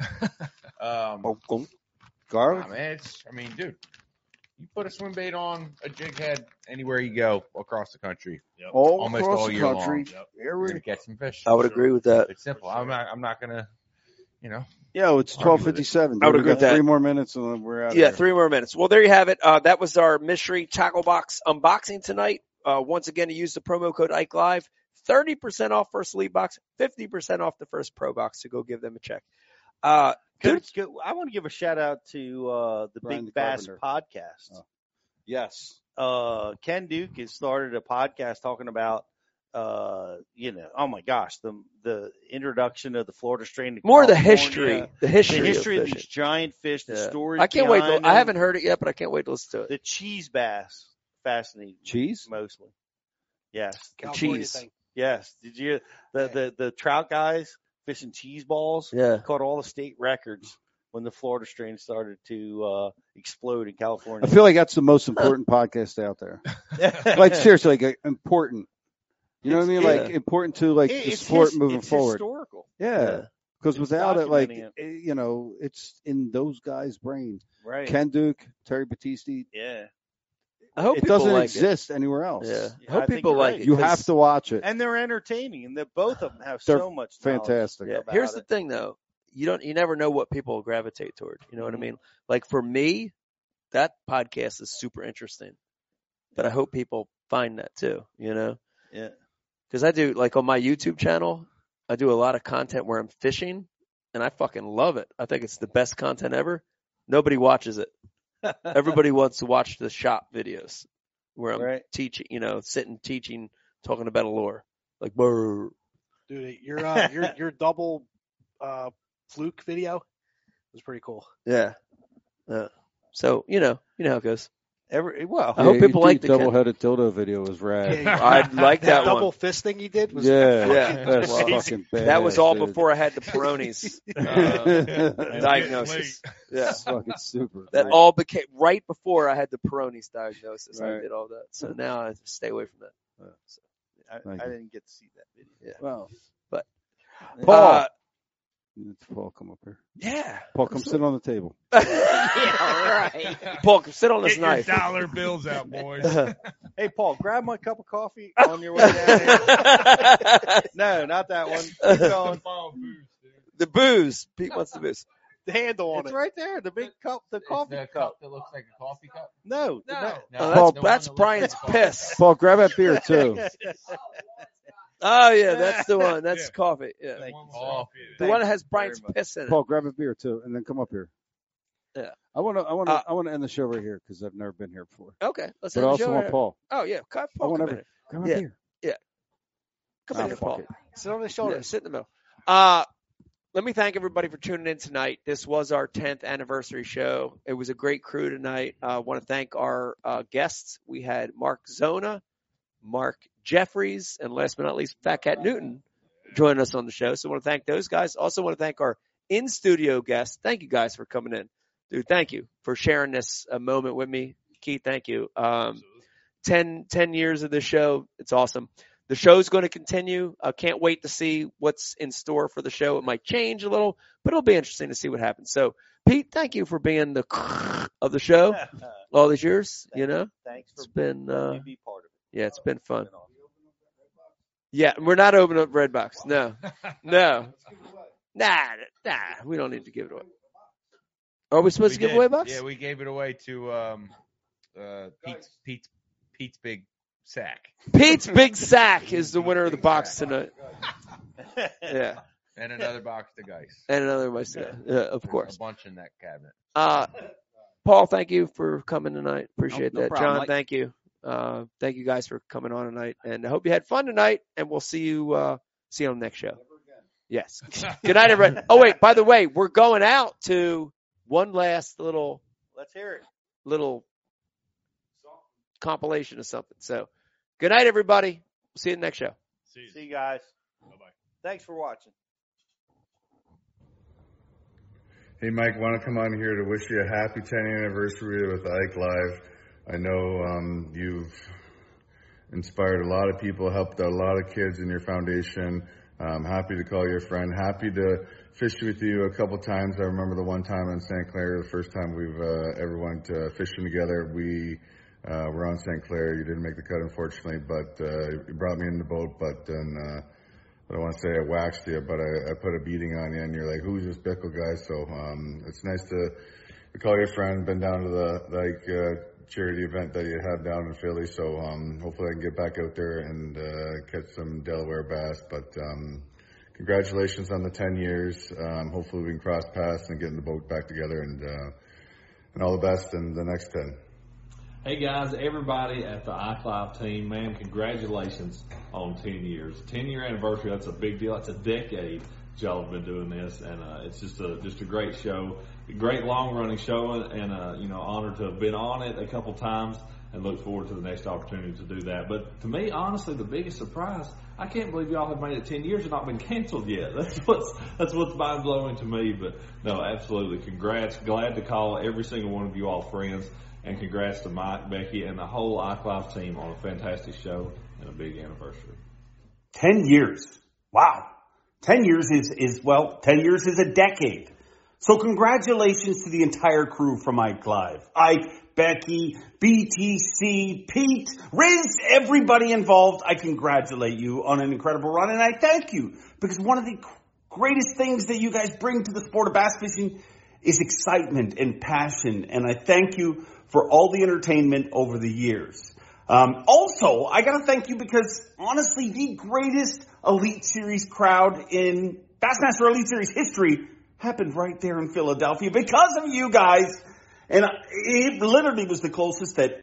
Garlic. Man, dude, you put a swim bait on a jig head anywhere you go across the country, All almost across all the year country. long. Yep. You're gonna catch some fish. I would agree with that. It's simple. I'm not gonna, Yo, it's Argue with it. 12:57. I would We agree got with that. 3 more minutes and then we're out. Yeah, of here. 3 more minutes. Well, there you have it. That was our mystery tackle box unboxing tonight. Once again, to use the promo code Ike Live, 30% off first lead box, 50% off the first pro box. So go give them a check. Good. I want to give a shout out to the Brian Big Bass Carpenter. podcast. Oh. Yes. Ken Duke has started a podcast talking about, oh my gosh, the introduction of the Florida strain to More of the California, history. The history of fishing. these giant fish, the Yeah. stories. I can't wait. behind I them. haven't heard it yet, but I can't wait to listen to it. The cheese bass fascinating. Cheese? Mostly. Yes. The California cheese. thing. Yes. Did you the trout guys fishing cheese balls? Yeah. Caught all the state records when the Florida strain started to explode in California. I feel like that's the most important podcast out there. Like seriously, like important. You know what I mean? Like important to like the sport moving it's forward. Historical. Yeah. Because It's without it, like documenting it's in those guys' brain. Right. Ken Duke, Terry Battisti. Yeah. I hope It people doesn't like exist anywhere else. Yeah. I I hope think people you're like right. it. You 'cause- have to watch it. And they're entertaining, and both of them have They're so much knowledge fantastic. Yeah. about Here's it. the thing, though. You never know what people gravitate toward. You know what I mean? Like for me, that podcast is super interesting. But I hope people find that too. You know? Yeah. Because I do, like on my YouTube channel, I do a lot of content where I'm fishing, and I fucking love it. I think it's the best content ever. Nobody watches it. Everybody wants to watch the shop videos where I'm Right. teaching, sitting, teaching, talking about a lure. Like, brr. Dude, your double fluke video was pretty cool. Yeah. So, you know how it goes. I hope people like the double-headed dildo video was rad. I like that double one. fist thing he did was Yeah, Yeah. that's Well, fucking bad. That was all dude. before I had the Peroni's diagnosis. Yeah. That's fucking super. That all became right before I had the Peroni's diagnosis. I Right. did all that. So now I stay away from that. So, I Thank you. didn't get to see that video. yeah. Well, But Paul, Paul, come up here. yeah. Paul, come sit on the table. Yeah, right. Paul, sit on this Get knife. your dollar bills out, boys. Hey, Paul, grab my cup of coffee on your way down here. No, not that one. Keep going. The booze. Pete wants the booze. the handle on It's it. right there, the big cup, the coffee cup. that looks like a coffee cup. No, Oh, that's Brian's piss. Paul, grab that beer too. Oh yeah, that's the one. That's coffee. Yeah. Thank you, Oh, The one that has Brian's piss in it. Paul, grab a beer too, and then come up here. Yeah. I want to end the show right here because I've never been here before. Okay. Let's But end I the also show want right Paul. Oh yeah, Paul. I want Come every- in. grab a Yeah. beer. Yeah. Come Nah, in, here, fuck Paul. it. Sit on his Yeah, shoulders. sit in the middle. Let me thank everybody for tuning in tonight. This was our 10th anniversary show. It was a great crew tonight. I want to thank our guests. We had Mark Zona, Mark Jeffries, and last but not least, Fat Cat Newton joining us on the show. So I want to thank those guys. Also want to thank our in-studio guests. Thank you guys for coming in. Dude, thank you for sharing this moment with me. Keith, thank you. 10 years of this show. It's awesome. The show's going to continue. I can't wait to see what's in store for the show. It might change a little, but it'll be interesting to see what happens. So, Pete, thank you for being the of the show all these years. Thanks for It's been letting me be part of it. yeah, it's been fun. Yeah, we're not opening up Redbox. No, nah, we don't need to give it away. Are we supposed to give away box? Yeah, we gave it away to Pete's big sack. Pete's Big Sack is the winner of the box tonight. Yeah. And another box to Geis. And another box. Yeah, of There's course. a bunch in that cabinet. Paul, thank you for coming tonight. Appreciate No that. problem. John, thank you. Thank you guys for coming on tonight. And I hope you had fun tonight. And we'll see you on the next show. Yes. Good night, everybody. Oh, wait, by the way, we're going out to one last little Let's hear it. compilation of something. So good night, everybody. See you in the next show. See you guys. Bye-bye. Thanks for watching. Hey, Mike, want to come on here to wish you a happy 10th anniversary with Ike Live. I know you've inspired a lot of people, helped out a lot of kids in your foundation. I'm happy to call you a friend. Happy to fish with you a couple times. I remember the one time in St. Clair, the first time we've ever went fishing together. We were on St. Clair. You didn't make the cut, unfortunately, but you brought me in the boat. But then I don't want to say I waxed you, but I put a beating on you, and you're like, who's this Bickle guy? So it's nice to call you a friend. Been down to the charity event that you had down in Philly, so hopefully I can get back out there and catch some Delaware bass. But congratulations on the 10 years. Hopefully we can cross paths and get in the boat back together, and all the best in the next 10. Hey guys, everybody at the Ike Live team, man, congratulations on 10 years. 10-year anniversary, that's a big deal. That's a decade y'all have been doing this, and it's just a great show, a great long-running show, and honored to have been on it a couple times, and look forward to the next opportunity to do that. But to me, honestly, the biggest surprise, I can't believe y'all have made it 10 years and not been canceled yet. That's what's mind-blowing to me. But no, absolutely, congrats. Glad to call every single one of you all friends. And congrats to Mike, Becky, and the whole Ike Live team on a fantastic show and a big anniversary. 10 years. Wow. 10 years is 10 years is a decade. So congratulations to the entire crew from Ike Live. Ike, Becky, BTC, Pete, Riz, everybody involved. I congratulate you on an incredible run, and I thank you, because one of the greatest things that you guys bring to the sport of bass fishing is excitement and passion, and I thank you for all the entertainment over the years. Also, I gotta thank you because, honestly, the greatest Elite Series crowd in Bassmaster Elite Series history happened right there in Philadelphia because of you guys. And it literally was the closest that